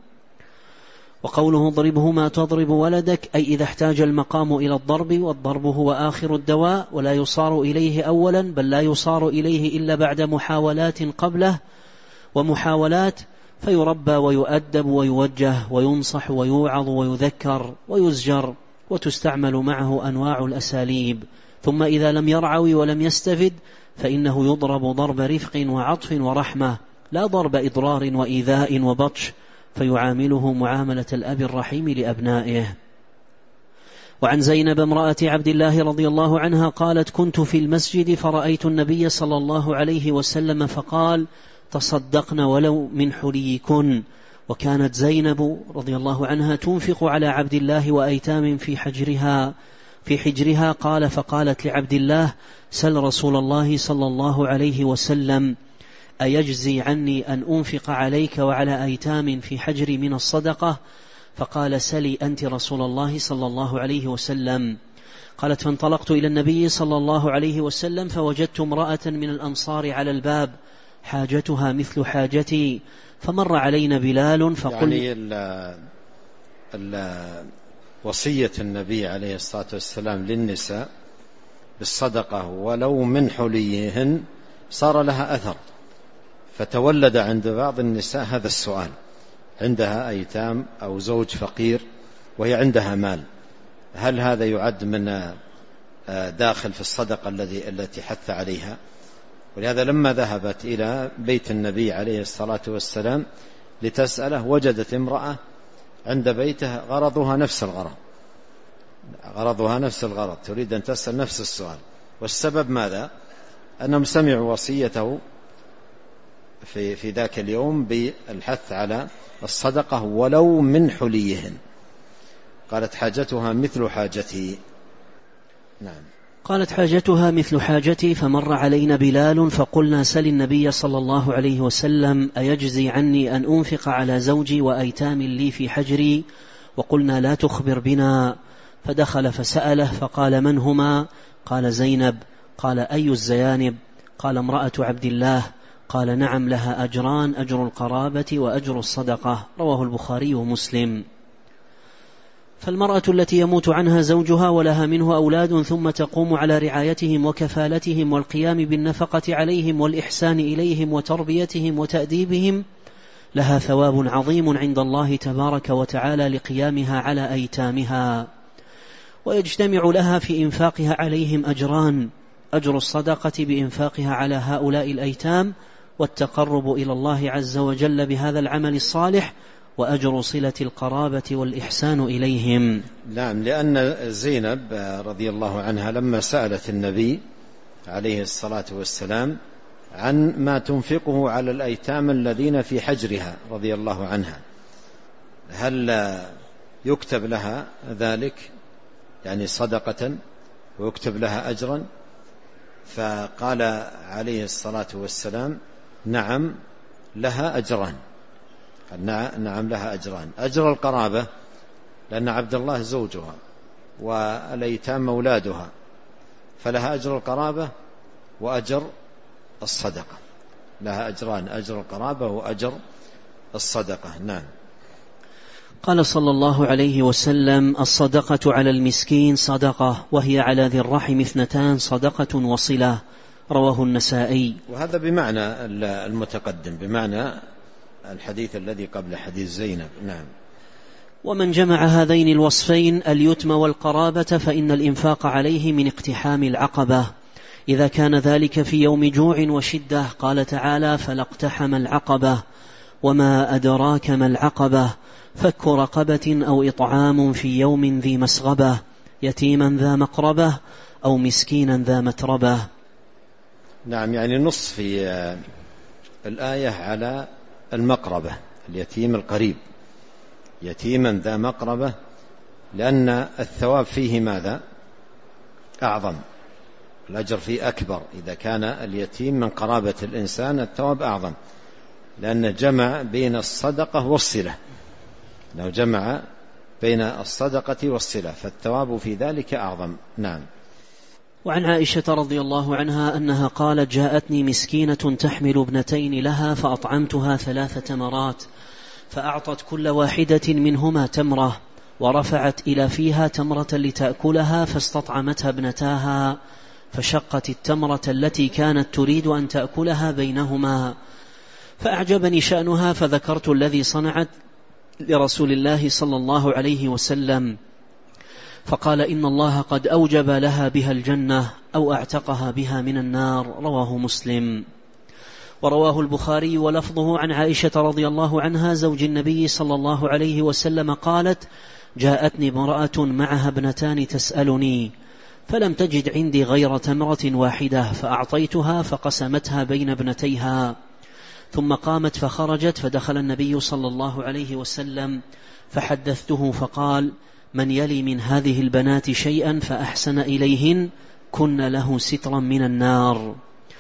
وقوله اضربه ما تضرب ولدك أي إذا احتاج المقام إلى الضرب، والضرب هو آخر الدواء ولا يصار إليه أولا، بل لا يصار إليه إلا بعد محاولات قبله ومحاولات، فيربى ويؤدب ويوجه وينصح ويوعظ ويذكر ويزجر، وتستعمل معه أنواع الأساليب. ثم إذا لم يرعوي ولم يستفد فإنه يضرب ضرب رفق وعطف ورحمة، لا ضرب إضرار وإيذاء وبطش، فيعامله معاملة الأب الرحيم لأبنائه. وعن زينب امرأة عبد الله رضي الله عنها قالت كنت في المسجد فرأيت النبي صلى الله عليه وسلم فقال تصدقن ولو من حليكن. وكانت زينب رضي الله عنها تنفق على عبد الله وأيتام في حجرها في حجرها قال فقالت لعبد الله سل رسول الله صلى الله عليه وسلم أيجزي عني أن أنفق عليك وعلى أيتام في حجري من الصدقة؟ فقال سلي أنت رسول الله صلى الله عليه وسلم. قالت فانطلقت إلى النبي صلى الله عليه وسلم فوجدت امرأة من الأنصار على الباب حاجتها مثل حاجتي، فمر علينا بلال فقل يعني ال ال وصية النبي عليه الصلاة والسلام للنساء بالصدقة ولو من حليهن صار لها أثر، فتولد عند بعض النساء هذا السؤال، عندها أيتام أو زوج فقير وهي عندها مال، هل هذا يعد من داخل في الصدقة الذي التي حث عليها؟ ولهذا لما ذهبت إلى بيت النبي عليه الصلاة والسلام لتسأله وجدت امرأة عند بيتها غرضها نفس الغرض غرضها نفس الغرض تريد أن تسأل نفس السؤال. والسبب ماذا؟ أنهم سمعوا وصيته في في ذاك اليوم بالحث على الصدقة ولو من حليهن. قالت حاجتها مثل حاجتي. نعم. قالت حاجتها مثل حاجتي فمر علينا بلال فقلنا سل النبي صلى الله عليه وسلم أيجزي عني أن أنفق على زوجي وأيتام لي في حجري؟ وقلنا لا تخبر بنا. فدخل فسأله فقال من هما؟ قال زينب. قال أي الزيانب؟ قال امرأة عبد الله. قال نعم لها أجران، أجر القرابة وأجر الصدقة. رواه البخاري ومسلم. فالمرأة التي يموت عنها زوجها ولها منه أولاد ثم تقوم على رعايتهم وكفالتهم والقيام بالنفقة عليهم والإحسان إليهم وتربيتهم وتأديبهم لها ثواب عظيم عند الله تبارك وتعالى لقيامها على أيتامها، ويجتمع لها في إنفاقها عليهم أجران، أجر الصدقة بإنفاقها على هؤلاء الأيتام والتقرب إلى الله عز وجل بهذا العمل الصالح، وأجر صلة القرابة والإحسان إليهم. نعم، لأن زينب رضي الله عنها لما سألت النبي عليه الصلاة والسلام عن ما تنفقه على الأيتام الذين في حجرها رضي الله عنها، هل يكتب لها ذلك يعني صدقة ويكتب لها أجرا؟ فقال عليه الصلاة والسلام نعم لها أجران. نعم لها أجران، أجر القرابة لأن عبد الله زوجها والأيتام أولادها، فلها أجر القرابة وأجر الصدقة، لها أجران، أجر القرابة وأجر الصدقة. نعم. قال صلى الله عليه وسلم الصدقة على المسكين صدقة، وهي على ذي الرحم اثنتان صدقة وصلة. رواه النسائي. وهذا بمعنى المتقدم، بمعنى الحديث الذي قبل حديث زينب. نعم. ومن جمع هذين الوصفين اليتم والقرابة فإن الإنفاق عليه من اقتحام العقبة، إذا كان ذلك في يوم جوع وشدة. قال تعالى: فلا اقتحم العقبة وما أدراك ما العقبة فك رقبة أو إطعام في يوم ذي مسغبة يتيما ذا مقربة أو مسكينا ذا متربة. نعم، يعني نص في الآية على المقربة، اليتيم القريب، يتيما ذا مقربة، لأن الثواب فيه ماذا؟ أعظم، الأجر فيه أكبر. إذا كان اليتيم من قرابة الإنسان الثواب أعظم، لأن جمع بين الصدقة والصلة، لو جمع بين الصدقة والصلة فالثواب في ذلك أعظم. نعم. وعن عائشة رضي الله عنها أنها قالت: جاءتني مسكينة تحمل ابنتين لها فأطعمتها ثلاث تمرات، فأعطت كل واحدة منهما تمرة، ورفعت إلى فيها تمرة لتأكلها، فاستطعمتها ابنتاها، فشقت التمرة التي كانت تريد أن تأكلها بينهما، فأعجبني شأنها، فذكرت الذي صنعت لرسول الله صلى الله عليه وسلم، فقال: إن الله قد أوجب لها بها الجنة أو أعتقها بها من النار. رواه مسلم. ورواه البخاري ولفظه عن عائشة رضي الله عنها زوج النبي صلى الله عليه وسلم قالت: جاءتني امرأة معها ابنتان تسألني، فلم تجد عندي غير تمرة واحدة، فأعطيتها فقسمتها بين ابنتيها، ثم قامت فخرجت، فدخل النبي صلى الله عليه وسلم فحدثته، فقال: من يلي من هذه البنات شيئا فأحسن إليهن كن له سترا من النار.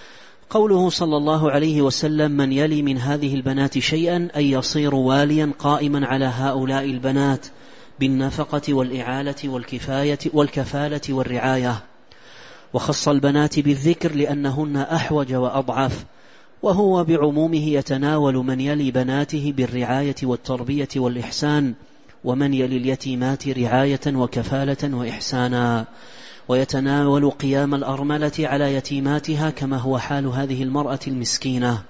قوله صلى الله عليه وسلم من يلي من هذه البنات شيئا أي يصير واليا قائما على هؤلاء البنات بالنفقة والإعالة والكفاية والكفالة والرعاية، وخص البنات بالذكر لأنهن أحوج وأضعف، وهو بعمومه يتناول من يلي بناته بالرعاية والتربية والإحسان، ومن يلي اليتيمات رعاية وكفالة وإحسانا، ويتناول قيام الأرملة على يتيماتها كما هو حال هذه المرأة المسكينة.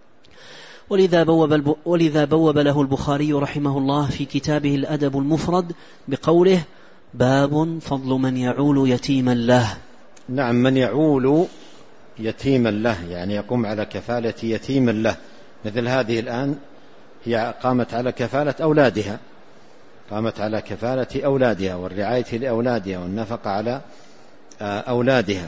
ولذا بوب, ولذا بوب له البخاري رحمه الله في كتابه الأدب المفرد بقوله: باب فضل من يعول يتيما له. نعم، من يعول يتيما له يعني يقوم على كفالة يتيما له، مثل هذه الآن هي قامت على كفالة أولادها، قامت على كفالة أولادها والرعاية لأولادها والنفقة على أولادها،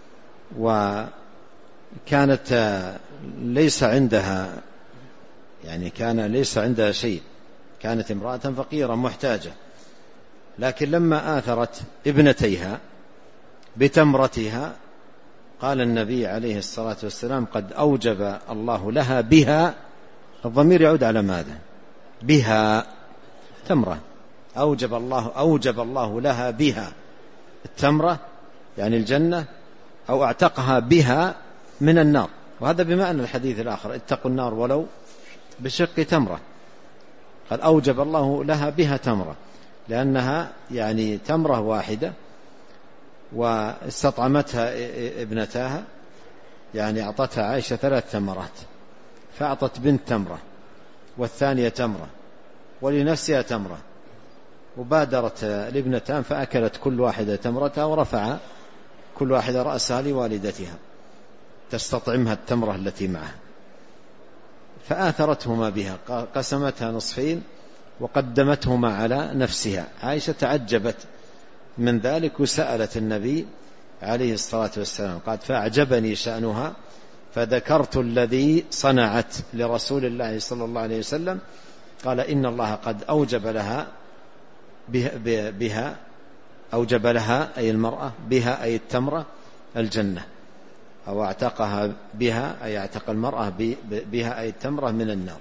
وكانت ليس عندها يعني كان ليس عندها شيء، كانت امرأة فقيرة محتاجة، لكن لما آثرت ابنتيها بتمرتها قال النبي عليه الصلاة والسلام: قد أوجب الله لها بها، الضمير يعود على ماذا؟ بها تمرة، أوجب الله أوجب الله لها بها التمرة يعني الجنة، أو اعتقها بها من النار. وهذا بمعنى الحديث الآخر: اتقوا النار ولو بشق تمرة. قد أوجب الله لها بها تمرة، لأنها يعني تمرة واحدة، واستطعمتها ابنتاها، يعني أعطتها عائشة ثلاث تمرات، فأعطت بنت تمرة والثانية تمرة ولنفسها تمرة، وبادرت الابنتان فأكلت كل واحدة تمرتها، ورفع كل واحدة رأسها لوالدتها تستطعمها التمرة التي معها، فآثرتهما بها، قسمتها نصفين وقدمتهما على نفسها. عائشة تعجبت من ذلك وسألت النبي عليه الصلاة والسلام، قالت: فأعجبني شأنها، فذكرت الذي صنعت لرسول الله صلى الله عليه وسلم، قال: إن الله قد أوجب لها بها, بها أوجب لها أي المرأة بها أي التمرة الجنة، أو اعتقها بها أي اعتق المرأة بها أي التمرة من النار.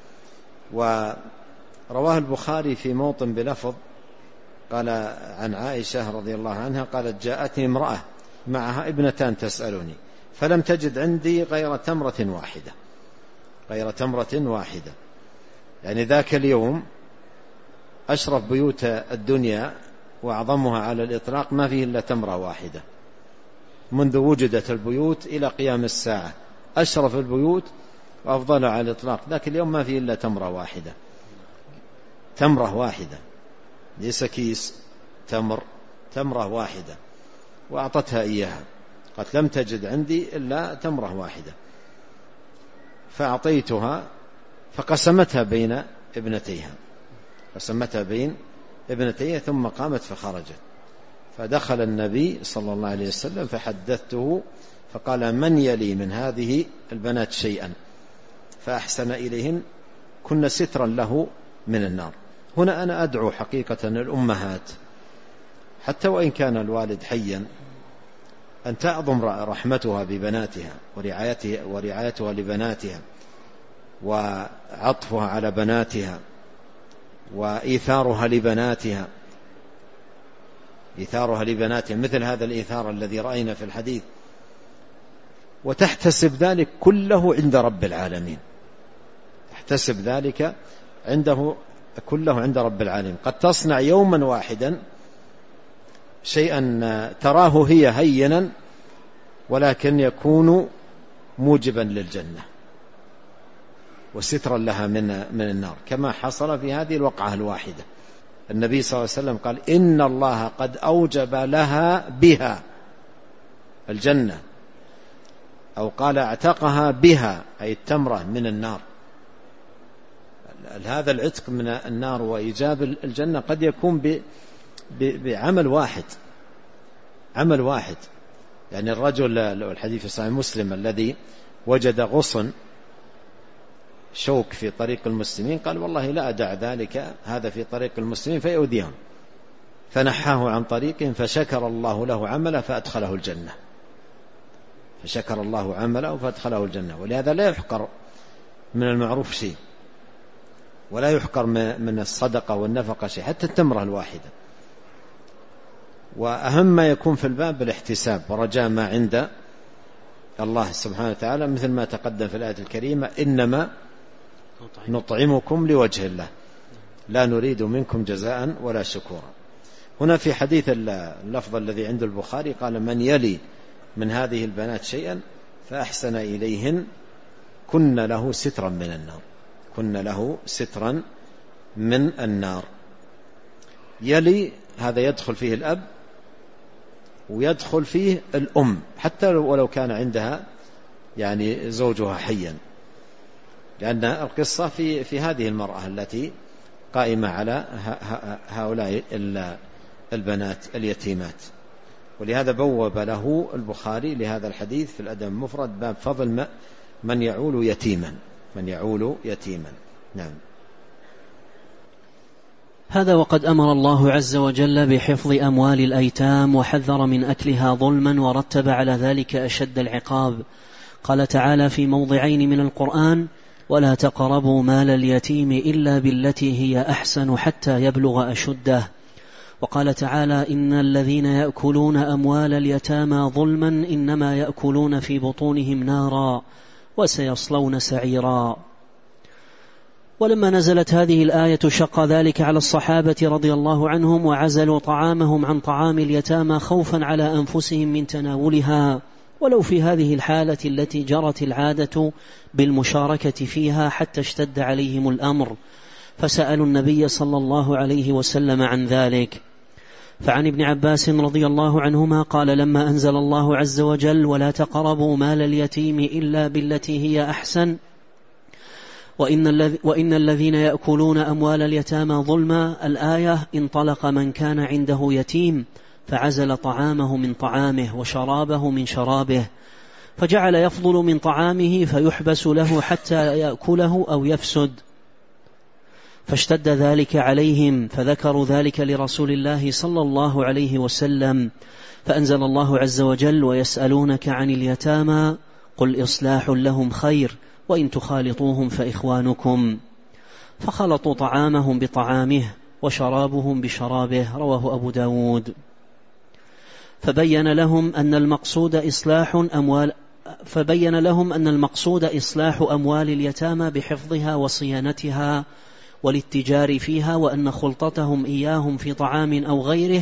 ورواه البخاري في موطن بلفظ قال عن عائشة رضي الله عنها قالت: جاءتني امرأة معها ابنتان تسألني، فلم تجد عندي غير تمرة واحدة غير تمرة واحدة يعني ذاك اليوم أشرف بيوت الدنيا وأعظمها على الإطلاق ما فيه إلا تمرة واحدة، منذ وجدت البيوت إلى قيام الساعة، أشرف البيوت وأفضلها على الإطلاق، لكن اليوم ما فيه إلا تمرة واحدة، تمرة واحدة، ليس كيس تمر، تمرة واحدة، وأعطتها إياها، قالت لم تجد عندي إلا تمرة واحدة، فأعطيتها فقسمتها بين ابنتيها، قسمتها بين ابنتيها ثم قامت فخرجت. فدخل النبي صلى الله عليه وسلم فحدثته فقال: من يلي من هذه البنات شيئا فأحسن إليهن كن سترا له من النار. هنا أنا أدعو حقيقة الأمهات حتى وإن كان الوالد حيا أن تعظم رحمتها ببناتها ورعايتها, ورعايتها لبناتها وعطفها على بناتها وإيثارها لبناتها إيثارها لبناتها مثل هذا الإيثار الذي رأينا في الحديث، وتحتسب ذلك كله عند رب العالمين، تحتسب ذلك عنده كله عند رب العالمين. قد تصنع يوما واحدا شيئا تراه هي هينا ولكن يكون موجبا للجنة وسترا لها من من النار، كما حصل في هذه الوقعة الواحدة. النبي صلى الله عليه وسلم قال: إن الله قد أوجب لها بها الجنة، أو قال اعتقها بها أي التمرة من النار. هذا العتق من النار وإيجاب الجنة قد يكون بعمل واحد، عمل واحد. يعني الرجل الحديث في صحيح مسلم الذي وجد غصن شوك في طريق المسلمين قال: والله لا أدع ذلك هذا في طريق المسلمين فيؤذيهم، فنحاه عن طريقهم فشكر الله له عمله فأدخله الجنة، فشكر الله عمله فأدخله الجنة. ولهذا لا يحقر من المعروف شيء، ولا يحقر من الصدقة والنفقة شيء، حتى التمرة الواحدة. وأهم ما يكون في الباب الاحتساب ورجاء ما عند الله سبحانه وتعالى، مثل ما تقدم في الآية الكريمة: إنما نطعمكم لوجه الله لا نريد منكم جزاء ولا شكورا. هنا في حديث اللفظ الذي عند البخاري قال: من يلي من هذه البنات شيئا فأحسن إليهن كن له سترا من النار، كن له سترا من النار. يلي هذا يدخل فيه الأب ويدخل فيه الأم حتى ولو كان عندها يعني زوجها حيا، لأن القصة في في هذه المرأة التي قائمة على هؤلاء البنات اليتيمات. ولهذا بوب له البخاري لهذا الحديث في الأدب المفرد باب فضل من يعول يتيما، من يعول يتيما. نعم. هذا وقد أمر الله عز وجل بحفظ أموال الأيتام وحذر من أكلها ظلما، ورتب على ذلك أشد العقاب. قال تعالى في موضعين من القرآن: ولا تقربوا مال اليتيم إلا بالتي هي أحسن حتى يبلغ أشده. وقال تعالى: إن الذين يأكلون أموال اليتامى ظلما إنما يأكلون في بطونهم نارا وسيصلون سعيرا. ولما نزلت هذه الآية شق ذلك على الصحابة رضي الله عنهم، وعزلوا طعامهم عن طعام اليتامى خوفا على أنفسهم من تناولها، ولو في هذه الحالة التي جرت العادة بالمشاركة فيها حتى اشتد عليهم الأمر، فسألوا النبي صلى الله عليه وسلم عن ذلك. فعن ابن عباس رضي الله عنهما قال: لما أنزل الله عز وجل: ولا تقربوا مال اليتيم إلا بالتي هي أحسن، وإن الذين يأكلون أموال اليتامى ظلما، الآية، انطلق من كان عنده يتيم فعزل طعامه من طعامه وشرابه من شرابه، فجعل يفضل من طعامه فيحبس له حتى يأكله أو يفسد، فاشتد ذلك عليهم، فذكروا ذلك لرسول الله صلى الله عليه وسلم، فأنزل الله عز وجل: ويسألونك عن اليتامى قل إصلاح لهم خير وإن تخالطوهم فإخوانكم، فخلطوا طعامهم بطعامه وشرابهم بشرابه. رواه أبو داود. فبين لهم أن المقصود إصلاح أموال فبين لهم أن المقصود إصلاح أموال اليتامى بحفظها وصيانتها والاتجار فيها، وأن خلطتهم إياهم في طعام أو غيره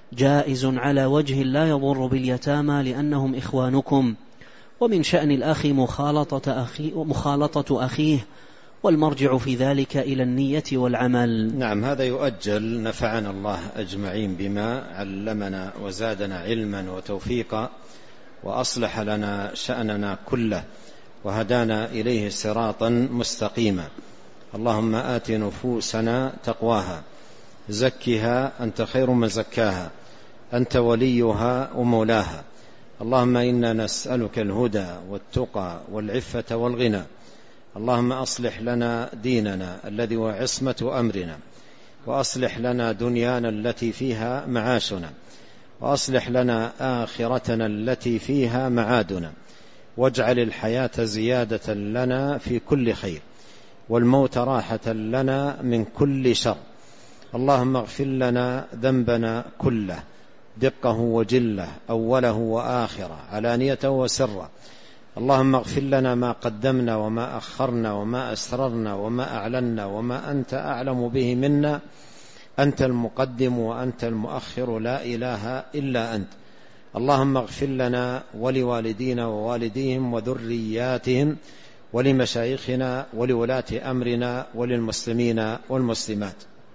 جائز على وجه لا يضر باليتامى لأنهم إخوانكم، ومن شأن الأخ مخالطة, أخي مخالطة أخيه، والمرجع في ذلك إلى النية والعمل. نعم، هذا يؤجل. نفعنا الله أجمعين بما علمنا وزادنا علما وتوفيقا، وأصلح لنا شأننا كله، وهدانا إليه صراطا مستقيما. اللهم آت نفوسنا تقواها، زكها أنت خير من زكاها، أنت وليها ومولاها. اللهم إنا نسألك الهدى والتقى والعفة والغنى. اللهم أصلح لنا ديننا الذي هو عصمة أمرنا، وأصلح لنا دنيانا التي فيها معاشنا، وأصلح لنا آخرتنا التي فيها معادنا، واجعل الحياة زيادة لنا في كل خير، والموت راحة لنا من كل شر. اللهم اغفر لنا ذنبنا كله، دقه وجله، أوله وآخره، علانيته وسره. اللهم اغفر لنا ما قدمنا وما أخرنا وما أسررنا وما أعلنا وما أنت أعلم به منا. أنت المقدم وأنت المؤخر، لا إله إلا أنت. اللهم اغفر لنا ولوالدينا ووالديهم وذرياتهم ولمشايخنا ولولاة أمرنا وللمسلمين والمسلمات.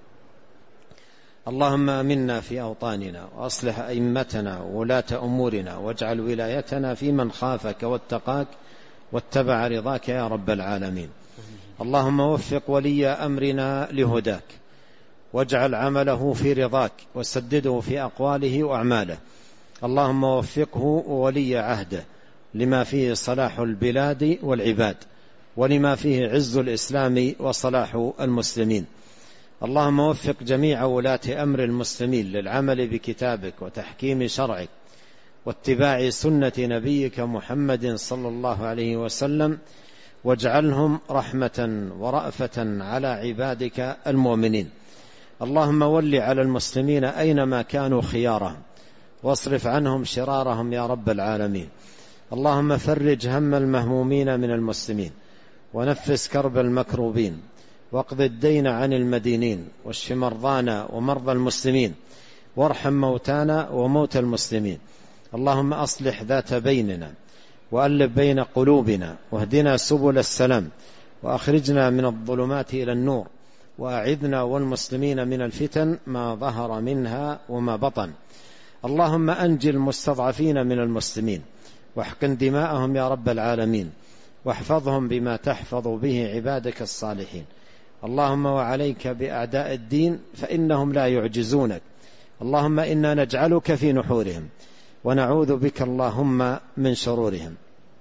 اللهم آمنا في أوطاننا، وأصلح أئمتنا وولاة أمورنا، واجعل ولايتنا في من خافك واتقاك واتبع رضاك يا رب العالمين. اللهم وفق ولي أمرنا لهداك، واجعل عمله في رضاك، وسدده في أقواله وأعماله. اللهم وفقه وولي عهده لما فيه صلاح البلاد والعباد، ولما فيه عز الإسلام وصلاح المسلمين. اللهم وفق جميع ولاة أمر المسلمين للعمل بكتابك وتحكيم شرعك واتباع سنة نبيك محمد صلى الله عليه وسلم، واجعلهم رحمة ورأفة على عبادك المؤمنين. اللهم ول على المسلمين أينما كانوا خيارهم، واصرف عنهم شرارهم يا رب العالمين. اللهم فرج هم المهمومين من المسلمين، ونفس كرب المكروبين، واقض الدين عن المدينين، واشف مرضانا ومرضى المسلمين، وارحم موتانا وموتى المسلمين. اللهم أصلح ذات بيننا، وألف بين قلوبنا، واهدنا سبل السلام، وأخرجنا من الظلمات إلى النور، وأعذنا والمسلمين من الفتن ما ظهر منها وما بطن. اللهم أنجي المستضعفين من المسلمين، واحقن دماءهم يا رب العالمين، واحفظهم بما تحفظ به عبادك الصالحين. اللهم وعليك بأعداء الدين فإنهم لا يعجزونك. اللهم إنا نجعلك في نحورهم، ونعوذ بك اللهم من شرورهم.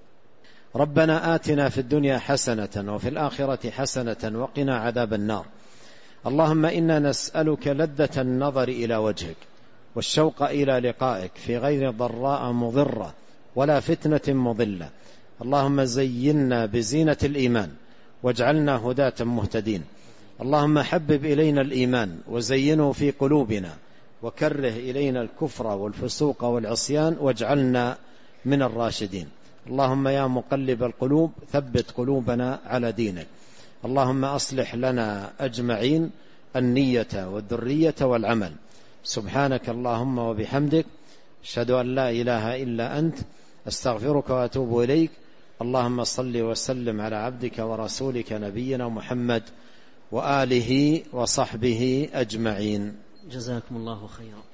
ربنا آتنا في الدنيا حسنة وفي الآخرة حسنة وقنا عذاب النار. اللهم إنا نسألك لذة النظر إلى وجهك، والشوق إلى لقائك في غير ضراء مضرة ولا فتنة مضلة. اللهم زينا بزينة الإيمان، واجعلنا هداة مهتدين. اللهم حبب إلينا الإيمان وزينه في قلوبنا، وكره إلينا الكفر والفسوق والعصيان، واجعلنا من الراشدين. اللهم يا مقلب القلوب ثبت قلوبنا على دينك. اللهم أصلح لنا أجمعين النية والذرية والعمل. سبحانك اللهم وبحمدك، أشهد أن لا إله إلا أنت، أستغفرك وأتوب إليك. اللهم صل وسلم على عبدك ورسولك نبينا محمد وآله وصحبه أجمعين. جزاكم الله خيرا.